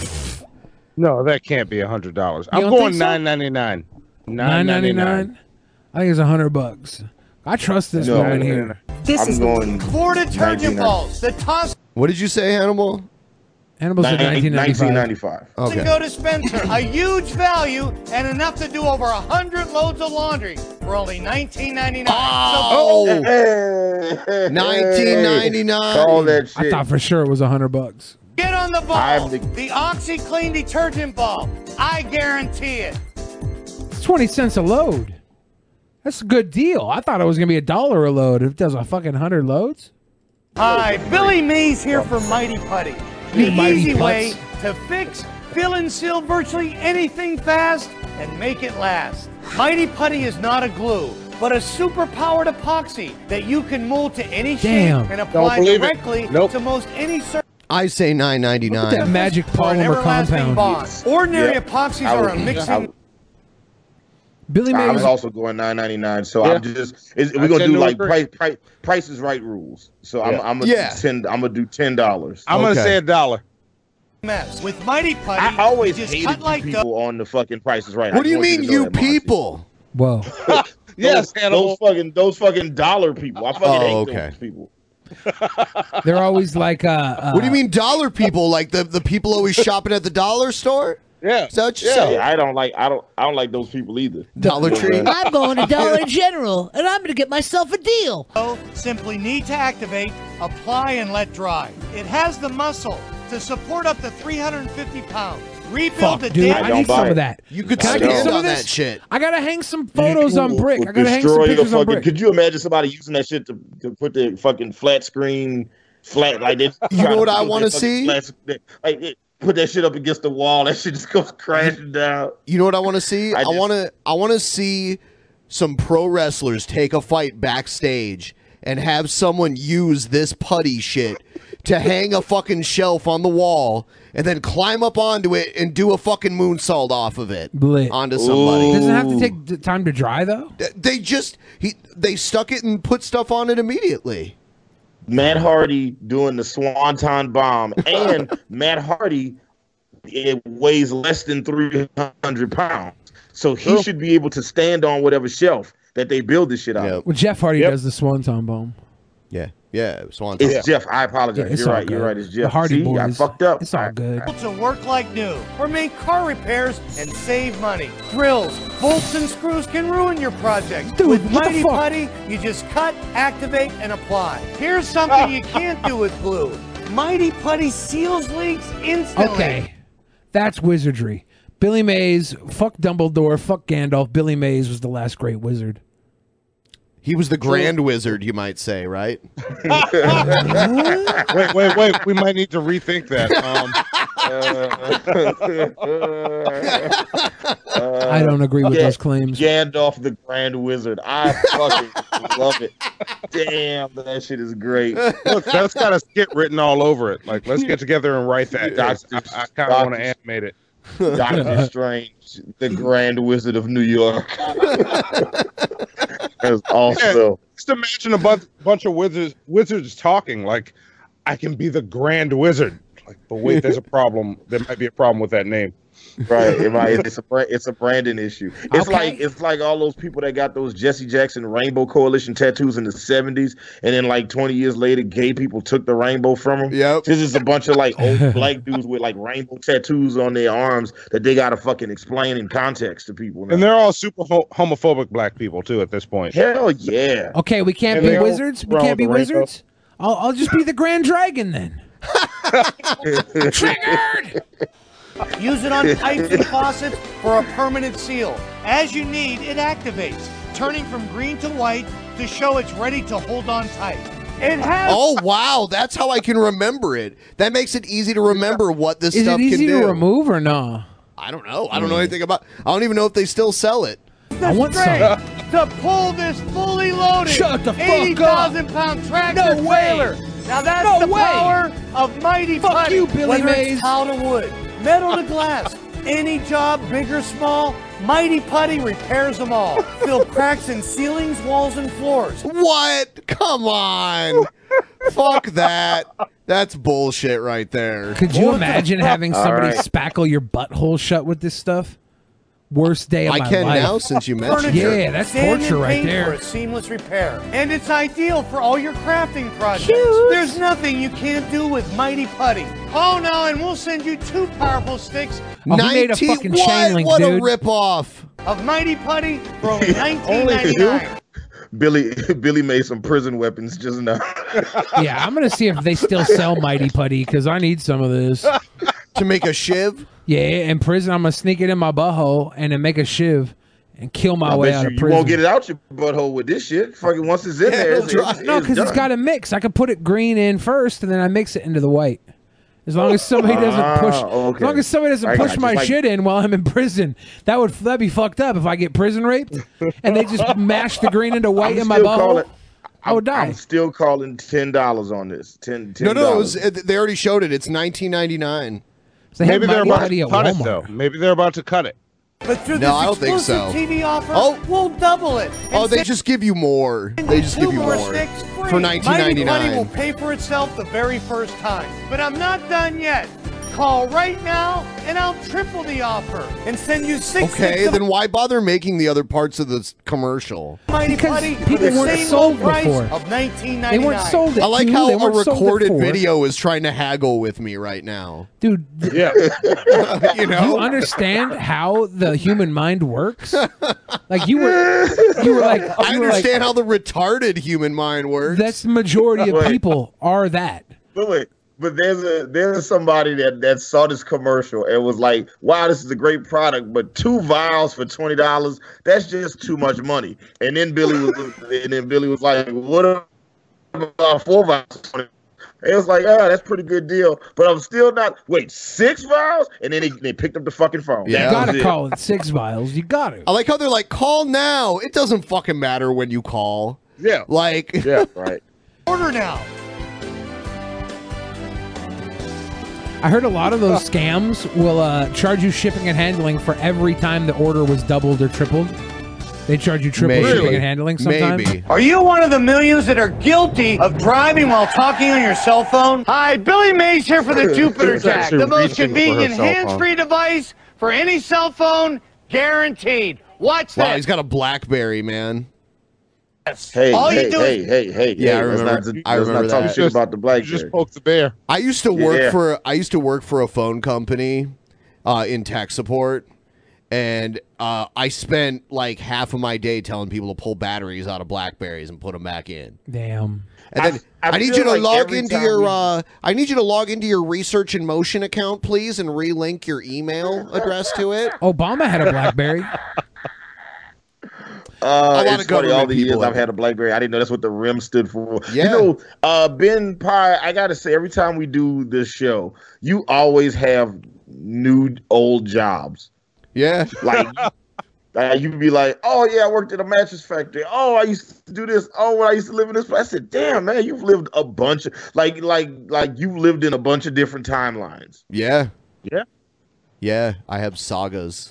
No, that can't be a hundred dollars. You I'm don't going think so? nine ninety nine. Nine ninety nine. I think it's a hundred bucks. I trust this No, woman here. This I'm is going four detergent nineteen ninety. balls. The Thompson What did you say, Hannibal? Hannibal said nineteen ninety-five. ninety-five. Okay. Go Dispenser, a huge value and enough to do over a hundred loads of laundry for only nineteen ninety-nine. Oh, So nineteen ninety-nine. Call that I thought for sure it was a hundred bucks. get on the ball. I'm The, the- OxyClean detergent ball. I guarantee it. It's twenty cents a load. That's a good deal. I thought it was gonna be a dollar a load. If it does a fucking hundred loads. Hi, Billy Mays here for Mighty Putty. The You Mighty easy way Putts. to fix, fill, and seal virtually anything fast and make it last. Mighty Putty is not a glue, but a super-powered epoxy that you can mold to any Damn. shape and apply believe it. directly Nope. to most any surface. I say nine ninety Look at that nine. magic For an polymer everlasting compound. bond. Ordinary Yeah. epoxies I are was- a mixing. I was- Billy I Mays. was also going nine ninety-nine, so Yeah. I'm just is, I we're gonna tend do to like agree. price, price price is right rules. So I'm Yeah. I'm gonna Yeah. do ten I'm gonna do ten dollars. I'm gonna say a dollar. Mess. With Mighty Putty, I always you just hated cut like you people on the fucking prices right. What I do you want mean, to know you that, Monty. people? Whoa. Yes, those, Hannibal. those fucking those fucking dollar people. I fucking Oh, hate okay. those people. They're always like. Uh, uh, What do you mean, dollar people? Like the, the people always shopping at the dollar store? Yeah. Is that what you Yeah, say? I don't like I don't I don't like those people either. Dollar Tree. I'm going to Dollar General, and I'm going to get myself a deal. Simply need to activate, apply, and let dry. It has the muscle to support up to three hundred fifty pounds. Rebuild Fuck, the dude. damage. I don't need some buy of it. that. You could Can I stand get some on of this? that shit. I gotta hang some photos on Will- brick. will I gotta hang some destroy the pictures on fucking- brick. Could you imagine somebody using that shit to, to put the fucking flat screen flat like this? You know what I wanna see? Like it, put that shit up against the wall. That shit just goes crashing down. You know what I want to see? I I, just- want to I want to see some pro wrestlers take a fight backstage and have someone use this putty shit to hang a fucking shelf on the wall and then climb up onto it and do a fucking moonsault off of it Blit. onto somebody. Doesn't it have to take d- time to dry though. Th- They just he they stuck it and put stuff on it immediately. Matt Hardy doing the Swanton bomb, and Matt Hardy it weighs less than three hundred pounds, so he True. should be able to stand on whatever shelf that they build this shit out. of. Well, Jeff Hardy Yep. does the Swanton bomb. Yeah, Yeah, Swanson. It's Jeff. I apologize. Yeah, it's You're all right. You're good. right. It's The Jeff. Hardy See, I Boys. fucked up. It's all good. To work like new or make car repairs and save money. Drills, bolts, and screws can ruin your project. Dude, with what the Mighty fuck? Putty, you just cut, activate, and apply. Here's something you can't do with glue. Mighty Putty seals leaks instantly. Okay, that's wizardry. Billy Mays, fuck Dumbledore, fuck Gandalf. Billy Mays was the last great wizard. He was the Grand Wizard, you might say, right? wait, wait, wait. We might need to rethink that. Um, Uh, I don't agree with Ga- those claims. Gandalf the Grand Wizard. I fucking love it. Damn, that shit is great. Look, that's got a skit written all over it. Like, let's get together and write that. Doctor- I, I kind of want to Doctor- animate it. Doctor Strange, the Grand Wizard of New York. That's awesome. Yeah, just imagine a bunch, bunch of wizards, wizards talking like, "I can be the Grand Wizard." Like, but wait, there's a problem. There might be a problem with that name. Right, it might, it's a bra- it's a Brandon issue. It's Okay. like it's like all those people that got those Jesse Jackson Rainbow Coalition tattoos in the seventies, and then like twenty years later, gay people took the rainbow from them. Yep. This is a bunch of like old black dudes with like rainbow tattoos on their arms that they gotta fucking explain in context to people. Now. And they're all super ho- homophobic black people too at this point. Hell yeah. Okay, we can't And be they all wizards. We round can't be the rainbow. wizards. I'll, I'll just be the Grand Dragon then. Triggered. Use it on pipes and faucets for a permanent seal. As you need, it activates, turning from green to white to show it's ready to hold on tight. It has. Oh wow, that's how I can remember it. That makes it easy to remember what this Is stuff it easy can do. to remove or no? I don't know. I don't know anything about. I don't even know if they still sell it. I want strength some. to pull this fully loaded Shut the fuck up. eighty thousand pound tractor No way. trailer. Now that's No the way. power of Mighty Fuck Putty. you, Billy Whether Mays. it's tile to wood, metal to glass, any job, big or small, Mighty Putty repairs them all. Fill cracks in ceilings, walls, and floors. What? Come on. Fuck that. That's bullshit right there. Could you imagine having All somebody right. spackle your butthole shut with this stuff? Worst day of I my can life. now since you mentioned Furniture, it. Yeah, that's sand torture and right paint there. for a seamless repair. And it's ideal for all your crafting projects. There's nothing you can't do with Mighty Putty. Oh no, and we'll send you two powerful sticks Oh, he made a fucking chain link, What dude. a ripoff. of Mighty Putty for only nineteen ninety-nine. Billy Billy made some prison weapons just now. Yeah, I'm gonna see if they still sell Mighty Putty because I need some of this. To make a shiv? Yeah, in prison I'm gonna sneak it in my butthole and then make a shiv and kill my I way bet out you, of you prison. won't get it out your butthole with this shit. Fucking once it's in there, it's, it's, No, it's because it's done. got to mix. I could put it green in first, and then I mix it into the white. As long as somebody doesn't push, Ah, okay. as long as somebody doesn't I push got you. my Like- shit in while I'm in prison, that would that'd be fucked up if I get prison raped and they just mash the green into white I'm in my still butthole. calling- I would die. I'm still calling ten dollars on this. Ten. No, $10. no, it was, it- they already showed it. It's nineteen ninety-nine. So they have Maybe they're Mighty about Putty to at cut it Walmart. though. Maybe they're about to cut it. But through No, this I don't think exclusive so. T V offer, Oh. we'll double it. Oh, And they send just give you more. They just two give you more more sticks free. for nineteen Mighty Putty will ninety-nine. pay for itself the very first time. But I'm not done yet. Call right now, and I'll triple the offer and send you six Okay, sticks of then why bother making the other parts of this commercial? Mighty Because Putty for people the weren't same sold low price before. of nineteen They ninety-nine. weren't sold at I like two, how they a weren't sold at recorded four. video is trying to haggle with me right now. Dude, Yeah. You do know? you understand how the human mind works? Like you were, you were like, I you were like, understand how the retarded human mind works. that's the majority of Wait. people are that. But wait, but there's a there's somebody that that saw this commercial and was like, "Wow, this is a great product, but two vials for twenty dollars, that's just too much money." And then Billy was and then Billy was like, "What about four vials?" for twenty dollars?" It was like, "Ah, that's a pretty good deal, but I'm still not." Wait, six vials? And then they, they picked up the fucking phone. Yeah. You That gotta was it. call it six vials. You got to. I like how they're like, call now. It doesn't fucking matter when you call. Yeah. Like, Yeah, right. Order now. I heard a lot of those scams will uh, charge you shipping and handling for every time the order was doubled or tripled. They charge you triple Maybe. shipping and handling sometimes. maybe. Are you one of the millions that are guilty of driving while talking on your cell phone? Hi, Billy Mays here for the Jupiter She's Jack, actually the most reaching for her convenient cell phone. hands-free device for any cell phone, guaranteed. Watch Wow, this. he's got a BlackBerry, man. Hey, All you hey, do hey, is- hey, hey, Yeah, hey, I let's remember. not, I let's remember not talk that. shit about the black. Just poke the bear. I used to work Yeah. for I used to work for a phone company uh, in tech support, and uh, I spent like half of my day telling people to pull batteries out of Blackberries and put them back in. Damn. And then I- I, I need feel you to like log every into time your we- uh, I need you to log into your Research in Motion account, please, and relink your email address to it. Obama had a BlackBerry. Uh, lot it's of funny. All government the years people I've have had a BlackBerry, I didn't know that's what the R I M stood for. Yeah. You know, uh, Ben Pye, I gotta say, every time we do this show, you always have new old jobs. Yeah, like. Uh, you could be like, oh yeah, I worked at a mattress factory. Oh, I used to do this. Oh, when I used to live in this place. I said, damn man, you've lived a bunch of like, like, like you lived in a bunch of different timelines. Yeah, yeah, yeah. I have sagas.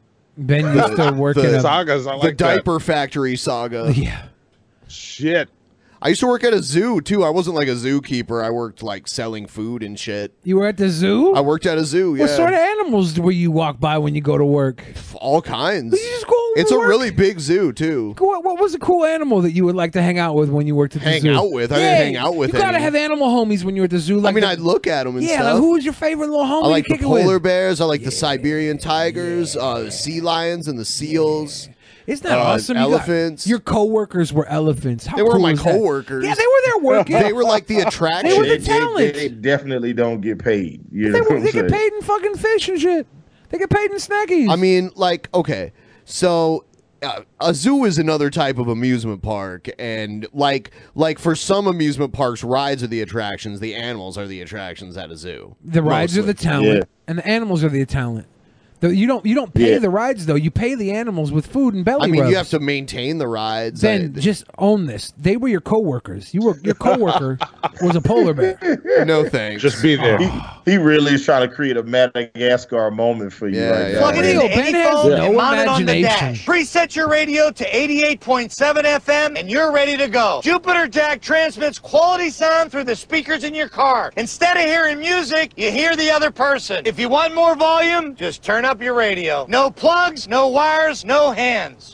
Ben used to work the, at a Sagas, I the like that. diaper factory saga. Yeah. Shit. I used to work at a zoo too. I wasn't like a zookeeper. I worked like selling food and shit. You were at the zoo? I worked at a zoo. Yeah, What sort of animals do you walk by when you go to work? all kinds. You just go to It's a work? really big zoo too. What, what was a cool animal that you would like to hang out with when you worked at the Hang zoo? out with? I didn't hang out with You gotta any. have animal homies when you're at the zoo. Like I mean, the- I'd look at them and yeah, stuff. like who was your favorite little homie I like to the kick it polar with? bears. I like the Siberian tigers, uh, the sea lions, and the seals. Isn't that uh, awesome? You got- Elephants. your coworkers were elephants. How They were cool my is that? coworkers. Yeah, they were there working. They were like the attraction. They were the They- talent. They, they definitely don't get paid. You They, know were, what they I'm get saying? paid in fucking fish and shit. They get paid in snackies. I mean, like, okay, so uh, a zoo is another type of amusement park, and like, like for some amusement parks, rides are the attractions. The animals are the attractions at a zoo. the rides are the mostly. talent, and the animals are the talent. The, you don't you don't pay Yeah. the rides though. You pay the animals with food and belly I mean, rubs. you have to maintain the rides. Ben, I- just own this. They were your coworkers. You were your coworker was a polar bear. no thanks. Just be there. He, he really is trying to create a Madagascar moment for you Yeah, right yeah. now. Plug it into Ben any has phone no and mount it on the imagination. dash. Preset your radio to eighty-eight point seven F M and you're ready to go. Jupiter Jack transmits quality sound through the speakers in your car. Instead of hearing music, you hear the other person. If you want more volume, just turn up your radio. No plugs, no wires, no hands.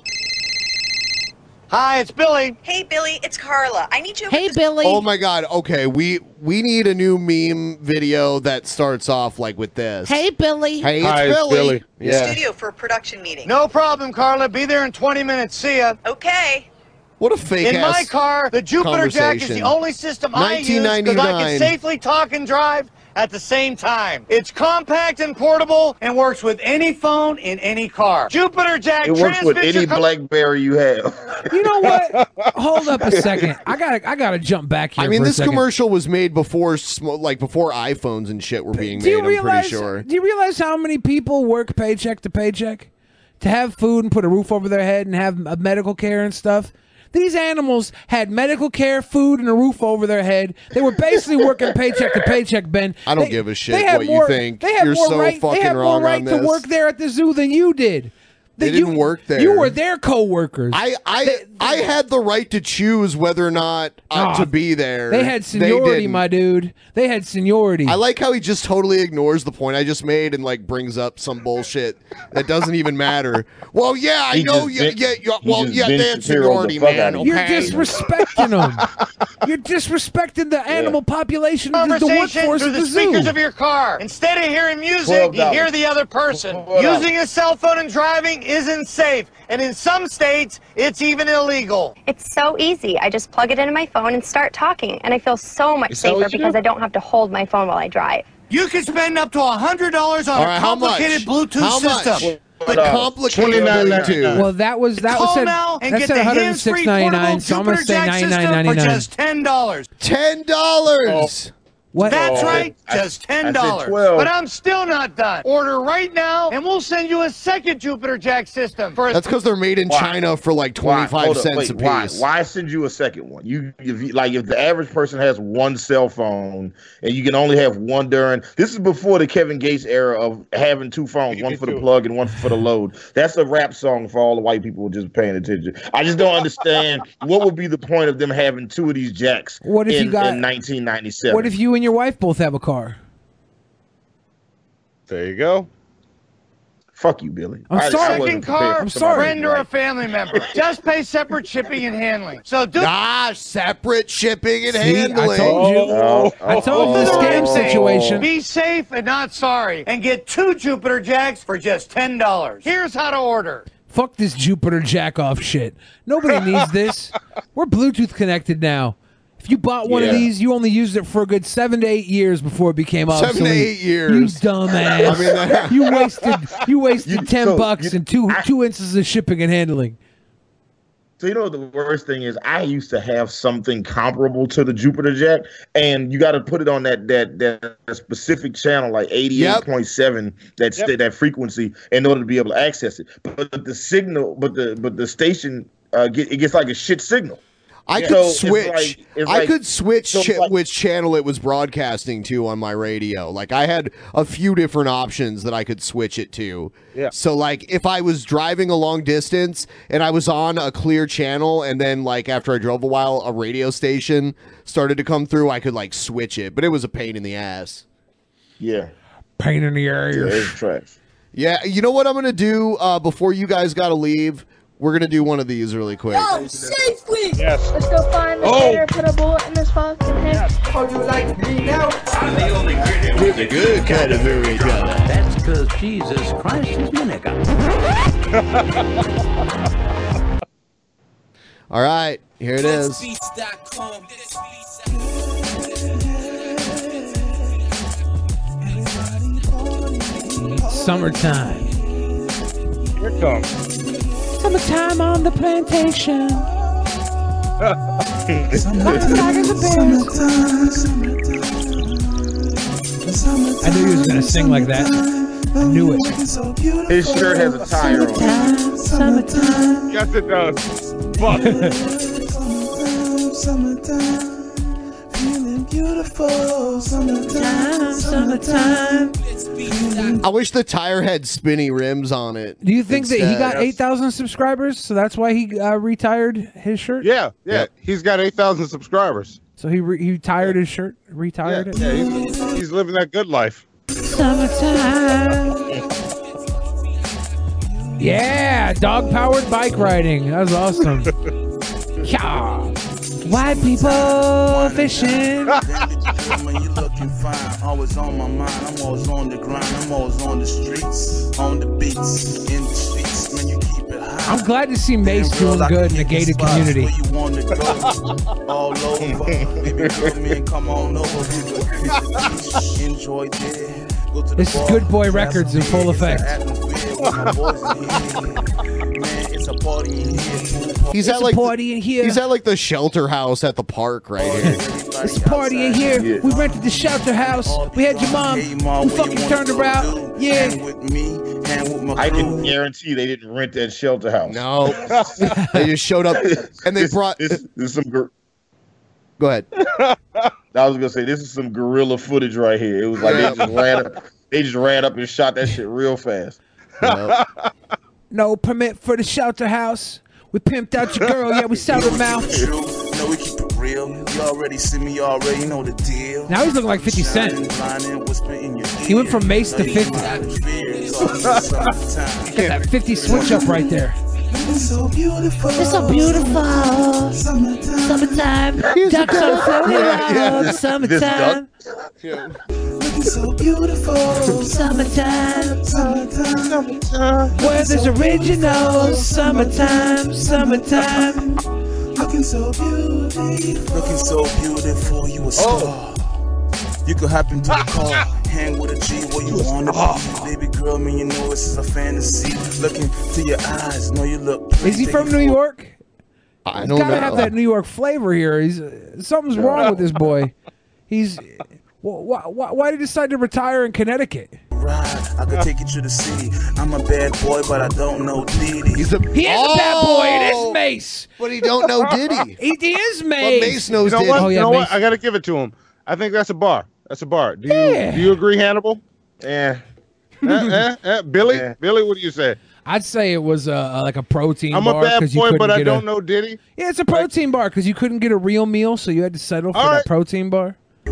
Hi, it's Billy. Hey, Billy, it's Carla. I need you. Hey, Billy. Oh my god. Okay, we we need a new meme video that starts off like with this. Hey, Billy. Hey, it's Hi, it's Billy. Billy. Yeah. Studio for a production meeting. No problem, Carla. Be there in twenty minutes. See ya. Okay. What a fake In ass my car, the Jupiter Jack is the conversation. only system I use because I nineteen ninety-nine. can safely talk and drive at the same time. It's compact and portable and works with any phone in any car. Jupiter Jack It works with transmits any your co- BlackBerry you have. You know what? Hold up a second. I gotta I gotta jump back here. I mean, for a this second. commercial was made before, sm- like before iPhones and shit were being Do made. you I'm realize? pretty sure. Do you realize how many people work paycheck to paycheck to have food and put a roof over their head and have uh, medical care and stuff? These animals had medical care, food, and a roof over their head. They were basically working paycheck to paycheck, Ben. I don't They- give a shit they had what more- you think. They had You're more so right, fucking they had wrong more right on to this. work there at the zoo than you did. They That you- didn't work there. You were their co-workers. I I I had the right to choose whether or not uh, Aw, to be there. They had seniority, didn't. my dude. They had seniority. I like how he just totally ignores the point I just made and like brings up some bullshit that doesn't even matter. Well, yeah, I He know. just Yeah, Ben- yeah, yeah. he Well, just yeah, Ben they had Shapiro the seniority, fuck man. out of You're Okay. disrespecting them. You're disrespecting the animal population, the, the conversation workforce through of the the zoo. speakers of your car. Instead of hearing music, twelve you dollars. hear the other person. twelve dollars. Using a cell phone and driving isn't safe, and in some states, it's even illegal. It's so easy. I just plug it into my phone and start talking, and I feel so much Is that safer what you because do? I don't have to hold my phone while I drive. You can spend up to one hundred dollars on All a right, how much? complicated Bluetooth How much? system. But complicated twenty-nine Bluetooth. Well, that was that was Call said now and that get said the one hundred hands-free six portable ninety nine. So I'm gonna Jupiter say Jack ninety system nine for ninety nine. just ten dollars. Ten dollars. What? That's Oh, right, I- just I said ten dollars. twelve. But I'm still not done. Order right now, and we'll send you a second Jupiter Jack system for a That's because they're made in Why? China for like Why? twenty five Hold up, cents wait, a why? piece. Why send you a second one? You, if you like, if the average person has one cell phone and you can only have one during. This is before the Kevin Gates era of having two phones, one for the plug and one for the load. That's a rap song for all the white people just paying attention. I just don't understand what would be the point of them having two of these jacks. What if in, you got- in nineteen ninety-seven? What if you and your wife both have a car? There you go. Fuck you, Billy. I'm I- I sorry. wasn't Second car, prepared for somebody friend or a like- family member. Just pay separate shipping and handling. So do Ah, separate shipping and See, I handling. told you. Oh, I told you the the scam right thing. situation. Be safe and not sorry, and get two Jupiter Jacks for just ten dollars. Here's how to order. Fuck this Jupiter jack off shit. Nobody needs this. We're Bluetooth connected now. If you bought one Yeah. of these, you only used it for a good seven to eight years before it became obsolete. Seven to eight years. You dumbass. I mean, that- you wasted you wasted You- ten so, bucks you- and two two inches of shipping and handling. So you know what the worst thing is? I used to have something comparable to the Jupiter Jack, and you got to put it on that that that specific channel, like eighty-eight point seven, that sta- that frequency, in order to be able to access it. But the signal, but the but the station, uh, get, it gets like a shit signal. I Yeah. could So it's switch. like- it's I like- could switch so cha- like- which channel it was broadcasting to on my radio. Like I had a few different options that I could switch it to. Yeah. So like if I was driving a long distance and I was on a clear channel, and then like after I drove a while, a radio station started to come through, I could like switch it. But it was a pain in the ass. Yeah. Pain in the Yeah, area. it's trash. Yeah. You know what I'm gonna do uh, before you guys got to leave? We're gonna do one of these really quick. Yo, safely! Yes. Let's go find the Oh. gator, put a bullet in this fucking head. Oh, you like me now? I'm the only With a good kind of very color. That's because Jesus Christ is my nigga. All right, here it is. Summertime. Here it comes. Summertime on the plantation. I knew he was gonna sing like that. I knew it. His shirt has a tire on it. Summertime. Yes, it does. Fuck. Summertime, feeling beautiful. Summertime, summertime. I wish the tire had spinny rims on it. Do you think that he instead. got eight thousand subscribers, so that's why he uh, retired his shirt? Yeah, yeah. Yep. He's got eight thousand subscribers. So he re- he retired his shirt, Yeah, retired it. yeah he's, he's living that good life. Summertime. Yeah, dog powered bike riding. That was awesome. Yeah. White people fishing. When you looking fine, always on my mind. I'm always on the grind. I'm always on the streets, on the beats, in the streets. When you keep it high. I'm glad to see Mace doing good in the gated community. Where you want to go? All over. Baby girl, me and come on over. We go fish, enjoy there. Go to the This is bar, Good Boy grab Records some in full beer, it's effect. an atmosphere with my boys in here. Man, it's a party in here. Pool He's It's at a like party in here. He's at like the shelter house at the park right here. It's a party in here. Yeah. We rented the shelter house. We had your mom who fucking turned around. Yeah. Hang with me, hang with my I can crew. guarantee they didn't rent that shelter house. No, they just showed up and they This- brought. this, this is some. gor- Go ahead. I was gonna say this is some guerrilla footage right here. It was like they just ran up, they just ran up and shot that shit real fast. Yep. No permit for the shelter house. We pimped out your girl. Yeah, we sell her mouth. True, no, we keep it real. You already see me, you already know the deal. Now he's looking like fifty Cent. Shining, blinding, whispering in your He went from Mace to ear. fifty. Atmosphere, cause it's summertime. Get that fifty switch up right there. It's so beautiful. It's so beautiful. Summertime. Ducks are floating Yeah, yeah, around. this- Summertime. Yeah. Looking so beautiful. Summertime. Summertime. Weather's original. Summertime. Summertime. Looking so beautiful. Looking so beautiful. You a star. You could hop into the car, hang with a G where you wanna be. Baby girl, me, you know this is a fantasy. Looking to your eyes, know you look pretty. Is he from New York? I He's don't gotta know. have that New York flavor here. He's uh, something's wrong with this boy. He's why, why, why did he decide to retire in Connecticut? Ride, I could take you to the city. I'm a bad boy, but I don't know Diddy. He's a He is a bad boy. It Oh, is Mace. but he don't know Diddy. He, he is But Mace. Mace knows You know Diddy. what? Oh, yeah, you know Mace. what? I gotta give it to him. I think that's a bar. That's a bar. Do you Yeah. do you agree, Hannibal? Yeah. eh, eh, eh, Billy? Yeah. Billy, what do you say? I'd say it was uh, like a protein I'm bar a bad 'cause you boy, couldn't but I get don't a, know Diddy. Yeah, it's a protein bar because you couldn't get a real meal, so you had to settle for All that right. protein bar.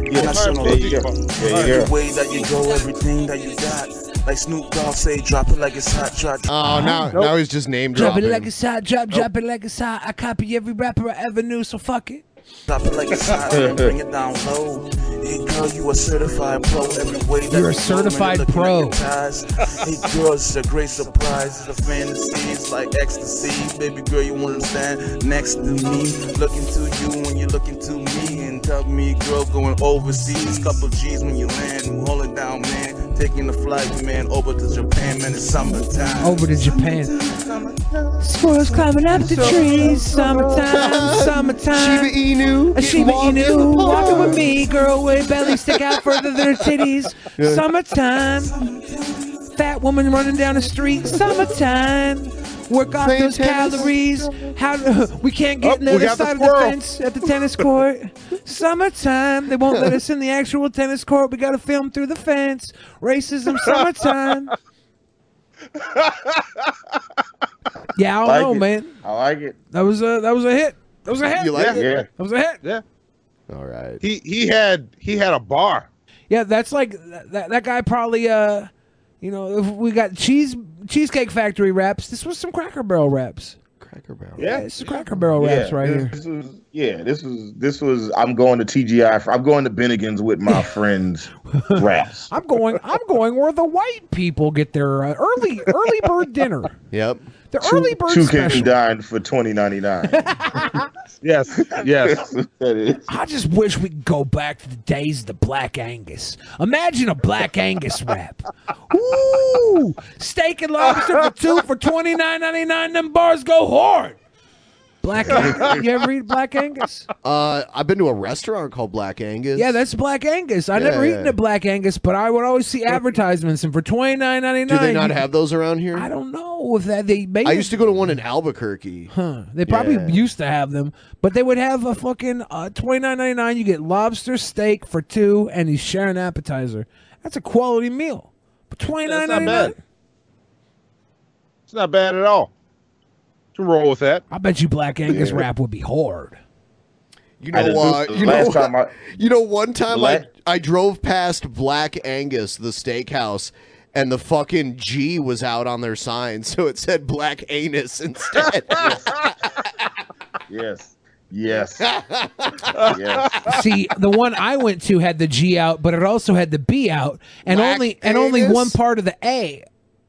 Yeah, that's so There you go. There you The go. way that you go, everything that you got. Like Snoop Dogg say, drop it like it's hot, drop. Oh, now now he's just name Drop dropping. it like it's hot, drop, drop it like it's hot. I copy every rapper I ever knew, so fuck it. Drop it like it's hot, and bring it down low. Hey girl, you a certified pro every way that You're a you go, certified man, looking pro. at your ties. Hey girl, it's a great surprise. It's a fantasy, it's like ecstasy. Baby girl, you wanna stand next to me. Looking to you when you're looking to me. And tell me, girl, going overseas. Couple G's when you land. Hold it down, man. Taking the flight, man, over to Japan, man. It's summertime. Over to Japan. Squirrels climbing up the trees. Summertime, summertime. Shiba Inu. A Shiba Inu. Walking with me, girl with belly stick out further than her titties. Yeah. Summertime. Fat woman running down the street. Summertime. Work off Playing those tennis. calories. How we can't get Oh, in the we other got the side of the squirrel. fence at the tennis court. Summertime. They won't let us in the actual tennis court. We got to film through the fence. Racism. Summertime. Yeah, I don't Like know, it. man. I like it. That was a that was a hit. That was a hit. You like Yeah. it? Yeah. That was a hit. Yeah. All right. He he had he had a bar. Yeah, that's like that. That guy probably. Uh, you know, if we got cheese Cheesecake Factory raps. This was some Cracker Barrel raps. Cracker Barrel. Yeah, it's the Cracker Barrel raps right here. This was, yeah, this was this was. I'm going to T G I. For, I'm going to Bennigan's with my friends. Raps. I'm going. I'm going where the white people get their uh, early early bird dinner. Yep. The early bird Two special. can dine for twenty ninety nine. Yes, yes. That is. I just wish we could go back to the days of the Black Angus. Imagine a Black Angus wrap. Ooh, steak and lobster for two for twenty nine ninety nine. Them bars go hard. Black Angus. You ever eat Black Angus? Uh, I've been to a restaurant called Black Angus. Yeah, that's Black Angus. I never Yeah. eaten a Black Angus, but I would always see advertisements, and for twenty nine ninety nine. Do they not have those around here? I don't know if that they. Maybe I used to go to one in Albuquerque. Huh. They probably Yeah. used to have them, but they would have a fucking uh, twenty nine ninety nine. You get lobster steak for two, and you share an appetizer. That's a quality meal. But twenty nine That's not ninety nine. bad. It's not bad at all. To roll with that. I bet you Black Angus Yeah. wrap would be hard. You I know, just- uh, the you last know, time I- you know, one time La- I I drove past Black Angus, the steakhouse, and the fucking G was out on their sign, so it said Black Anus instead. Yes. Yes. Yes. See, the one I went to had the G out, but it also had the B out, and Black only and only Angus? one part of the A.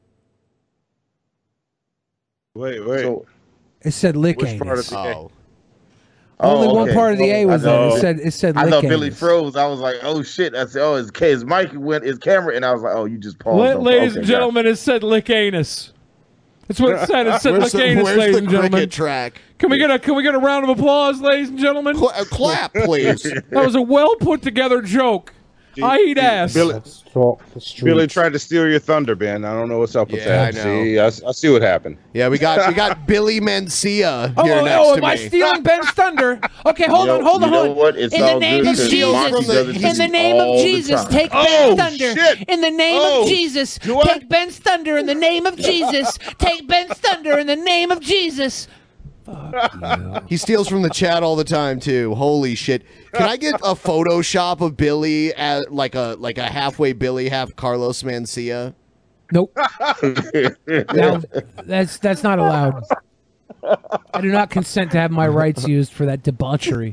Wait, wait. So, It said lick Which part anus. of the oh. Only Oh, one okay. part of the A was I there. It thought- said it said I lick thought Billy anus. froze. I was like, oh shit. I said, oh, his, his mic went his camera, and I was like, oh, you just paused. La- on- ladies okay, and got gentlemen, it said lick anus. That's what it said. It said Where's lick the, anus, where's ladies the and gentlemen. cricket track? Can we get a can we get a round of applause, ladies and gentlemen? Cla- uh, clap, please. That was a well put together joke. I eat ass. Billy, Talk the streets. Billy tried to steal your thunder, Ben. I don't know what's up with Yeah, that. I know. See, I, I see what happened. Yeah, we got we got Billy Mencia Oh, here oh, next oh, to am I me. stealing Ben's thunder? Okay, hold You on, know- hold on, you know hold on. what? It's in the all name good of 'cause Jesus, Mark does it in just the name all of the Jesus, time. take Oh, Ben's thunder. shit. In the name Oh, of Jesus, do I? take Ben's thunder. In the name of Jesus, take Ben's thunder. In the name of Jesus. He steals from the chat all the time too. Holy shit! Can I get a Photoshop of Billy at like a like a halfway Billy, half Carlos Mencia? Nope. No, that's that's not allowed. I do not consent to have my rights used for that debauchery.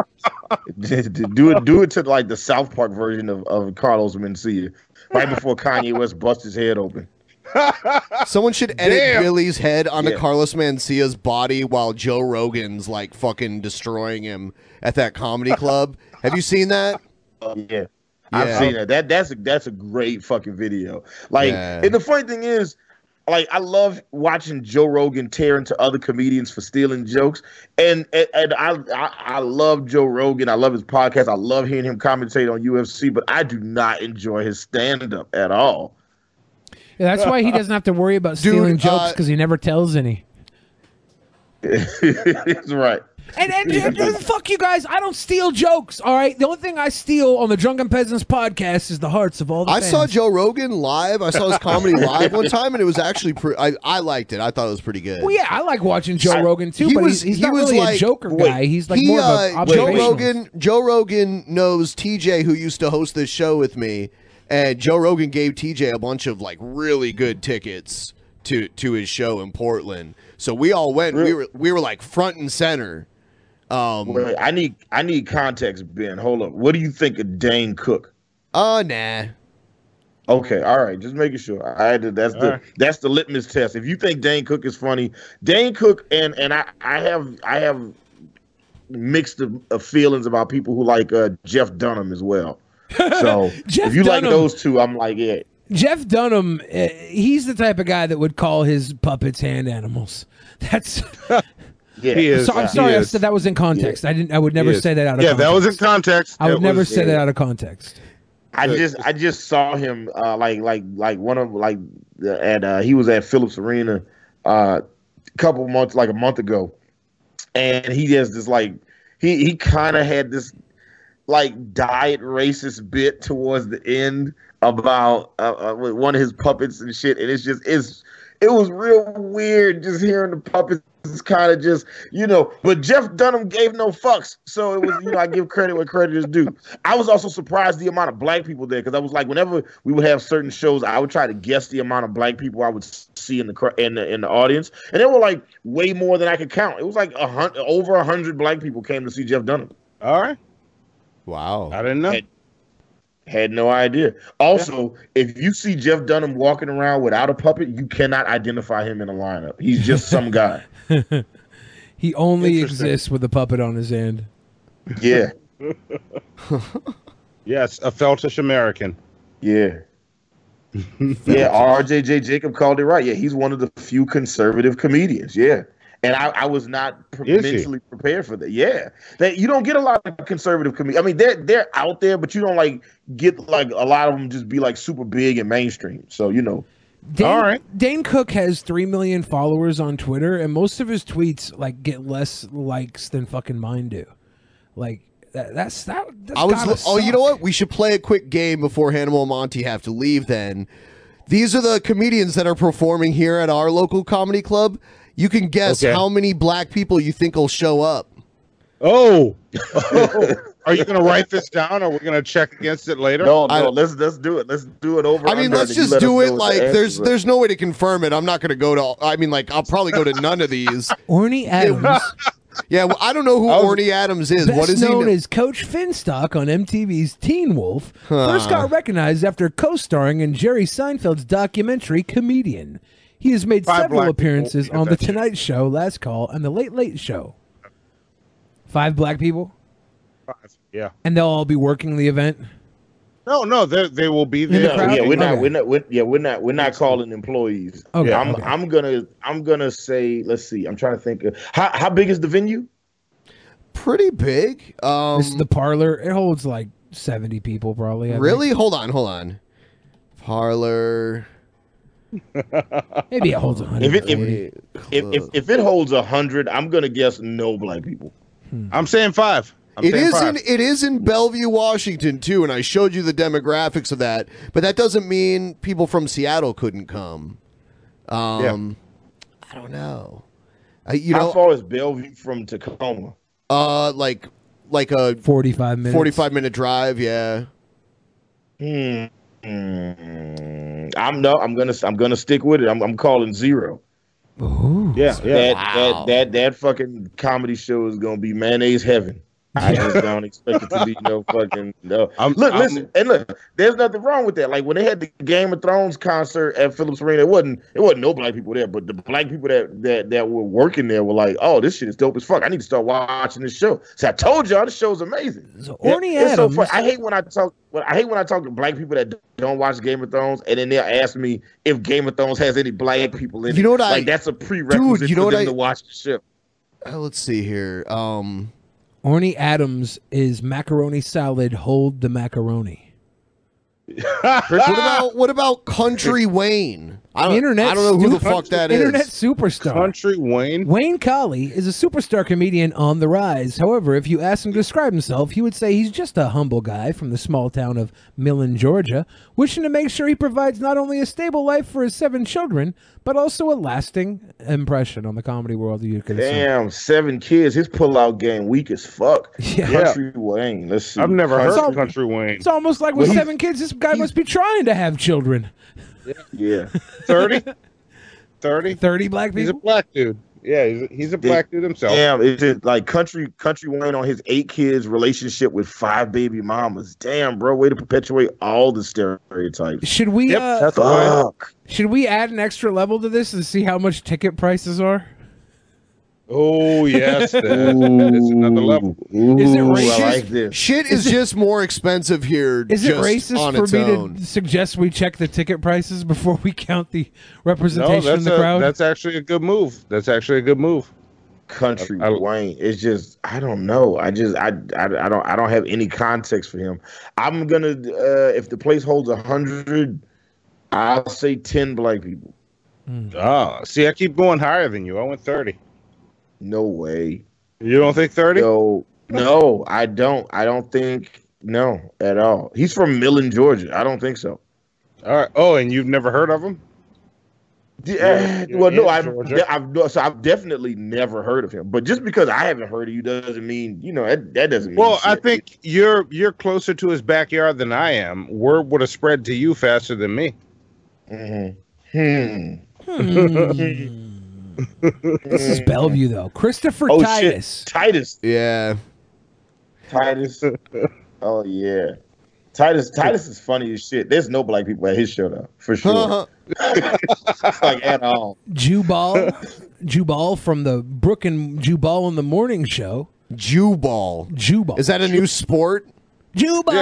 do it. Do it to like the South Park version of, of Carlos Mencia, right before Kanye West busts his head open. Someone should edit Damn. Billy's head onto Yeah. Carlos Mencia's body while Joe Rogan's like fucking destroying him at that comedy club. Have you seen that? Oh, yeah. Yeah. I've seen that. That that's a, that's a great fucking video. Like, Yeah. and the funny thing is, like, I love watching Joe Rogan tear into other comedians for stealing jokes, and and, and I, I I love Joe Rogan. I love his podcast. I love hearing him commentate on U F C, but I do not enjoy his stand up at all. Yeah, that's why he doesn't have to worry about stealing Dude, jokes uh, because he never tells any. It's right. And, and, and, and fuck you guys, I don't steal jokes, all right? The only thing I steal on the Drunken Peasants podcast is the hearts of all the I fans. saw Joe Rogan live. I saw his comedy live one time, and it was actually pre- I, I liked it. I thought it was pretty good. Well, yeah, I like watching Joe Rogan too, He but was- he's, he's he not was really like- a joker wait, guy. He's like he, more of uh, a Joe observational. Rogan. Joe Rogan knows T J, who used to host this show with me, and Joe Rogan gave T J a bunch of like really good tickets to to his show in Portland. So we all went. We were we were like front and center. Um, Wait, I need I need context, Ben. Hold up. What do you think of Dane Cook? Uh nah. Okay, all right. Just making sure. I had to, that's All the right. that's the litmus test. If you think Dane Cook is funny, Dane Cook and and I I have I have mixed of, of feelings about people who like uh, Jeff Dunham as well. So Jeff if you like Dunham- those two, I'm like, yeah. Jeff Dunham, uh, he's the type of guy that would call his puppets hand animals. That's. Yeah, He is. So, I'm He sorry, I is. said that was in context. I didn't. I would never He is. say that out of. Yeah, context. that was in context. I would That never was- say that yeah. out of context. I just I just saw him uh, like like like one of like the- at uh, he was at Phillips Arena uh, a couple months like a month ago, and he has this like he he kind of had this like diet racist bit towards the end about uh, uh, with one of his puppets and shit, and it's just it's it was real weird just hearing the puppets kind of just you know. But Jeff Dunham gave no fucks, so it was you know I give credit where credit is due. I was also surprised the amount of black people there because I was like whenever we would have certain shows, I would try to guess the amount of black people I would see in the cr- in the in the audience, and there were like way more than I could count. It was like a hundred over a hundred black people came to see Jeff Dunham. All right. Wow. I didn't know. Had, had no idea. Also, if you see Jeff Dunham walking around without a puppet, you cannot identify him in a lineup. He's just some guy. He only Interesting. exists with a puppet on his hand. Yeah. Yes, a Feltish American. Yeah. Yeah, R J J Jacob called it right. Yeah, he's one of the few conservative comedians. Yeah. And I, I was not pre- Is he? mentally prepared for that. Yeah. That you don't get a lot of conservative comedians. I mean, they're they're out there, but you don't like get like a lot of them just be like super big and mainstream. So, you know. Dane, All right. Dane Cook has three million followers on Twitter, and most of his tweets like get less likes than fucking mine do. Like that, that's that. That's I was. gotta Oh, you suck. know what? We should play a quick game before Hannibal and Monty have to leave. Then, these are the comedians that are performing here at our local comedy club. You can guess Okay. how many black people you think will show up. Oh. Are you going to write this down, or we're going to check against it later? No, no, I- let's let's do it. Let's do it over. I mean, under, let's and you just let us do know it what the like answers there's are. there's no way to confirm it. I'm not going to go to. I mean, like I'll probably go to none of these. Orny Adams, Yeah, well, I don't know who I was- Orny Adams is. best What is he? known kn- as Coach Finstock on M T V's Teen Wolf, first Huh. got recognized after co-starring in Jerry Seinfeld's documentary Comedian. He has made Five several black people appearances in on The that shit. Tonight Show, Last Call, and The Late Late Show. Five black people, Yeah. and they'll all be working the event. No, no, they they will be the there. crowd? Yeah, we're not. Okay. We're not. We're, yeah, we're not. We're not calling employees. Okay, I'm. okay. I'm gonna. I'm gonna say. Let's see. I'm trying to think. Of, how how big is the venue? Pretty big. Um, This is the parlor. It holds like seventy people, probably. I think. really? Hold on, hold on. Parlor. Maybe it holds a hundred. If it if, if if if it holds a hundred, I'm gonna guess no black people. I'm saying five. I'm It saying is five. in it is in Bellevue, Washington too, and I showed you the demographics of that. But that doesn't mean people from Seattle couldn't come. Um, I don't know. Uh, you how know, far is Bellevue from Tacoma? uh, like like a forty-five minutes. forty-five minute drive. Yeah. Hmm. Hmm. I'm no. I'm gonna. I'm gonna stick with it. I'm. I'm calling zero. Ooh. Yeah, yeah. That Wow. that that that fucking comedy show is gonna be mayonnaise heaven. I just don't expect it to be no fucking no. I'm- look, I'm- listen, and look. There's nothing wrong with that. Like when they had the Game of Thrones concert at Phillips Arena, it wasn't it wasn't no black people there, but the black people that that that were working there were like, "Oh, this shit is dope as fuck. I need to start watching this show." So I told y'all this show's amazing. So Yeah, Orny it's so Adams. fun. I hate when I talk. When, I hate when I talk to black people that don't watch Game of Thrones, and then they'll ask me if Game of Thrones has any black people in it. You know what I- like? That's a prerequisite Dude, you know for what them I- to watch the show. Uh, let's see here. Um, Orny Adams is macaroni salad. Hold the macaroni. what about what about Country Wayne? I don't, Internet I don't know who the super- fuck that is. Internet superstar. Country Wayne. Wayne Colley is a superstar comedian on the rise. However, if you ask him to describe himself, he would say he's just a humble guy from the small town of Millen, Georgia, wishing to make sure he provides not only a stable life for his seven children, but also a lasting impression on the comedy world. You can assume. Damn, seven kids. His pullout game weak as fuck. Yeah. Country Wayne. Let's see. I've never heard Country- of Country Wayne. It's almost like with seven kids, this guy must be trying to have children. Yeah. thirty? thirty? thirty black people? He's a black dude. Yeah, he's a, he's a black dude himself. Damn, it's just like country country Wayne on his eight kids relationship with five baby mamas. Damn, bro, way to perpetuate all the stereotypes. Should we? Yep, uh, that's why. Should we add an extra level to this and see how much ticket prices are? Oh yes, that, that is another level. Is it Ooh, I racist? like this. Shit is, just more expensive here. Is it just racist on for its me own. to suggest we check the ticket prices before we count the No, representation that's in the a, crowd? that's actually a good move. That's actually a good move. Country Wayne. It's just I don't know. I just I, I I don't I don't have any context for him. I'm gonna uh, if the place holds a hundred, I'll say ten black people. Ah, see, I keep going higher than you. I went thirty. No way. You don't think thirty? No, no, I don't. I don't think no at all. He's from Millen, Georgia. I don't think so. All right. Oh, and you've never heard of him? Yeah, You're well, no, in I've, Georgia? I've no, so I've definitely never heard of him. But just because I haven't heard of you doesn't mean you know that, that doesn't mean. Well, I shit. think you're you're closer to his backyard than I am. Word would have spread to you faster than me. Mm-hmm. Hmm. This is Bellevue, though. Christopher Oh Titus. shit, Titus. Yeah, Titus. Oh yeah, Titus. Titus is funny as shit. There's no black people at his show though, for sure. Like at all. Jubal. Jubal from the Brooke and Jubal in the Morning Show. Jubal. Jubal. Is that a new sport? Jubal.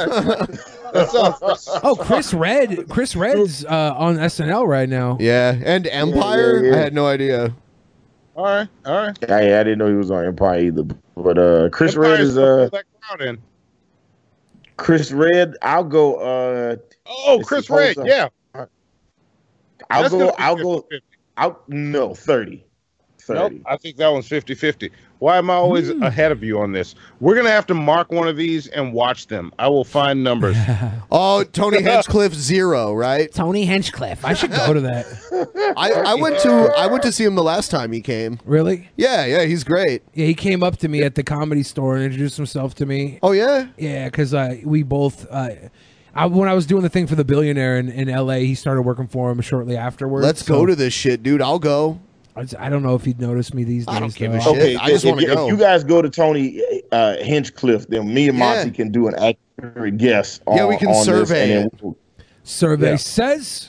Oh, Chris Red. Chris Red's uh, on S N L right now. Yeah, and Empire. yeah, yeah. I had no idea. All right, all right. I, I didn't know he was on Empire either. But uh, Chris Empire Red is still uh pull that crowd in. Chris Red. I'll go. Uh, Oh, it's Chris supposed Red. to- Yeah. I'll That's go. gonna be I'll go. fifty-fifty. I'll no thirty. Nope, I think that one's fifty-fifty. Why am I always ahead of you on this? We're going to have to mark one of these and watch them. I will find numbers. Oh, Tony Hinchcliffe zero, right? Tony Hinchcliffe. I should go to that. I, I went to I went to see him the last time he came. Really? Yeah, yeah, he's great. Yeah, he came up to me at the Comedy Store and introduced himself to me. Oh yeah, yeah, because uh, we both. Uh, I, when I was doing the thing for the Billionaire in, in L A, he started working for him shortly afterwards. Let's go to this shit, dude. I'll go. I, I don't know if he'd notice me these days. I don't give though. a shit. Okay, I just if, want to if go. you guys go to Tony uh, Hinchcliffe, then me and Monty Yeah. can do an accurate guess. On, Yeah, we can on this, survey and then it. we'll- Survey Yeah. says.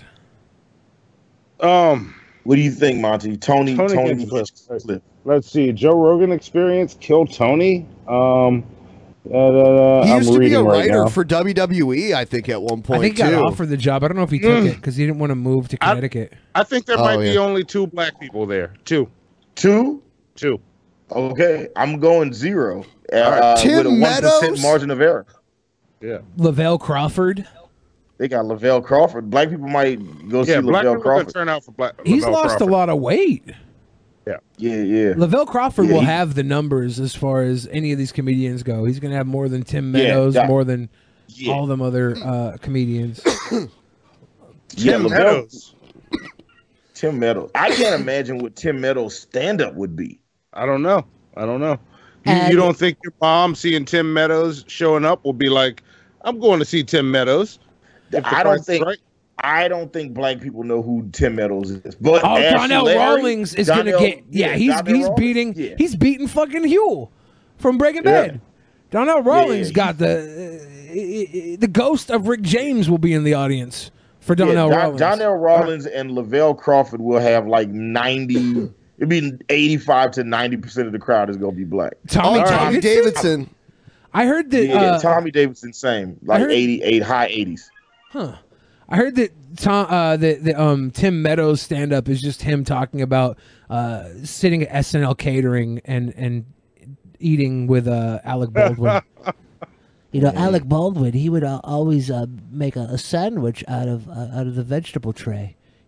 Um, What do you think, Monty? Tony, Tony Tony, Hinchcliffe. Hinchcliffe. Let's see. Joe Rogan Experience, Kill Tony. Um, uh, uh, He I'm used to be a reading right writer now. for W W E, I think, at one I point think he got too. offered the job. I don't know if he took Mm. it because he didn't want to move to I- Connecticut. I think there Oh, might be yeah. only two black people there. Two. Two? Two. Okay, I'm going zero. Uh, right. Tim with a one Meadows? percent margin of error. Yeah. Lavelle Crawford. They got Lavelle Crawford. Black people might go Yeah, see black Lavelle people could Crawford. turn out for black. He's Lavelle lost Crawford. a lot of weight. Yeah. Yeah, yeah. Lavelle Crawford Yeah, will he- have the numbers as far as any of these comedians go. He's going to have more than Tim Yeah, Meadows, that- more than Yeah. all them other uh, comedians. Yeah, Tim Lavelle- Meadows. Tim Meadows. I can't imagine what Tim Meadows' stand-up would be. I don't know. I don't know. You, And- you don't think your mom seeing Tim Meadows showing up will be like, I'm going to see Tim Meadows? If the I price don't is think. right? I don't think black people know who Tim Meadows is. But Oh, Ashley Donnell Larry- Rawlings is going to Donnell- get. Yeah, he's Donnell he's Rawlings? beating Yeah. he's beating fucking Huel from Breaking Yeah. Bad. Donnell Rawlings yeah, got the uh, the ghost of Rick James will be in the audience for Yeah, Donnell Don- Rawlings. Donnell Rawlings and Lavelle Crawford will have like ninety. It'd be eighty-five to ninety percent of the crowd is gonna be black. Tommy Oh, Tommy Davidson? Davidson. I heard that. Yeah, uh, Tommy Davidson, same, like heard- eighty-eight, high eighties. Huh. I heard that Tom, uh, the, the um Tim Meadows stand up is just him talking about uh, sitting at S N L catering and and eating with uh, Alec Baldwin. You know, Alec Baldwin, he would uh, always uh, make a, a sandwich out of uh, out of the vegetable tray.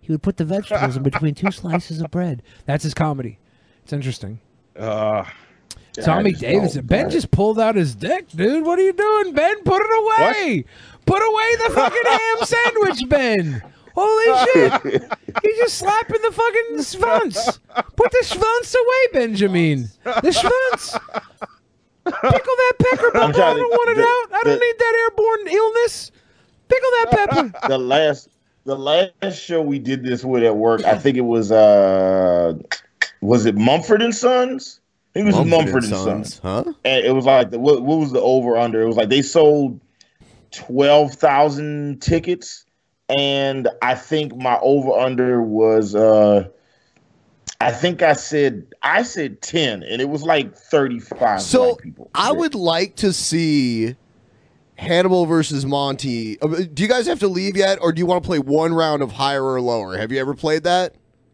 He would put the vegetables in between two slices of bread. That's his comedy. It's interesting. Uh, Tommy Davis. Ben just pulled out his dick, dude. What are you doing, Ben? Put it away. Put away the fucking ham sandwich, Ben. Holy shit. He's just slapping the fucking schwanz. Put the schwanz away, Benjamin. The schwanz. Pickle that pepper, but I don't want it out. I don't need that airborne illness. Pickle that pepper. The last the last show we did this with at work, I think it was uh was it Mumford and Sons? I think it was Mumford, and Sons. Sons, huh? And it was like the, what, what was the over under? It was like they sold twelve thousand tickets, and I think my over under was uh I think I said I said ten, and it was like thirty-five. So black people. I would like to see Hannibal versus Monty. Uh, Do you guys have to leave yet, or do you want to play one round of higher or lower? Have you ever played that?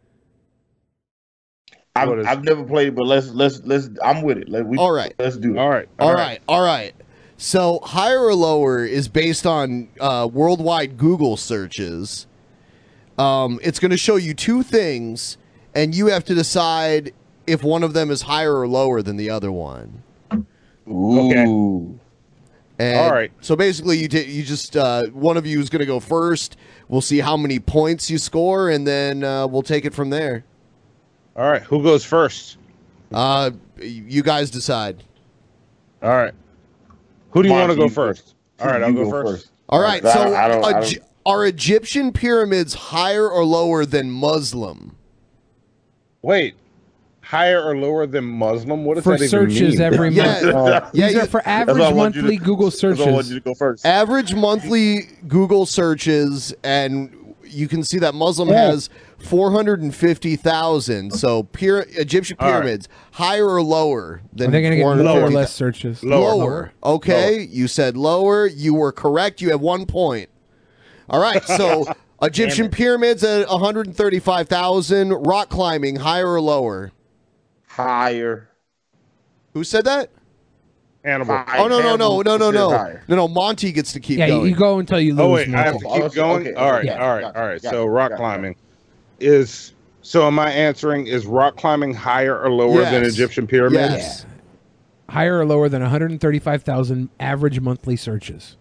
I've, I've never played it, but let's let's let's. I'm with it. Let, we, All right. let's do it. All right, All right, all right. So higher or lower is based on uh, worldwide Google searches. Um, it's going to show you two things, and you have to decide if one of them is higher or lower than the other one. Ooh. And All right. So basically, you t- you just uh, one of you is going to go first. We'll see how many points you score, and then uh, we'll take it from there. All right. Who goes first? Uh, you guys decide. All right. Who do you want to Monty, go you first? go- All right, you I'll go, go first. first. All right. I- So I don't- I don't- Egy- are Egyptian pyramids higher or lower than Muslim? Wait. Higher or lower than Muslim? What does For that even searches mean? every month. Yeah, These yeah, are for you- average That's why I want you monthly to- Google that's why I want searches. you to go first. Average monthly Google searches, and you can see that Muslim Yeah. has four hundred fifty thousand. So pyra- Egyptian All right. pyramids, higher or lower than Are they going to get lower or 450,000? less searches? Lower. Lower. Okay, you said lower. You were correct. You have one point. All right, so Egyptian pyramids at one hundred thirty-five thousand. Rock climbing, higher or lower? Higher. Who said that? Animal. High- Oh no no no Hannibal no no said no higher. no no. Monty gets to keep Yeah, going. you go until you lose. Oh wait, I have Monty. to keep Okay, going. okay, all right, okay, all right, got it, all right. got So it, rock got it. climbing is. So am I answering? Is rock climbing higher or lower than Yes. Egyptian pyramids? Yes. Higher or lower than one hundred thirty-five thousand average monthly searches.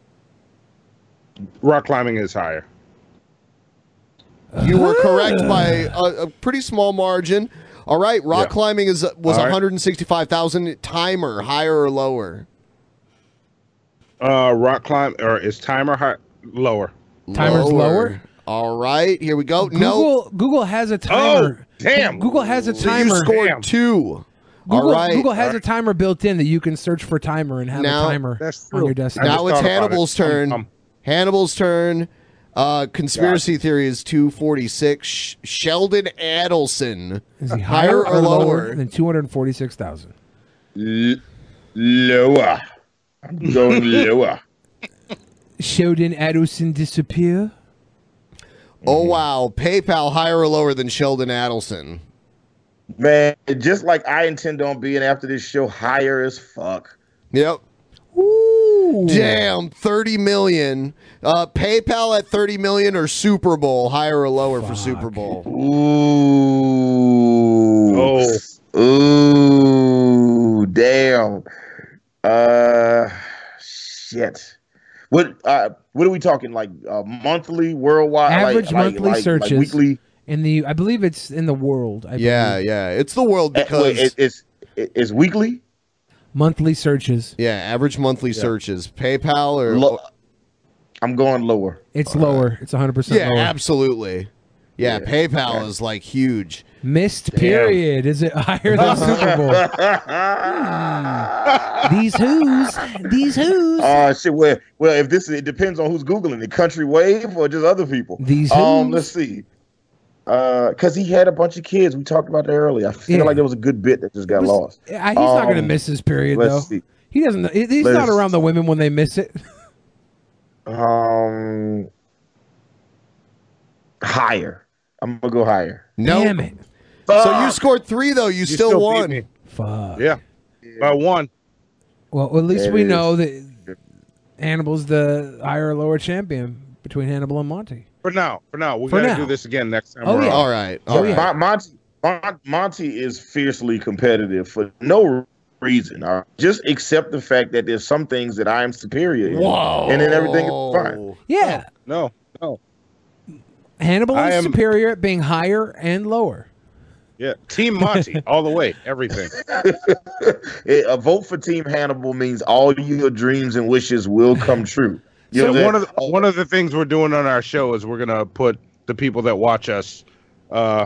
Rock climbing is higher. You were correct by a, a pretty small margin. All right, rock Yeah. climbing is was All right. one hundred sixty-five thousand. Timer, higher or lower? Uh, rock climb or is timer high? Lower. Timer's lower? All right, here we go. Google No, Google has a timer. Oh, damn. Google has a so timer. you scored Damn. two. Google, All right. Google has a timer built in that you can search for timer and have Now- a timer That's on true. your desktop. I just Now it's thought about Hannibal's it. Um, turn. um, Hannibal's turn. Uh, conspiracy theory is two forty-six. Sh- Sheldon Adelson. Is he higher or lower than two hundred forty-six thousand? L- lower. I'm going lower. Sheldon Adelson disappear? Oh, wow. PayPal higher or lower than Sheldon Adelson? Man, just like I intend on being after this show, higher as fuck. Yep. Ooh. Damn, thirty million. Uh, PayPal at thirty million or Super Bowl, higher or lower for Super Bowl? Ooh. Oh. Ooh. Damn. Uh, shit. What? Uh, what are we talking? Like uh, monthly, worldwide, Average like, like- monthly like- searches. like weekly. In the, I believe it's in the world. I Yeah, believe. yeah. It's the world Eh, because wait, it- it's it- it's weekly. Monthly searches. yeah, average monthly searches. PayPal or Lo- I'm going lower. It's lower. It's one hundred percent yeah, lower. absolutely. Yeah, Yeah. PayPal Yeah. is like huge. Missed period. Is it higher than Super Bowl? These who's? These who's? Uh shit. Well, well, if this it depends on who's googling it, Country Wave or just other people. These Um, who's? let's see. Uh, because he had a bunch of kids. We talked about that earlier. I feel Yeah. like there was a good bit that just got lost. Uh, he's not going to Um, miss his period let's though. see. He doesn't. he- He's Let's- not around the women when they miss it. Um, higher. I'm gonna go higher. No. Damn it. So you scored three though. You, still, still beat won. me. Fuck. Yeah. By one. Well, at least There we it know that Hannibal's the higher or lower champion between Hannibal and Monty. For now, for now, we For gotta now. do this again next time. Oh, around. yeah. All right. So Mon- Monty, Mon- Monty is fiercely competitive for no reason. All right? Just accept the fact that there's some things that I am superior in, Whoa. and then everything is fine. Yeah. No, no. Hannibal I is am- superior at being higher and lower. Yeah, Team Monty, all the way, everything. Eh, A vote for Team Hannibal means all your dreams and wishes will come true. You know So what one I'm of the, one of the things we're doing on our show is we're gonna put the people that watch us. Uh,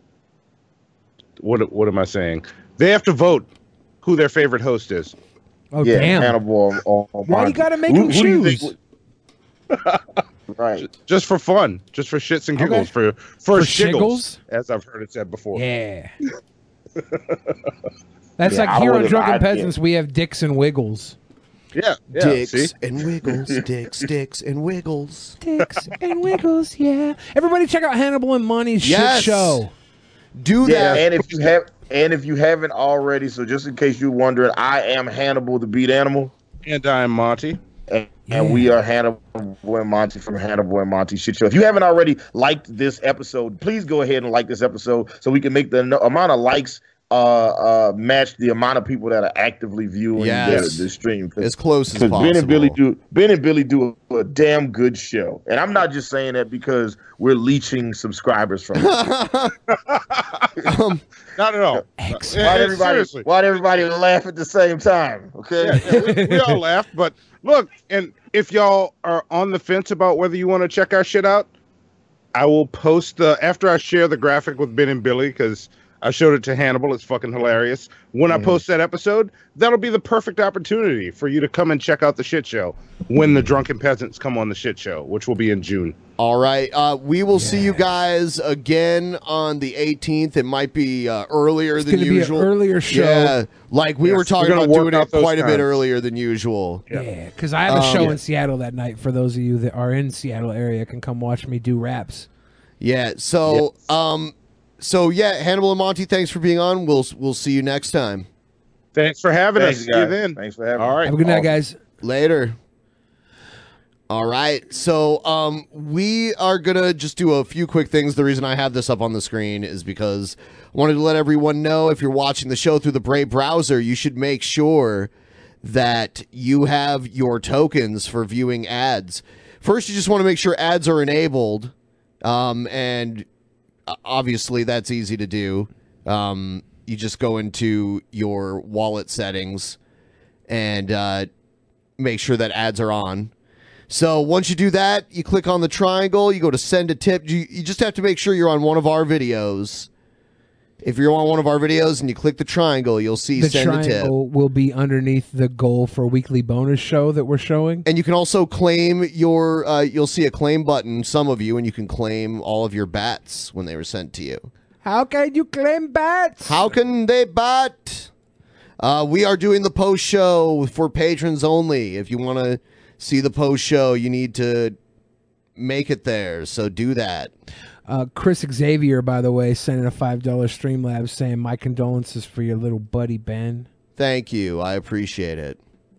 what what am I saying? They have to vote who their favorite host is. Oh yeah, damn! Hannibal. Or, or Why you Monty. gotta make Who- him who do you think choose? would- Right. Just for fun, just for shits and giggles, Okay. for for, For shiggles, shiggles? as I've heard it said before. Yeah. That's Yeah, like I here on would've- Drunken I- Peasants, we have dicks and wiggles. Yeah, yeah. Dicks see? and wiggles, dicks, dicks and wiggles. Dicks and wiggles, yeah. Everybody check out Hannibal and Monty's Yes. shit show. Do Yeah, that. and if you have, and if you haven't already, so just in case you're wondering, I am Hannibal the Beat Animal, and I'm Monty, and, and we are Hannibal and Monty from Hannibal and Monty Shit Show. If you haven't already liked this episode, please go ahead and like this episode so we can make the no- amount of likes uh, uh, match the amount of people that are actively viewing Yes. the, the stream. As close as Ben and possible. Billy do Ben and Billy do a, a damn good show, and I'm not just saying that because we're leaching subscribers from it. um, Not at all. Why'd Yeah, everybody, seriously. why'd everybody laugh at the same time? Okay. Yeah, yeah, we, we all laughed, but look, and if y'all are on the fence about whether you want to check our shit out, I will post the after I share the graphic with Ben and Billy because I showed it to Hannibal. It's fucking hilarious. When Mm-hmm. I post that episode, that'll be the perfect opportunity for you to come and check out the shit show when the Drunken Peasants come on the shit show, which will be in June. All right. Uh, we will see you guys again on the eighteenth. It might be uh, earlier It's than gonna be an usual. earlier show. Yeah, like we Yes, were talking we're gonna about work doing out it those quite a bit times. earlier than usual. Yeah, because I have a Um, show yeah. in Seattle that night. For those of you that are in Seattle area, can come watch me do raps. Yeah. So, um, so yeah, Hannibal and Monty, thanks for being on. We'll we'll see you next time. Thanks for having Thanks, us. See you guys. then. Thanks for having All me. right. Have a good night, guys. Later. All right. So um we are gonna just do a few quick things. The reason I have this up on the screen is because I wanted to let everyone know if you're watching the show through the Brave browser, you should make sure that you have your tokens for viewing ads. First, you just want to make sure ads are enabled. Um, and uh, obviously that's easy to do. Um, you just go into your wallet settings and uh, make sure that ads are on. So once you do that, you click on the triangle, you go to send a tip. You, you just have to make sure you're on one of our videos. If you're on one of our videos and you click the triangle, you'll see The send a tip. triangle will be underneath the goal for weekly bonus show that we're showing. And you can also claim your, uh, you'll see a claim button, some of you, and you can claim all of your bats when they were sent to you. How can you claim bats? How can they bat? Uh, we are doing the post show for patrons only. If you want to see the post show, you need to make it there. So do that. Uh, Chris Xavier, by the way, sending a five dollar Streamlabs saying, my condolences for your little buddy, Ben. Thank you. I appreciate it.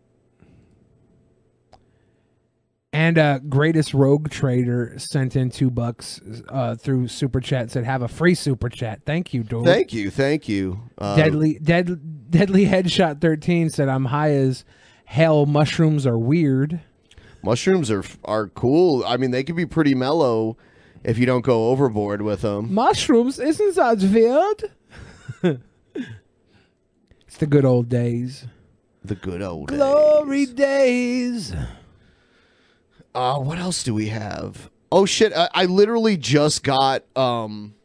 And uh, Greatest Rogue Trader sent in two bucks uh, through Super Chat, said, have a free Super Chat. Thank you, dude. Thank you. Thank you. Uh, Deadly, dead, Deadly Headshot thirteen said, I'm high as hell. Mushrooms are weird. Mushrooms are are cool. I mean, they can be pretty mellow if you don't go overboard with them. Mushrooms? Isn't that weird? It's the good old days. The good old days. Glory days. Uh, what else do we have? Oh shit! I, I literally just got um.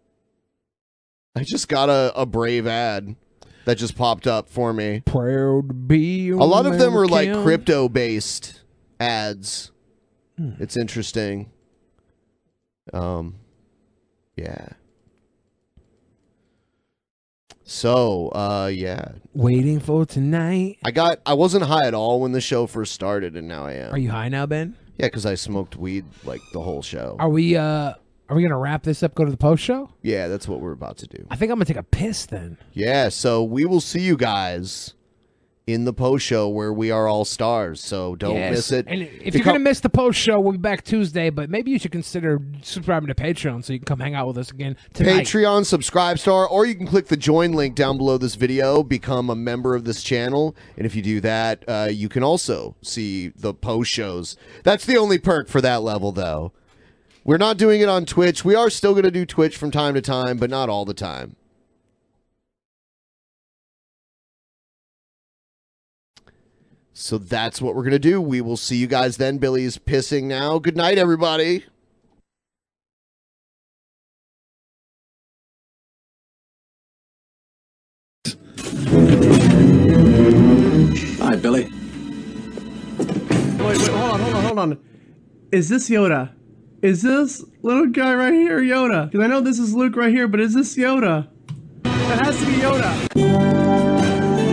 I just got a, a Brave ad that just popped up for me. Proud to be A lot of them are like American. crypto based ads. Hmm. It's interesting. Um, yeah. So, uh, yeah. Waiting for tonight. I got. I wasn't high at all when the show first started, and now I am. Are you high now, Ben? Yeah, because I smoked weed like the whole show. Are we uh are we gonna wrap this up, go to the post show? Yeah, that's what we're about to do. I think I'm gonna take a piss then. Yeah, so we will see you guys in the post show where we are all stars. So don't Yes. miss it. And if Become- you're gonna miss the post show, we'll be back Tuesday. But maybe you should consider subscribing to Patreon so you can come hang out with us again tonight. Patreon, Subscribe Star, or you can click the join link down below this video, become a member of this channel, and if you do that, uh, you can also see the post shows. That's the only perk for that level, though. We're not doing it on Twitch. We are still going to do Twitch from time to time, but not all the time. So that's what we're going to do. We will see you guys then. Billy's pissing now. Good night, everybody. Hi, Billy. Wait, wait, hold on, hold on, hold on. Is this Yoda? Is this little guy right here Yoda? Because I know this is Luke right here, but is this Yoda? That has to be Yoda.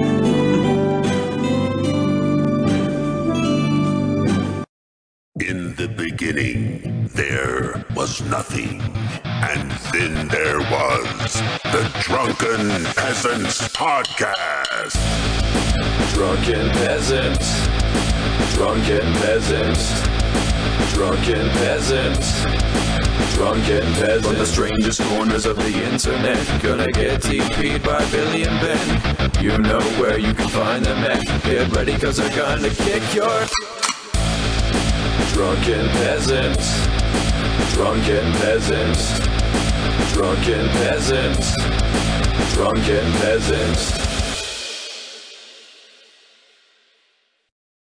In the beginning, there was nothing. And then there was the Drunken Peasants Podcast. Drunken Peasants. Drunken Peasants. Drunken Peasants. Drunken Peasants. From the strangest corners of the internet, gonna get T P'd by Billy and Ben. You know where you can find them at. Get ready, cause they're gonna kick your... Drunken Peasants. Drunken Peasants. Drunken Peasants. Drunken Peasants.